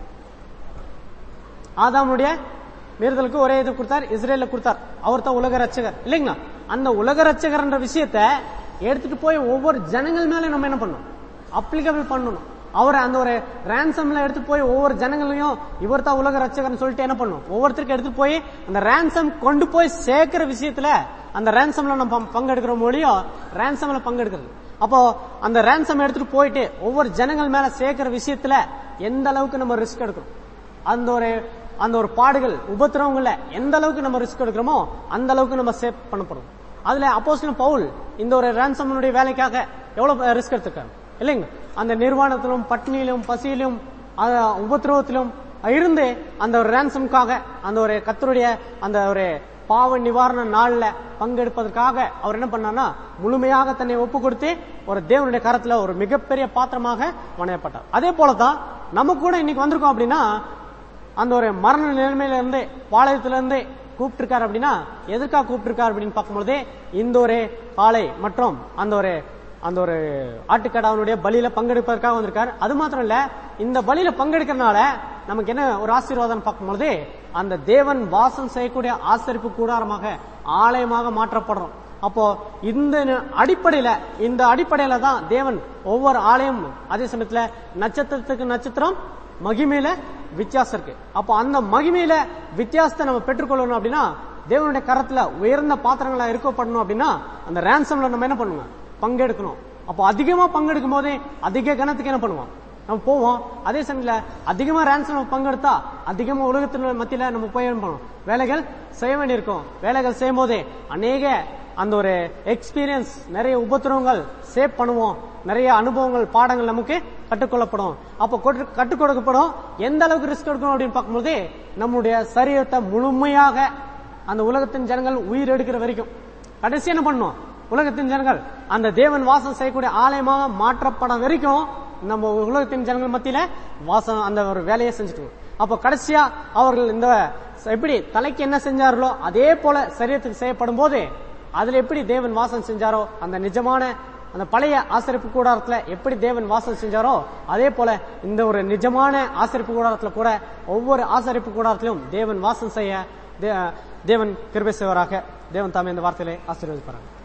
ஆதாமுடைய மீறுதலுக்கு ஒரே இது கொடுத்தார், இஸ்ரேல கொடுத்தார். அவர் தான் உலக ரட்சகர் இல்லைங்களா. அந்த உலக ரட்சகர் என்ற விஷயத்த எடுத்துட்டு போய் ஒவ்வொரு ஜனங்கள் மேல நம்ம என்ன பண்ணோம், அப்ளிகபிள் பண்ணணும். அவரை அந்த ஒரு ரேன்சம்ல எடுத்து போய் ஒவ்வொரு ஜனங்களையும் இவர் தான் உலக ரட்சகர்னு சொல்லிட்டு என்ன பண்ணணும், ஒவ்வொருத்தருக்கு எடுத்து போய் அந்த ரேன்சம் கொண்டு போய் சேர்க்கிற விஷயத்துல அந்த ரேன்சம்ல நம்ம பங்கெடுக்கிற மொழியோ ரேன்சம்ல பங்கெடுக்கிறது. அப்போ அந்த ரேன்சம் எடுத்துட்டு போயிட்டு ஒவ்வொரு ஜனங்கள் மேல சேர்க்கிற விஷயத்துல எந்த அளவுக்கு நம்ம ரிஸ்க் எடுக்கிறோம், அந்த ஒரு பாடுகள் உபத்திரவங்கள்ல எந்த அளவுக்கு நம்ம ரிஸ்க் எடுக்கிறோமோ அந்த அளவுக்கு நம்ம சேவ் பண்ணப்படும். அதுல அப்போஸ்தலன் பவுல் இந்த ஒரு ரேன்சம்னுடைய வேலைக்காக எவ்வளவு ரிஸ்க் எடுத்திருக்காரு இல்லைங்க. அந்த நிர்வாணத்திலும் பட்னியிலும் பசியிலும் உபத்திரவத்திலும் இருந்து அந்த ஒரு ரேன்சம்காக அந்த ஒரு கர்த்தருடைய அந்த ஒரு பாவ நிவாரண நாள்ல பங்கெடுப்பதற்காக அவர் என்ன பண்ணார்னா முழுமையாக தன்னை ஒப்பு கொடுத்து ஒரு தேவனுடைய கரத்துல ஒரு மிகப்பெரிய பாத்திரமாக வணையப்பட்டார். அதே போலதான் நமக்கு கூட இன்னைக்கு வந்திருக்கோம் அப்படின்னா அந்த ஒரு மரண நிலைமையில இருந்து பாளையத்துல இருந்து கூப்பிட்டு இருக்காரு அப்படின்னா எதற்காக கூப்பிட்டு இருக்காரு அப்படின்னு பார்க்கும்போது இந்த ஒரு காளை மற்றும் அந்த ஒரு ஆட்டுக்கடாவனுடைய பலியில பங்கெடுப்பதற்காக வந்திருக்காரு. அது மாத்திரம் இல்ல, இந்த பலியில பங்கெடுக்கிறதுனால நமக்கு என்ன ஒரு ஆசீர்வாதம் பார்க்கும்போது அந்த தேவன் வாசம் செய்யக்கூடிய ஆசரிப்பு கூடாரமாக ஆலயமாக மாற்றப்படுறோம். அப்போ இந்த அடிப்படையில தான் தேவன் ஒவ்வொரு ஆலயம், அதே சமயத்துல நட்சத்திரத்துக்கு நட்சத்திரம் மகிமையில வித்தியாசம் இருக்கு. அப்போ அந்த மகிமையில வித்தியாசத்தை நம்ம பெற்றுக்கொள்ளணும் அப்படின்னா தேவனுடைய கரத்துல உயர்ந்த பாத்திரங்களா இருக்கப்படணும் அப்படின்னா அந்த ரேன்சம்ல நம்ம என்ன பண்ணுவோம், பங்கெடுக்கணும். அப்போ அதிகமா பங்கெடுக்கும் போதே அதிக கணத்துக்கு என்ன பண்ணுவோம், நம்ம போவோம். அதே சமயத்துல அதிகமா ரேன்சம் பங்கெடுத்தா அதிகமா உலகத்தின் மத்தியில நம்ம போய் என்ன பண்ணுவோம், வேலைகள் செய்ய வேண்டியிருக்கும். வேலைகள் செய்யும் போதே அநேக அந்த ஒரு எக்ஸ்பீரியன்ஸ், நிறைய உபத்திரவங்கள் சேவ் பண்ணுவோம், நிறைய அனுபவங்கள் பாடங்கள் நமக்கு கற்றுக்கொள்ளப்படும். அப்போ கற்றுக் கொடுக்கப்படும். எந்த அளவுக்கு ரிஸ்க் எடுக்கணும் அப்படின்னு பார்க்கும்போது நம்முடைய சரீரத்தை முழுமையாக அந்த உலகத்தின் ஜனங்கள் உயிர் எடுக்கிற வரைக்கும் கடைசி என்ன பண்ணும், உலகத்தின் ஜனங்கள் அந்த தேவன் வாசம் செய்யக்கூடிய ஆலயமாக மாற்றப்பட வரைக்கும் நம்ம உலகத்தின் ஜனங்கள் மத்தியில வாசம் அந்த ஒரு வேலையை செஞ்சுட்டு. அப்போ கடைசியா அவர்கள் இந்த எப்படி தலைக்கு என்ன செஞ்சார்களோ அதே போல சரீரத்துக்கு செய்யப்படும் போது அதுல எப்படி தேவன் வாசம் செஞ்சாரோ, அந்த நிஜமான அந்த பழைய ஆசரிப்பு கூடாரத்துல எப்படி தேவன் வாசம் செஞ்சாரோ அதே போல இந்த ஒரு நிஜமான ஆசரிப்பு கூடாரத்துல கூட ஒவ்வொரு ஆசரிப்பு கூடாரத்திலும் தேவன் வாசம் செய்ய தேவன் கிருபை செய்வாராக. தேவன் தாமே இந்த வார்த்தையிலே ஆசீர்வதிப்பாராங்க.